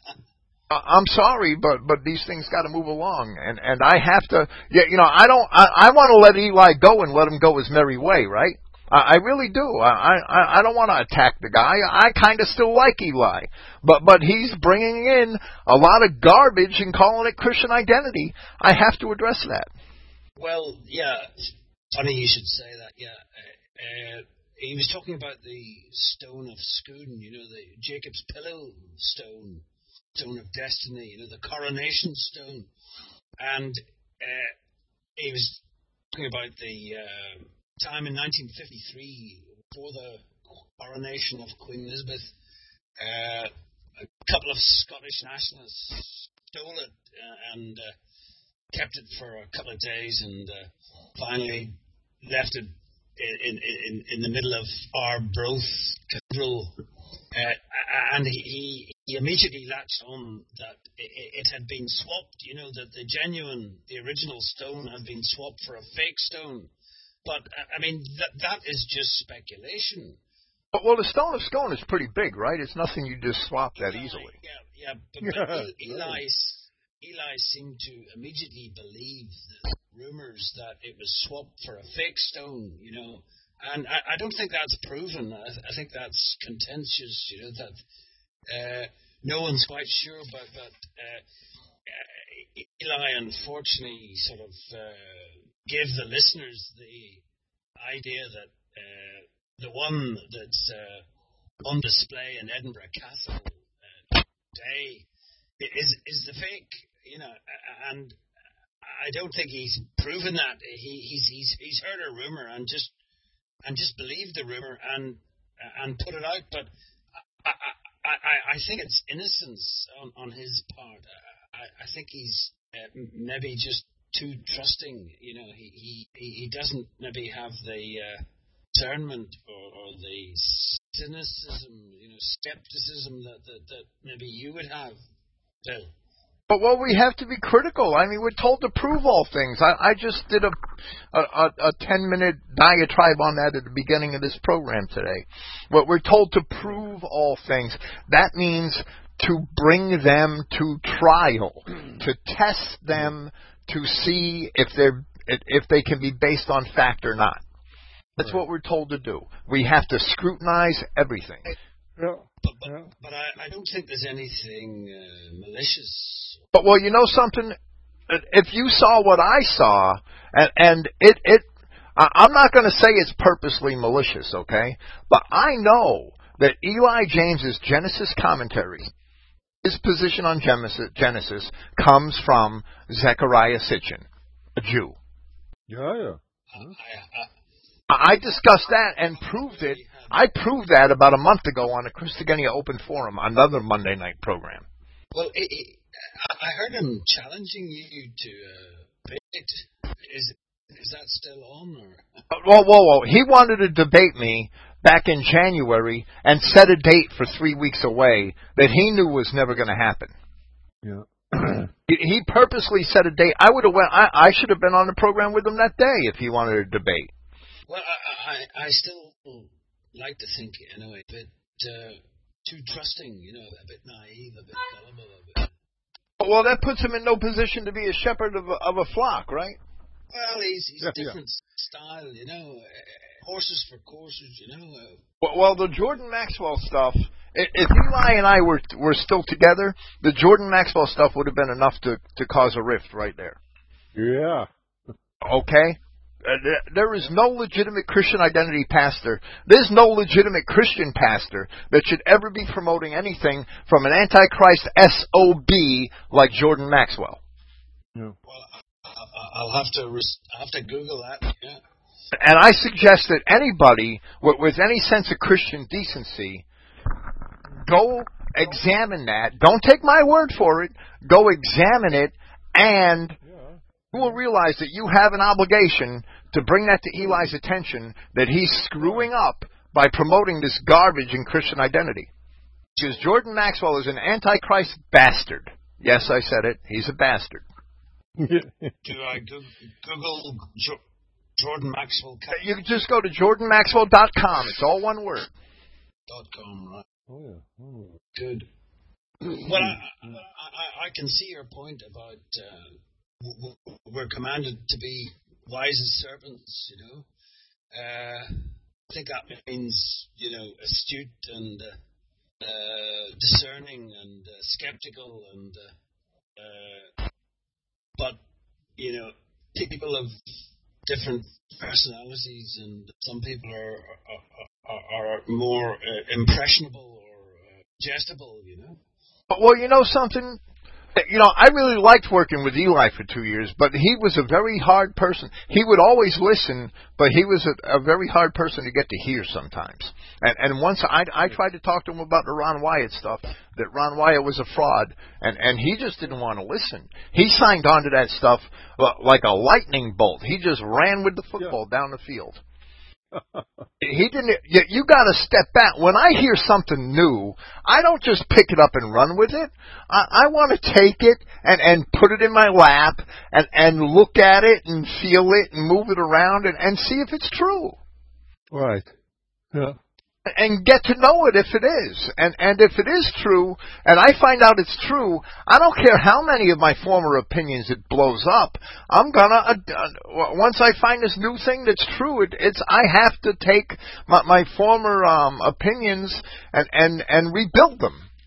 I'm sorry, but but these things got to move along, and and I have to. Yeah, you know, I don't. I, I want to let Eli go and let him go his merry way, right? I really do. I I, I don't want to attack the guy. I kind of still like Eli, but but he's bringing in a lot of garbage and calling it Christian identity. I have to address that. Well, yeah, funny you should say that. Yeah, uh, uh, he was talking about the stone of Scone. You know, the Jacob's pillow stone, stone of destiny. You know, the coronation stone, and uh, he was talking about the. Uh, time in nineteen fifty-three, before the coronation of Queen Elizabeth, uh, a couple of Scottish nationalists stole it uh, and uh, kept it for a couple of days, and uh, finally left it in, in, in the middle of Arbroath Cathedral. Uh, and he, he immediately latched on that it, it had been swapped, you know, that the genuine, the original stone had been swapped for a fake stone. But, I mean, that that is just speculation. Well, the Stone of Scone is pretty big, right? It's nothing you just swap that Eli, easily. Yeah, yeah, but, but Eli, Eli seemed to immediately believe the rumors that it was swapped for a fake stone, you know. And I, I don't think that's proven. I, I think that's contentious, you know, that uh, no one's quite sure about that. Uh, uh, Eli, unfortunately, sort of... Uh, give the listeners the idea that uh, the one that's uh, on display in Edinburgh Castle uh, today is is the fake, you know. And I don't think he's proven that. He, he's he's he's heard a rumor and just and just believed the rumor and and put it out. But I I, I, I think it's innocence on, on his part. I, I think he's uh, maybe just too trusting, you know. He he, he doesn't maybe have the uh, discernment or, or the cynicism, you know, skepticism that, that, that maybe you would have, Bill. But well, we have to be critical. I mean, we're told to prove all things. I, I just did a a, a ten minute diatribe on that at the beginning of this program today. But we're told to prove all things. That means to bring them to trial, to test them, to see if they're if they can be based on fact or not. That's right. What we're told to do. We have to scrutinize everything. Yeah. But, but, yeah. but I, I don't think there's anything uh, malicious. But well, you know something. If you saw what I saw, and, and it it, I'm not going to say it's purposely malicious, okay? But I know that Eli James's Genesis commentary, his position on Genesis, comes from Zechariah Sitchin, a Jew. Yeah, yeah. Huh? I, I, I discussed that and proved it. I proved that about a month ago on a Christogenea Open Forum, another Monday night program. Well, it, it, I heard him challenging you to uh, debate. Is is that still on? Or? Whoa, whoa, whoa! He wanted to debate me back in January and set a date for three weeks away that he knew was never going to happen. Yeah. he, he purposely set a date. I would have went. I, I should have been on the program with him that day if he wanted to debate. Well, I I, I still like to think, you know, a bit uh, too trusting, you know, a bit naive, a bit gullible, a bit. Well, that puts him in no position to be a shepherd of a, of a flock, right? Well, he's, he's yeah, a different yeah. style, you know, uh, horses for courses, you know. Uh, well, well, the Jordan Maxwell stuff, if Eli and I were were still together, the Jordan Maxwell stuff would have been enough to, to cause a rift right there. Yeah. Okay? Uh, there, there is no legitimate Christian identity pastor. There's no legitimate Christian pastor that should ever be promoting anything from an Antichrist S O B like Jordan Maxwell. Yeah. Well, I, I, I'll have to res- I'll have to Google that. Yeah. And I suggest that anybody with, with any sense of Christian decency go examine that. Don't take my word for it. Go examine it, and you will realize that you have an obligation to bring that to Eli's attention, that he's screwing up by promoting this garbage in Christian identity. Because Jordan Maxwell is an antichrist bastard. Yes, I said it. He's a bastard. Do I go- Google jo- Jordan Maxwell? You can just go to jordan maxwell dot com. It's all one word. Dot com, right? Oh, yeah. Oh. Good. Well, I, I, I can see your point about uh, w- w- we're commanded to be wise as serpents, you know. Uh, I think that means, you know, astute and uh, uh, discerning and uh, skeptical and uh, uh, but, you know, people have different personalities, and some people are are, are, are more uh, impressionable or uh, digestible, you know. Well, you know something? You know, I really liked working with Eli for two years, but he was a very hard person. He would always listen, but he was a, a very hard person to get to hear sometimes. And, and once I, I tried to talk to him about the Ron Wyatt stuff, that Ron Wyatt was a fraud, and, and he just didn't want to listen. He signed on to that stuff like a lightning bolt. He just ran with the football yeah. down the field. He didn't. You, you got to step back. When I hear something new, I don't just pick it up and run with it. I, I want to take it and, and put it in my lap and, and look at it and feel it and move it around and, and see if it's true. Right. Yeah. And get to know it if it is. And and if it is true, and I find out it's true, I don't care how many of my former opinions it blows up. I'm gonna, uh, uh, once I find this new thing that's true, it, it's I have to take my, my former um, opinions and, and, and rebuild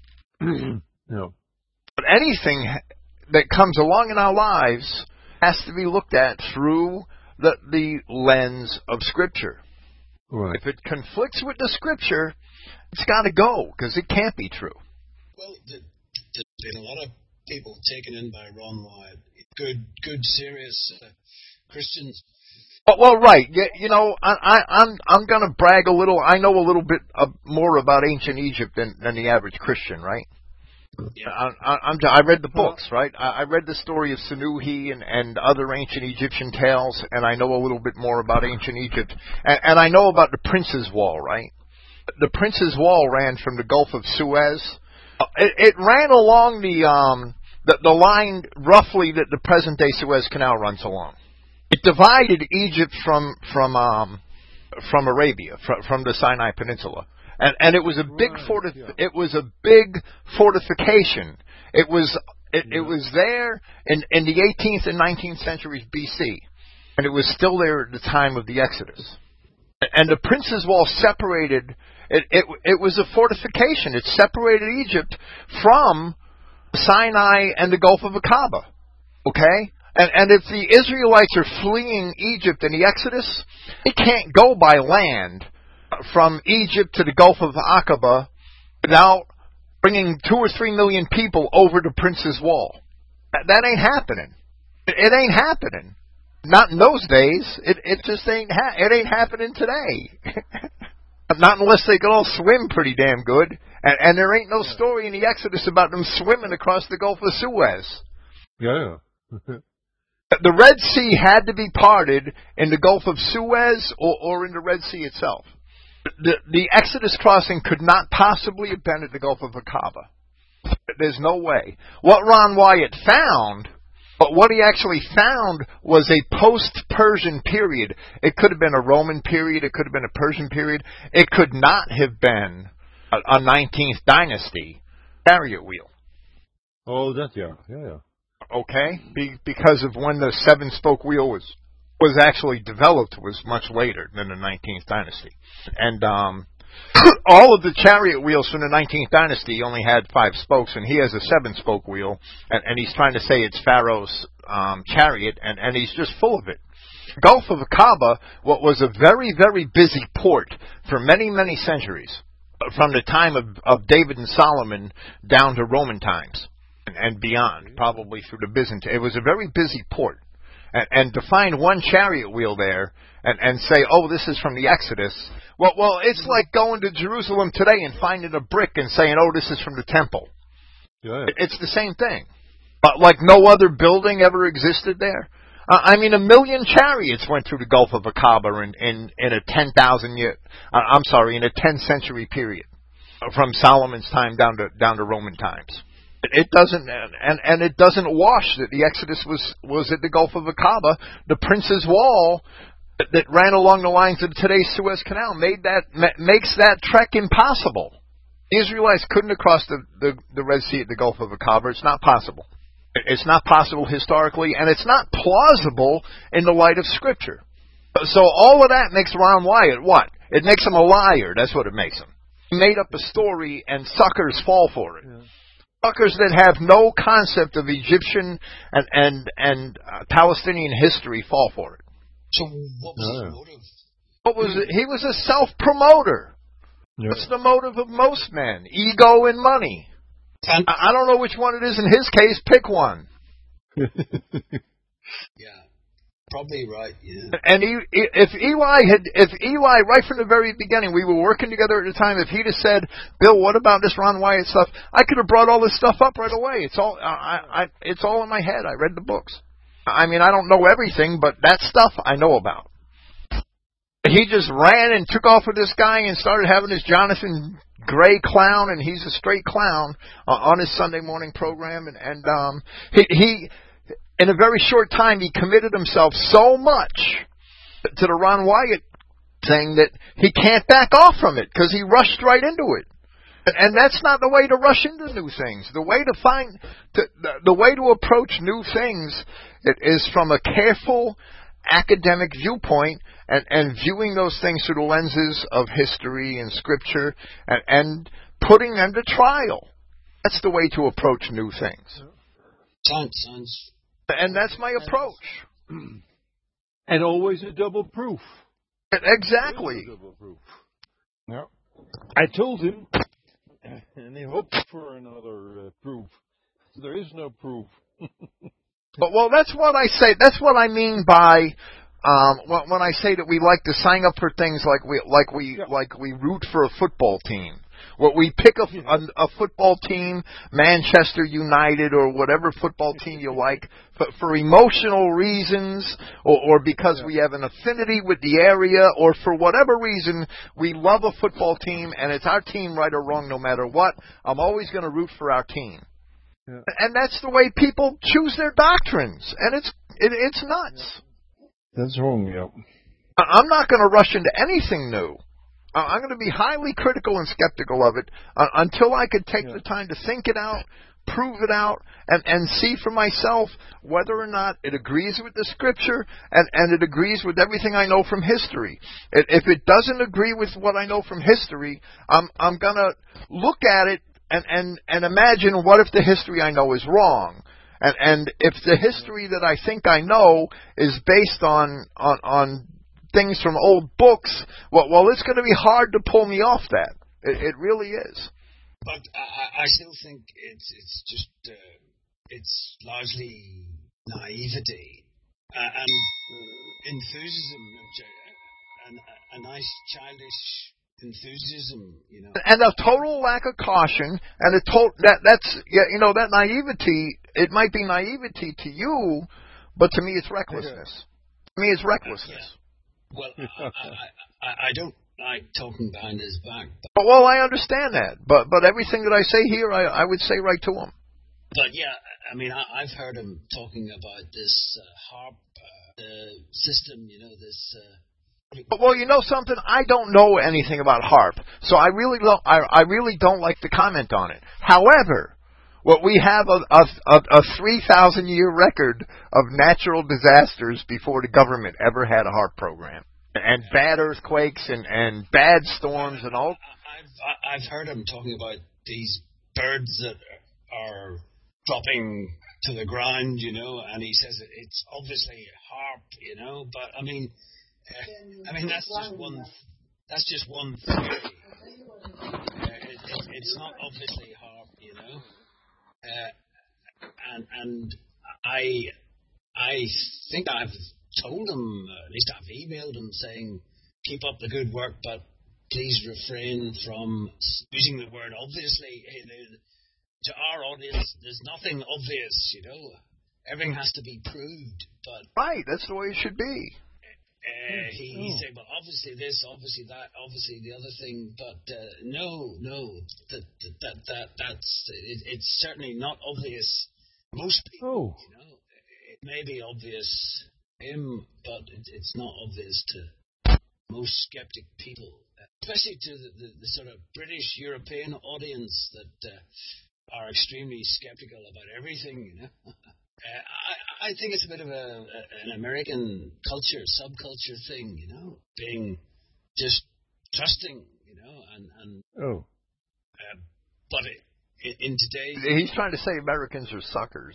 them. No. But anything that comes along in our lives has to be looked at through the the lens of Scripture. Right. If it conflicts with the Scripture, it's got to go, because it can't be true. Well, there's been a lot of people taken in by Ron Wyatt. Good, good, serious uh, Christians. Oh, well, right. You, you know, I, I, I'm I'm going to brag a little. I know a little bit uh, more about ancient Egypt than, than the average Christian, right? Yeah. I, I, I'm, I read the books, right? I, I read the story of Senuhi and, and other ancient Egyptian tales, and I know a little bit more about ancient Egypt. And, and I know about the Prince's Wall, right? The Prince's Wall ran from the Gulf of Suez. It, it ran along the, um, the the line roughly that the present-day Suez Canal runs along. It divided Egypt from from um, from Arabia, from, from the Sinai Peninsula. And, and it was a big right, fortif- yeah. it was a big fortification. It was it, yeah. it was there in, in the eighteenth and nineteenth centuries B C, and it was still there at the time of the Exodus. And the Prince's Wall separated. It it, it was a fortification. It separated Egypt from Sinai and the Gulf of Aqaba. Okay. And, and if the Israelites are fleeing Egypt in the Exodus, they can't go by land from Egypt to the Gulf of Aqaba without bringing two or three million people over the Prince's Wall. That, that ain't happening. It, it ain't happening. Not in those days. It it just ain't ha- it ain't happening today. Not unless they can all swim pretty damn good. And, and there ain't no story in the Exodus about them swimming across the Gulf of Suez. Yeah. The Red Sea had to be parted in the Gulf of Suez or, or in the Red Sea itself. The, the Exodus crossing could not possibly have been at the Gulf of Aqaba. There's no way. What Ron Wyatt found, but what he actually found was a post-Persian period. It could have been a Roman period. It could have been a Persian period. It could not have been a, a nineteenth dynasty chariot wheel. Oh, that, yeah. Yeah, yeah. Okay? Be, because of when the seven-spoke wheel was was actually developed was much later than the nineteenth dynasty. And um, all of the chariot wheels from the nineteenth dynasty only had five spokes, and he has a seven-spoke wheel, and, and he's trying to say it's Pharaoh's um, chariot, and, and he's just full of it. Gulf of Aqaba, what was a very, very busy port for many, many centuries, from the time of, of David and Solomon down to Roman times and, and beyond, probably through the Byzantine. It was a very busy port. and, and to find one chariot wheel there and, and say, oh, this is from the Exodus. Well, well, it's like going to Jerusalem today and finding a brick and saying, oh, this is from the temple. Yeah. It's the same thing. Uh, like no other building ever existed there. Uh, I mean, a million chariots went through the Gulf of Aqaba in, in, in a ten thousand year, uh, I'm sorry, in a tenth century period. From Solomon's time down to, down to Roman times. It doesn't, and, and it doesn't wash that the Exodus was, was at the Gulf of Aqaba. The Prince's Wall that, that ran along the lines of today's Suez Canal made that, makes that trek impossible. The Israelites couldn't have crossed the, the, the Red Sea at the Gulf of Aqaba. It's not possible. It's not possible historically, and it's not plausible in the light of Scripture. So all of that makes Ron Wyatt what? It makes him a liar. That's what it makes him. He made up a story, and suckers fall for it. Yeah. Suckers that have no concept of Egyptian and and and uh, Palestinian history fall for it. So what was yeah. the motive? What was it? He was a self-promoter. Yeah. What's the motive of most men? Ego and money. And I, I don't know which one it is in his case. Pick one. Yeah. Probably right, yeah. And he, if Eli had, if Eli, right from the very beginning, we were working together at the time, if he'd have said, Bill, what about this Ron Wyatt stuff? I could have brought all this stuff up right away. It's all, I, I, it's all in my head. I read the books. I mean, I don't know everything, but that stuff I know about. He just ran and took off with this guy and started having his Jonathan Gray clown, and he's a straight clown, uh, on his Sunday morning program, and, and um, he, he, in a very short time, he committed himself so much to the Ron Wyatt thing that he can't back off from it because he rushed right into it. And that's not the way to rush into new things. The way to find, to, the, the way to approach new things is from a careful academic viewpoint and, and viewing those things through the lenses of history and Scripture and, and putting them to trial. That's the way to approach new things. Sounds, sounds. And that's my approach. And always a double proof. Exactly. Double proof. Yeah. I told him, and he hoped for another uh, proof. There is no proof. But well, that's what I say. That's what I mean by um, when I say that we like to sign up for things like we like we yeah. like we root for a football team. What we pick a, a, a football team, Manchester United or whatever football team you like, for, for emotional reasons or, or because yeah. we have an affinity with the area or for whatever reason we love a football team and it's our team right or wrong no matter what. I'm always going to root for our team. Yeah. And that's the way people choose their doctrines. And it's it, it's nuts. That's wrong, yeah. I'm not going to rush into anything new. I'm going to be highly critical and skeptical of it uh, until I could take yeah. the time to think it out, prove it out, and, and see for myself whether or not it agrees with the Scripture and, and it agrees with everything I know from history. It, if it doesn't agree with what I know from history, I'm, I'm going to look at it and, and, and imagine what if the history I know is wrong. And, and if the history that I think I know is based on on, on things from old books, well, well, it's going to be hard to pull me off that. It, it really is. But I, I still think it's it's just uh, it's largely naivety uh, and enthusiasm, and a, a nice childish enthusiasm, you know, and a total lack of caution, and a total that that's you know that naivety. It might be naivety to you, but to me it's recklessness. To me it's recklessness. Yeah. Well, I, I, I, I don't like talking behind his back. But, well, I understand that, but but everything that I say here, I, I would say right to him. But yeah, I mean, I, I've heard him talking about this uh, HAARP uh, system, you know, this. Uh, but, well, you know something, I don't know anything about HAARP, so I really don't. I, I really don't like to comment on it. However, what we have a a, a three thousand year record of natural disasters before the government ever had a HAARP program, and bad earthquakes and, and bad storms and all. I've I've heard him talking about these birds that are dropping to the ground, you know, and he says it's obviously HAARP, you know. But I mean, uh, I mean that's just one that's just one theory. Uh, it, it, it's not obviously HAARP, you know. Uh, and and I I think I've told him, uh, at least I've emailed him saying, keep up the good work, but please refrain from using the word obviously. To our audience, there's nothing obvious, you know. Everything has to be proved. But right, that's the way it should be. Uh, he, he said, well, obviously this, obviously that, obviously the other thing, but uh, no, no, that that that, that that's it, it's certainly not obvious. Most people, Oh. you know, it may be obvious to him, but it, it's not obvious to most skeptic people, especially to the, the, the sort of British European audience that uh, are extremely skeptical about everything, you know. Uh, I, I think it's a bit of a, a an American culture, subculture thing, you know, being just trusting, you know, and, and Oh. uh, but it, in, in today's... He's trying to say Americans are suckers.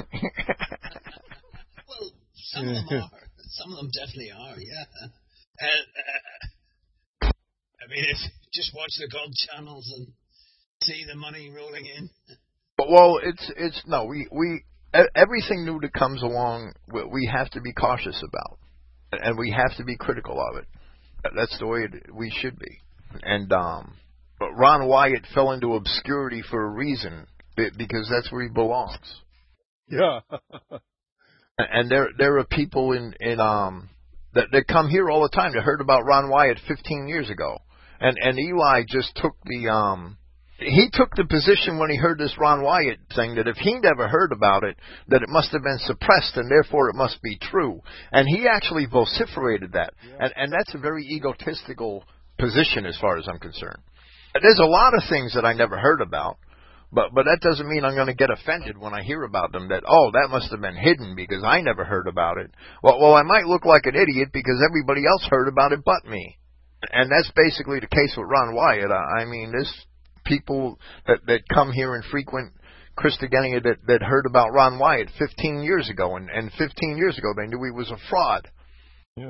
Well, some of them are. Some of them definitely are, yeah. Uh, uh, I mean, if just watch the God channels and see the money rolling in. But, well, it's, it's, no, we, we, everything new that comes along, we have to be cautious about, and we have to be critical of it. That's the way it, we should be. And um, but Ron Wyatt fell into obscurity for a reason, because that's where he belongs. Yeah. And there there are people in in um that that come here all the time that heard about Ron Wyatt fifteen years ago, and and Eli just took the um. He took the position when he heard this Ron Wyatt thing that if he never heard about it, that it must have been suppressed and therefore it must be true. And he actually vociferated that. Yeah. And, and that's a very egotistical position as far as I'm concerned. There's a lot of things that I never heard about, but, but that doesn't mean I'm going to get offended when I hear about them that, oh, that must have been hidden because I never heard about it. Well, well, I might look like an idiot because everybody else heard about it but me. And that's basically the case with Ron Wyatt. I mean, this... people that, that come here and frequent Christogenea that, that heard about Ron Wyatt fifteen years ago, and, and fifteen years ago they knew he was a fraud. Yeah.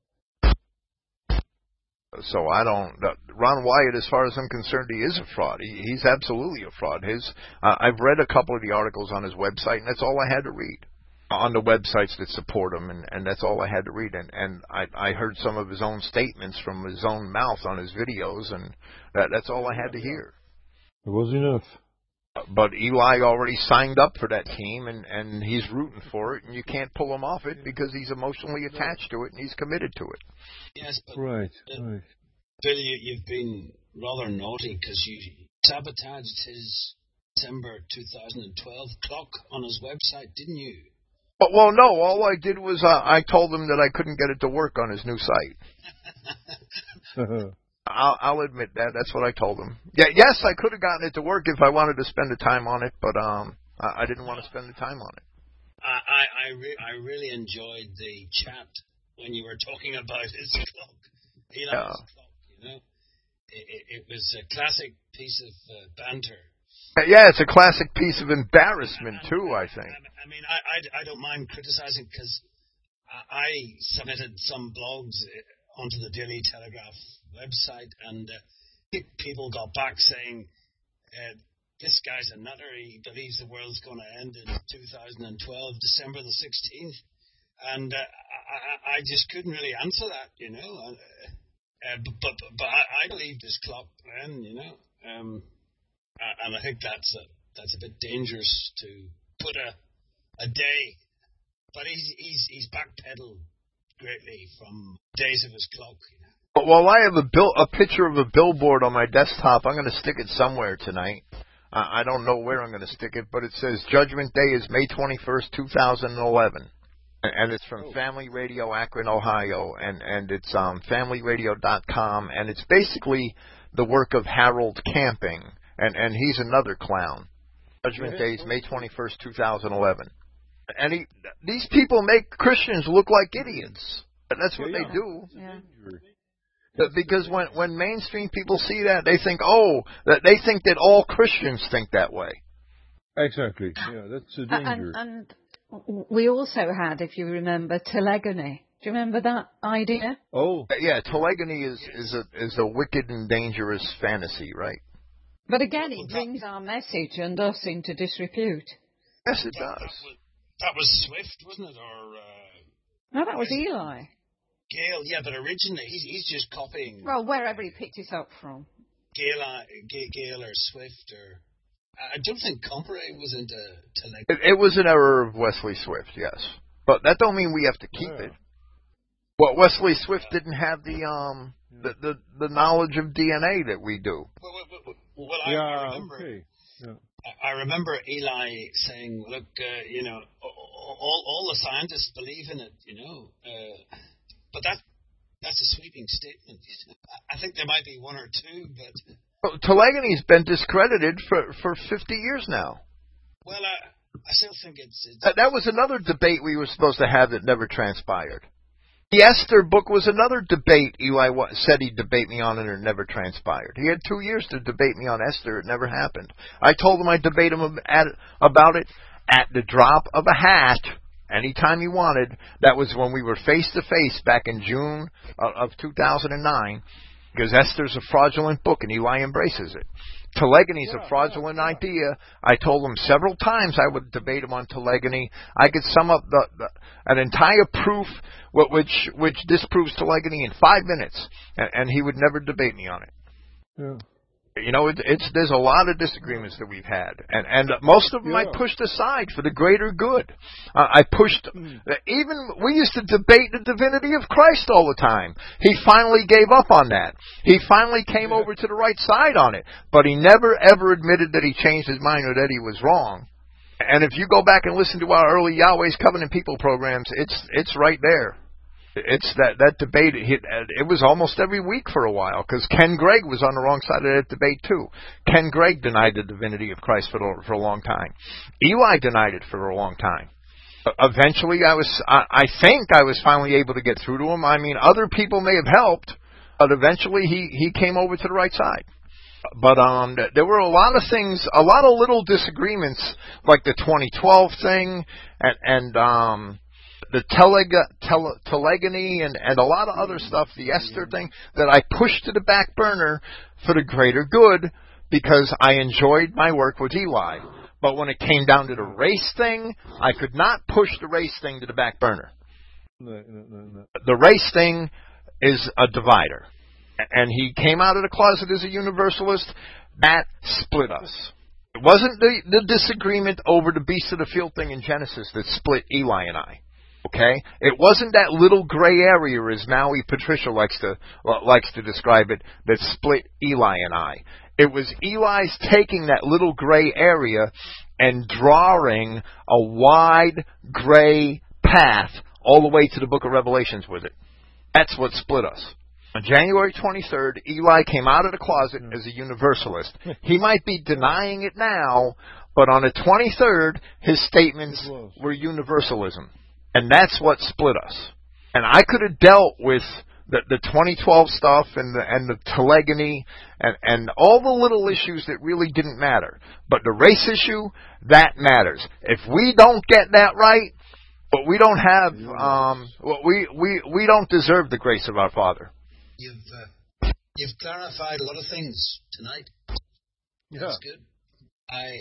So I don't, Ron Wyatt, as far as I'm concerned, he is a fraud. He, he's absolutely a fraud. His, uh, I've read a couple of the articles on his website, and that's all I had to read. On the websites that support him, and, and that's all I had to read. And, and I, I heard some of his own statements from his own mouth on his videos, and that, that's all I had to hear. It was enough. But Eli already signed up for that team, and, and he's rooting for it, and you can't pull him off it because he's emotionally attached to it and he's committed to it. Yes, but right, uh, right. Bill, you, you've been rather naughty because you sabotaged his December two thousand twelve clock on his website, didn't you? But, well, no, all I did was uh, I told him that I couldn't get it to work on his new site. I'll, I'll admit that. That's what I told him. Yeah, yes, I could have gotten it to work if I wanted to spend the time on it, but um, I, I didn't want to spend the time on it. I I, I, re- I really enjoyed the chat when you were talking about his clock. Eli's yeah. clock, you know. It, it, it was a classic piece of uh, banter. Yeah, it's a classic piece of embarrassment, too, I think. I mean, I, I, I don't mind criticizing because I, I submitted some blogs onto the Daily Telegraph website, and uh, people got back saying, uh, this guy's a nutter, he believes the world's going to end in two thousand twelve, December the sixteenth, and uh, I, I just couldn't really answer that, you know, uh, uh, but, but, but I, I believed his clock then, you know, um, and I think that's a, that's a bit dangerous to put a, a day, but he's, he's, he's backpedaled greatly from days of his clock, you know. Well, I have a bill, a picture of a billboard on my desktop. I'm going to stick it somewhere tonight. Uh, I don't know where I'm going to stick it, but it says Judgment Day is May twenty-first, two thousand eleven. And it's from Family Radio Akron, Ohio, and, and it's um, family radio dot com, and it's basically the work of Harold Camping, and, and he's another clown. Judgment Day is May twenty-first, two thousand eleven. And he, these people make Christians look like idiots. That's what yeah, they do. Yeah. Because when, when mainstream people see that, they think, oh, that they think that all Christians think that way. Exactly. Yeah, that's a danger. And, and we also had, if you remember, telegony. Do you remember that idea? Oh. Yeah, telegony is, is, a, is a wicked and dangerous fantasy, right? But again, it brings our message and us into disrepute. Yes, it does. That was Swift, wasn't it? Or uh, No, that was Eli. Gale, yeah, but originally he's, he's just copying. Well, wherever he picked it up from. Gale, uh, Gale or Swift or. I don't think Compray was into Telegany. It, it was an error of Wesley Swift, yes, but that don't mean we have to keep yeah. it. Well, Wesley Swift didn't have the um the, the, the knowledge of D N A that we do. Well, well, well, well I, yeah, I remember. Okay. Yeah. I remember Eli saying, "Look, uh, you know, all all the scientists believe in it, you know, uh, but that that's a sweeping statement. I think there might be one or two, but." Well, Telegany's been discredited for, for fifty years now. Well, uh, I still think it's... it's that, that was another debate we were supposed to have that never transpired. The Esther book was another debate Eli said he'd debate me on, and it never transpired. He had two years to debate me on Esther. It never happened. I told him I'd debate him at, about it at the drop of a hat anytime he wanted. That was when we were face-to-face back in June of two thousand nine. Because Esther's a fraudulent book, and Eli embraces it. Telegany's yeah, a fraudulent yeah, yeah. idea. I told him several times I would debate him on Telegany. I could sum up the, the, an entire proof which which disproves Telegany in five minutes, and, and he would never debate me on it. Yeah. You know, it, it's there's a lot of disagreements that we've had, and and most of them yeah. I pushed aside for the greater good. Uh, I pushed mm. even we used to debate the divinity of Christ all the time. He finally gave up on that. He finally came yeah. over to the right side on it, but he never ever admitted that he changed his mind or that he was wrong. And if you go back and listen to our early Yahweh's Covenant People programs, it's it's right there. It's that, that debate, it, it was almost every week for a while, because Ken Gregg was on the wrong side of that debate too. Ken Gregg denied the divinity of Christ for, the, for a long time. Eli denied it for a long time. Eventually, I was, I, I think I was finally able to get through to him. I mean, other people may have helped, but eventually he, he came over to the right side. But um, there were a lot of things, a lot of little disagreements, like the twenty twelve thing, and, and um... the teleg- tele- Telegany and, and a lot of other stuff, the Esther thing, that I pushed to the back burner for the greater good because I enjoyed my work with Eli. But when it came down to the race thing, I could not push the race thing to the back burner. No, no, no, no. The race thing is a divider. And he came out of the closet as a universalist. That split us. It wasn't the, the disagreement over the beast of the field thing in Genesis that split Eli and I. Okay, it wasn't that little gray area, as Maui Patricia likes to likes to describe it, that split Eli and I. It was Eli's taking that little gray area and drawing a wide gray path all the way to the Book of Revelations with it. That's what split us. On January twenty-third, Eli came out of the closet as a universalist. He might be denying it now, but on the twenty-third, his statements were universalism. And that's what split us. And I could have dealt with the, the twenty twelve stuff and the, and the Telegany and, and all the little issues that really didn't matter. But the race issue, that matters. If we don't get that right, but we don't have, um, well, we, we, we don't deserve the grace of our Father. You've uh, you've clarified a lot of things tonight. Yeah. That's good. I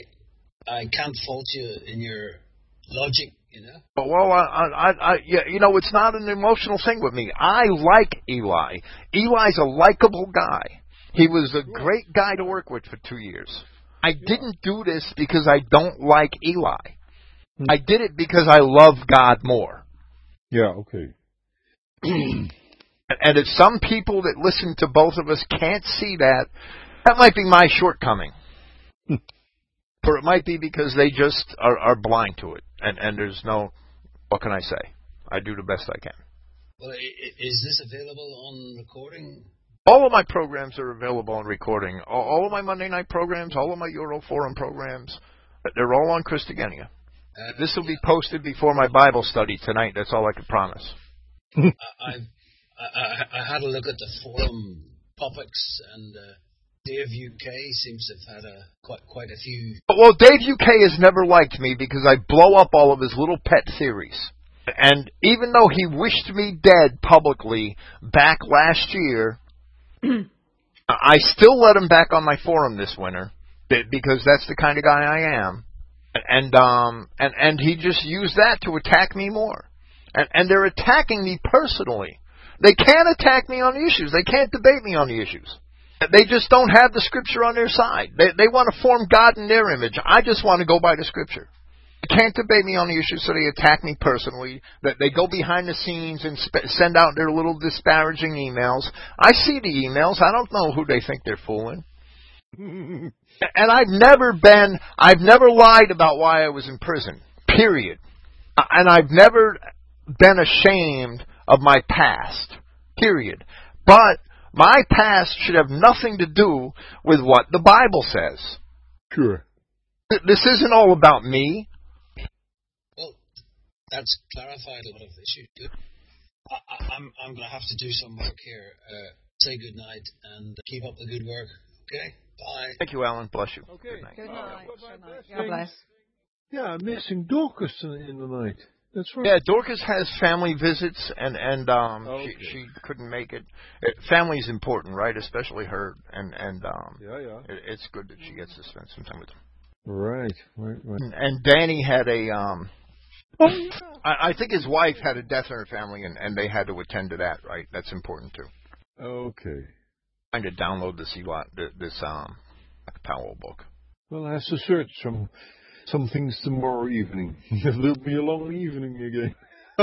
I can't fault you in your logic. You know? Well, I, I, I, yeah, you know, it's not an emotional thing with me. I like Eli. Eli's a likable guy. He was a great guy to work with for two years. I didn't do this because I don't like Eli. I did it because I love God more. Yeah, okay. And if some people that listen to both of us can't see that, that might be my shortcoming. Or it might be because they just are, are blind to it. And, and there's no, what can I say? I do the best I can. Well, is this available on recording? All of my programs are available on recording. All, all of my Monday night programs, all of my Euro Forum programs, they're all on Christogenea. Uh, this will yeah. be posted before my Bible study tonight. That's all I can promise. I, I, I had a look at the forum topics, and uh, Dave U K seems to have had a, quite quite a few. Well, Dave U K has never liked me because I blow up all of his little pet theories. And even though he wished me dead publicly back last year, I still let him back on my forum this winter because that's the kind of guy I am. And um and and he just used that to attack me more. And and they're attacking me personally. They can't attack me on the issues. They can't debate me on the issues. They just don't have the Scripture on their side. They they want to form God in their image. I just want to go by the Scripture. They can't debate me on the issues, so they attack me personally. That they go behind the scenes and sp- send out their little disparaging emails. I see the emails. I don't know who they think they're fooling. And I've never been, I've never lied about why I was in prison, period. And I've never been ashamed of my past, period. But my past should have nothing to do with what the Bible says. Sure. This isn't all about me. Well, that's clarified a lot of issues. Good. I, I, I'm I'm going to have to do some work here. Uh, say good night and keep up the good work. Okay. Bye. Thank you, Alan. Bless you. Okay. Good night. Good night. Good night. God bless. Yeah, I'm missing Dorcas in, in the night. That's right. Yeah, Dorcas has family visits, and and um, Okay. she she couldn't make it. it. Family's important, right? Especially her, and and um, Yeah, yeah. it, it's good that she gets to spend some time with them. Right, right, right. And, and Danny had a um, I, I think his wife had a death in her family, and and they had to attend to that, right? That's important too. Okay. Trying to download this Eli, this um Powell book. Well, I have to search some some things tomorrow evening. It'll be a long evening again.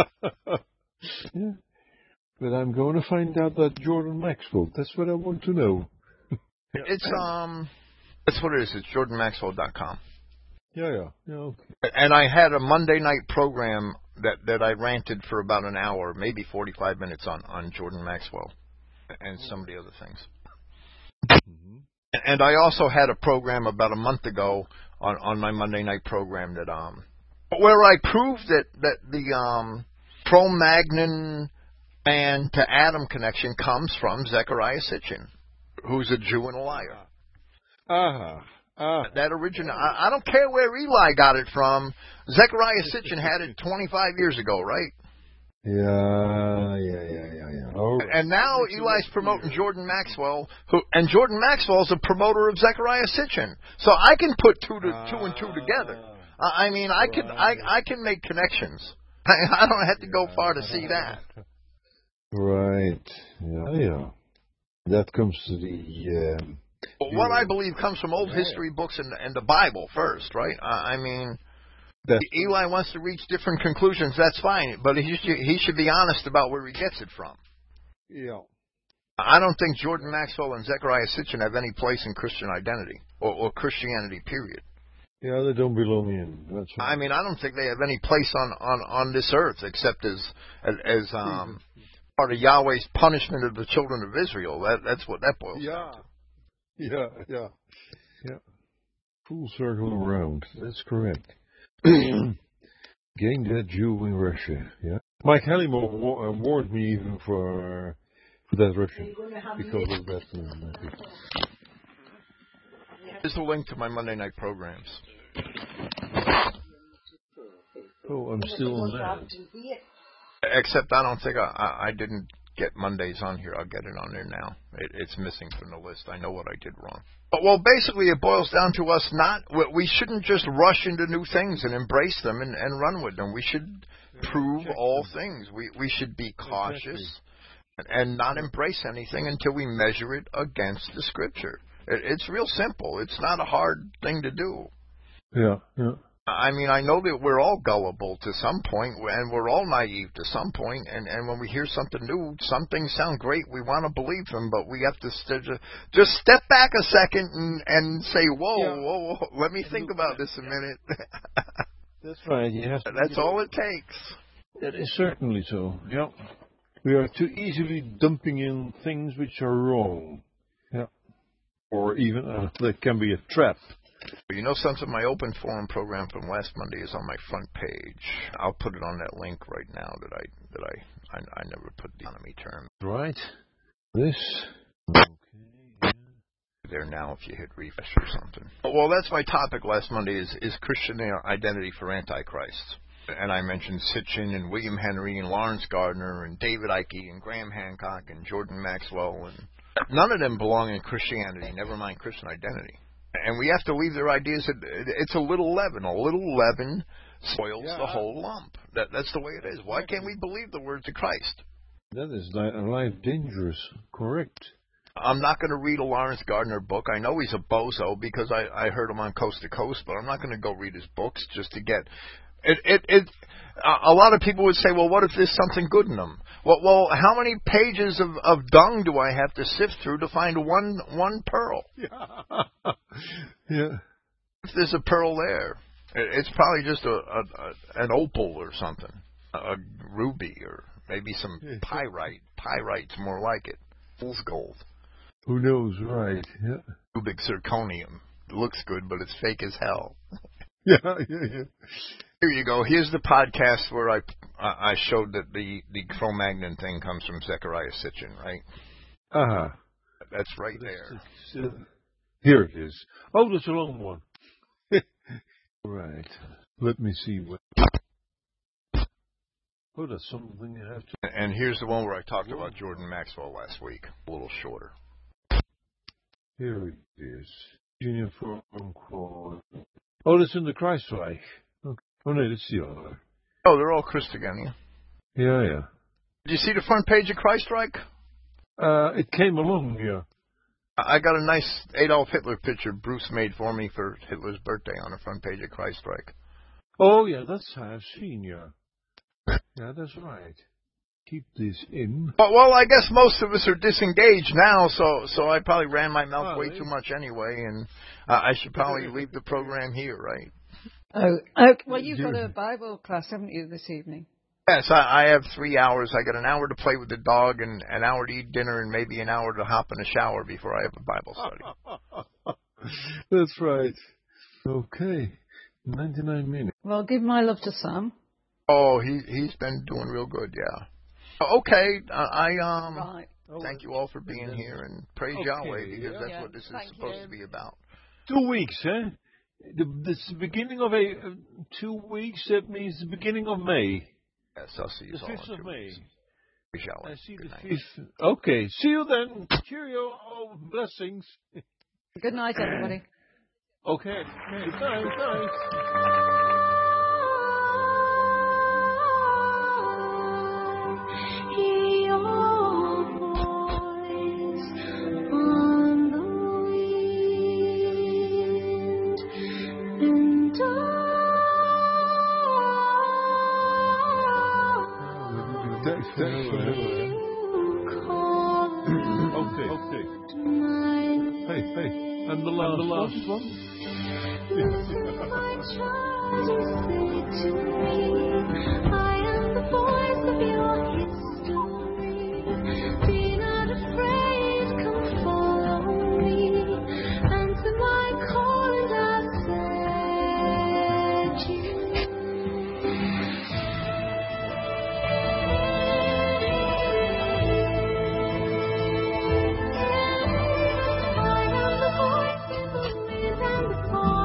Yeah. But I'm going to find out that Jordan Maxwell. That's what I want to know. It's um, that's what it is. It's jordan maxwell dot com. Yeah, yeah, yeah. Okay. And I had a Monday night program that, that I ranted for about an hour, maybe forty-five minutes on, on Jordan Maxwell and some of the other things. Mm-hmm. And I also had a program about a month ago on, on my Monday night program that um where I proved that, that the um Cro-Magnon man to Adam connection comes from Zechariah Sitchin, who's a Jew and a liar. Ah, ah. That original, I, I don't care where Eli got it from. Zechariah Sitchin had it twenty-five years ago, right? Yeah, yeah, yeah, yeah, yeah. All right. And now Eli's promoting Jordan Maxwell, who and Jordan Maxwell is a promoter of Zechariah Sitchin. So I can put two to two and two together. I I mean, I can I I can make connections. I, I don't have to go far to see that. Right. Yeah, yeah. That comes to the. Um, But what I believe comes from old history books and, and the Bible first, right? I, I mean, that, Eli wants to reach different conclusions. That's fine, but he should, he should be honest about where he gets it from. yeah. I don't think Jordan Maxwell and Zechariah Sitchin have any place in Christian identity or, or Christianity, period. Yeah, they don't belong in. That's right. I mean, I don't think they have any place on, on, on this earth except as as, as um, part of Yahweh's punishment of the children of Israel. That that's what that boils yeah. down to. Yeah, yeah, yeah. Full circle around. That's correct. Gain that Jew in Russia. Yeah. Mike Hellimore wa- uh, warned me even for uh, for that Russian because of that. Uh, Here's the link to my Monday night programs. oh, I'm still on that. Except I don't think I, I, I didn't get Mondays on here. I'll get it on there now. It, it's missing from the list. I know what I did wrong. But, well, basically it boils down to us not, we shouldn't just rush into new things and embrace them and, and run with them. We should prove all things. We, we should be cautious and not embrace anything until we measure it against the Scripture. It, it's real simple. It's not a hard thing to do. Yeah, yeah. I mean, I know that we're all gullible to some point, and we're all naive to some point, and, and when we hear something new, some things sound great, we want to believe them, but we have to st- just step back a second and, and say, whoa, yeah. whoa, whoa, let me think about this a minute. That's right. You have to That's all it takes. That is certainly so, yeah. We are too easily dumping in things which are wrong. Yeah. Or even, uh, that can be a trap. You know, something, my open forum program from last Monday is on my front page. I'll put it on that link right now that I that I I, I never put the economy term. Right. This. Okay. There now if you hit refresh or something. Well, that's my topic last Monday is, is Christian identity for Antichrist. And I mentioned Sitchin and William Henry and Lawrence Gardner and David Icke and Graham Hancock and Jordan Maxwell. And none of them belong in Christianity, never mind Christian identity. And we have to leave their ideas. That it's a little leaven. A little leaven spoils Yeah. the whole lump. That that's the way it is. Why can't we believe the words of Christ? That is li- life dangerous. Correct. I'm not going to read a Lawrence Gardner book. I know he's a bozo because I, I heard him on Coast to Coast, but I'm not going to go read his books just to get it. It, it. A lot of people would say, well, what if there's something good in them? Well, well, how many pages of, of dung do I have to sift through to find one one pearl? Yeah. Yeah. If there's a pearl there, it, it's probably just a, a, a an opal or something, a ruby or maybe some pyrite. Pyrite's more like it. Fool's gold. Who knows, right? Yeah. Cubic zirconium. It looks good, but it's fake as hell. Yeah, yeah, yeah. Here you go. Here's the podcast where I I showed that the, the Cro-Magnon thing comes from Zechariah Sitchin, right? Uh-huh. That's right there. It's, uh, here it is. Oh, that's a long one. Right. Let me see what... Oh, that's something you have to... And here's the one where I talked about Jordan Maxwell last week. A little shorter. Here it is. Uniform call. Oh, that's in the Christreich. Okay. Oh, no, that's the other. Oh, they're all Christogenea. Yeah, yeah. Did you see the front page of Christreich? Uh, it came along, yeah. I got a nice Adolf Hitler picture Bruce made for me for Hitler's birthday on the front page of Christreich. Oh, yeah, that's I've seen, yeah. Yeah, that's right. Keep this in. Well, well, I guess most of us are disengaged now, so so I probably ran my mouth Oh, way yeah. too much anyway, and uh, I should probably leave the program here, right? Oh, okay. Well, you've got a Bible class, haven't you, this evening? Yes, I, I have three hours. I got an hour to play with the dog, and an hour to eat dinner, and maybe an hour to hop in the shower before I have a Bible study. That's right. Okay. ninety-nine minutes. Well, give my love to Sam. Oh, he he's been doing real good, yeah. Okay, I, I um Right. thank you all for being here, and praise Okay, Yahweh, because yeah. that's Yeah, what this is thank supposed you. to be about. Two weeks, eh? The, this is the beginning of a uh, two weeks. That means the beginning of May. Yes, I'll see you The all in fifth two of May. weeks. Praise Yahweh. I see Good the night. fifth. Okay. See you then. Cheerio. Oh, blessings. Good night, everybody. Okay. Good night. Night. Your voice on the wind, and Thanks. Thanks. Okay. Okay. Hey, hey. And the last, and the last one. I am the voice in the wind and the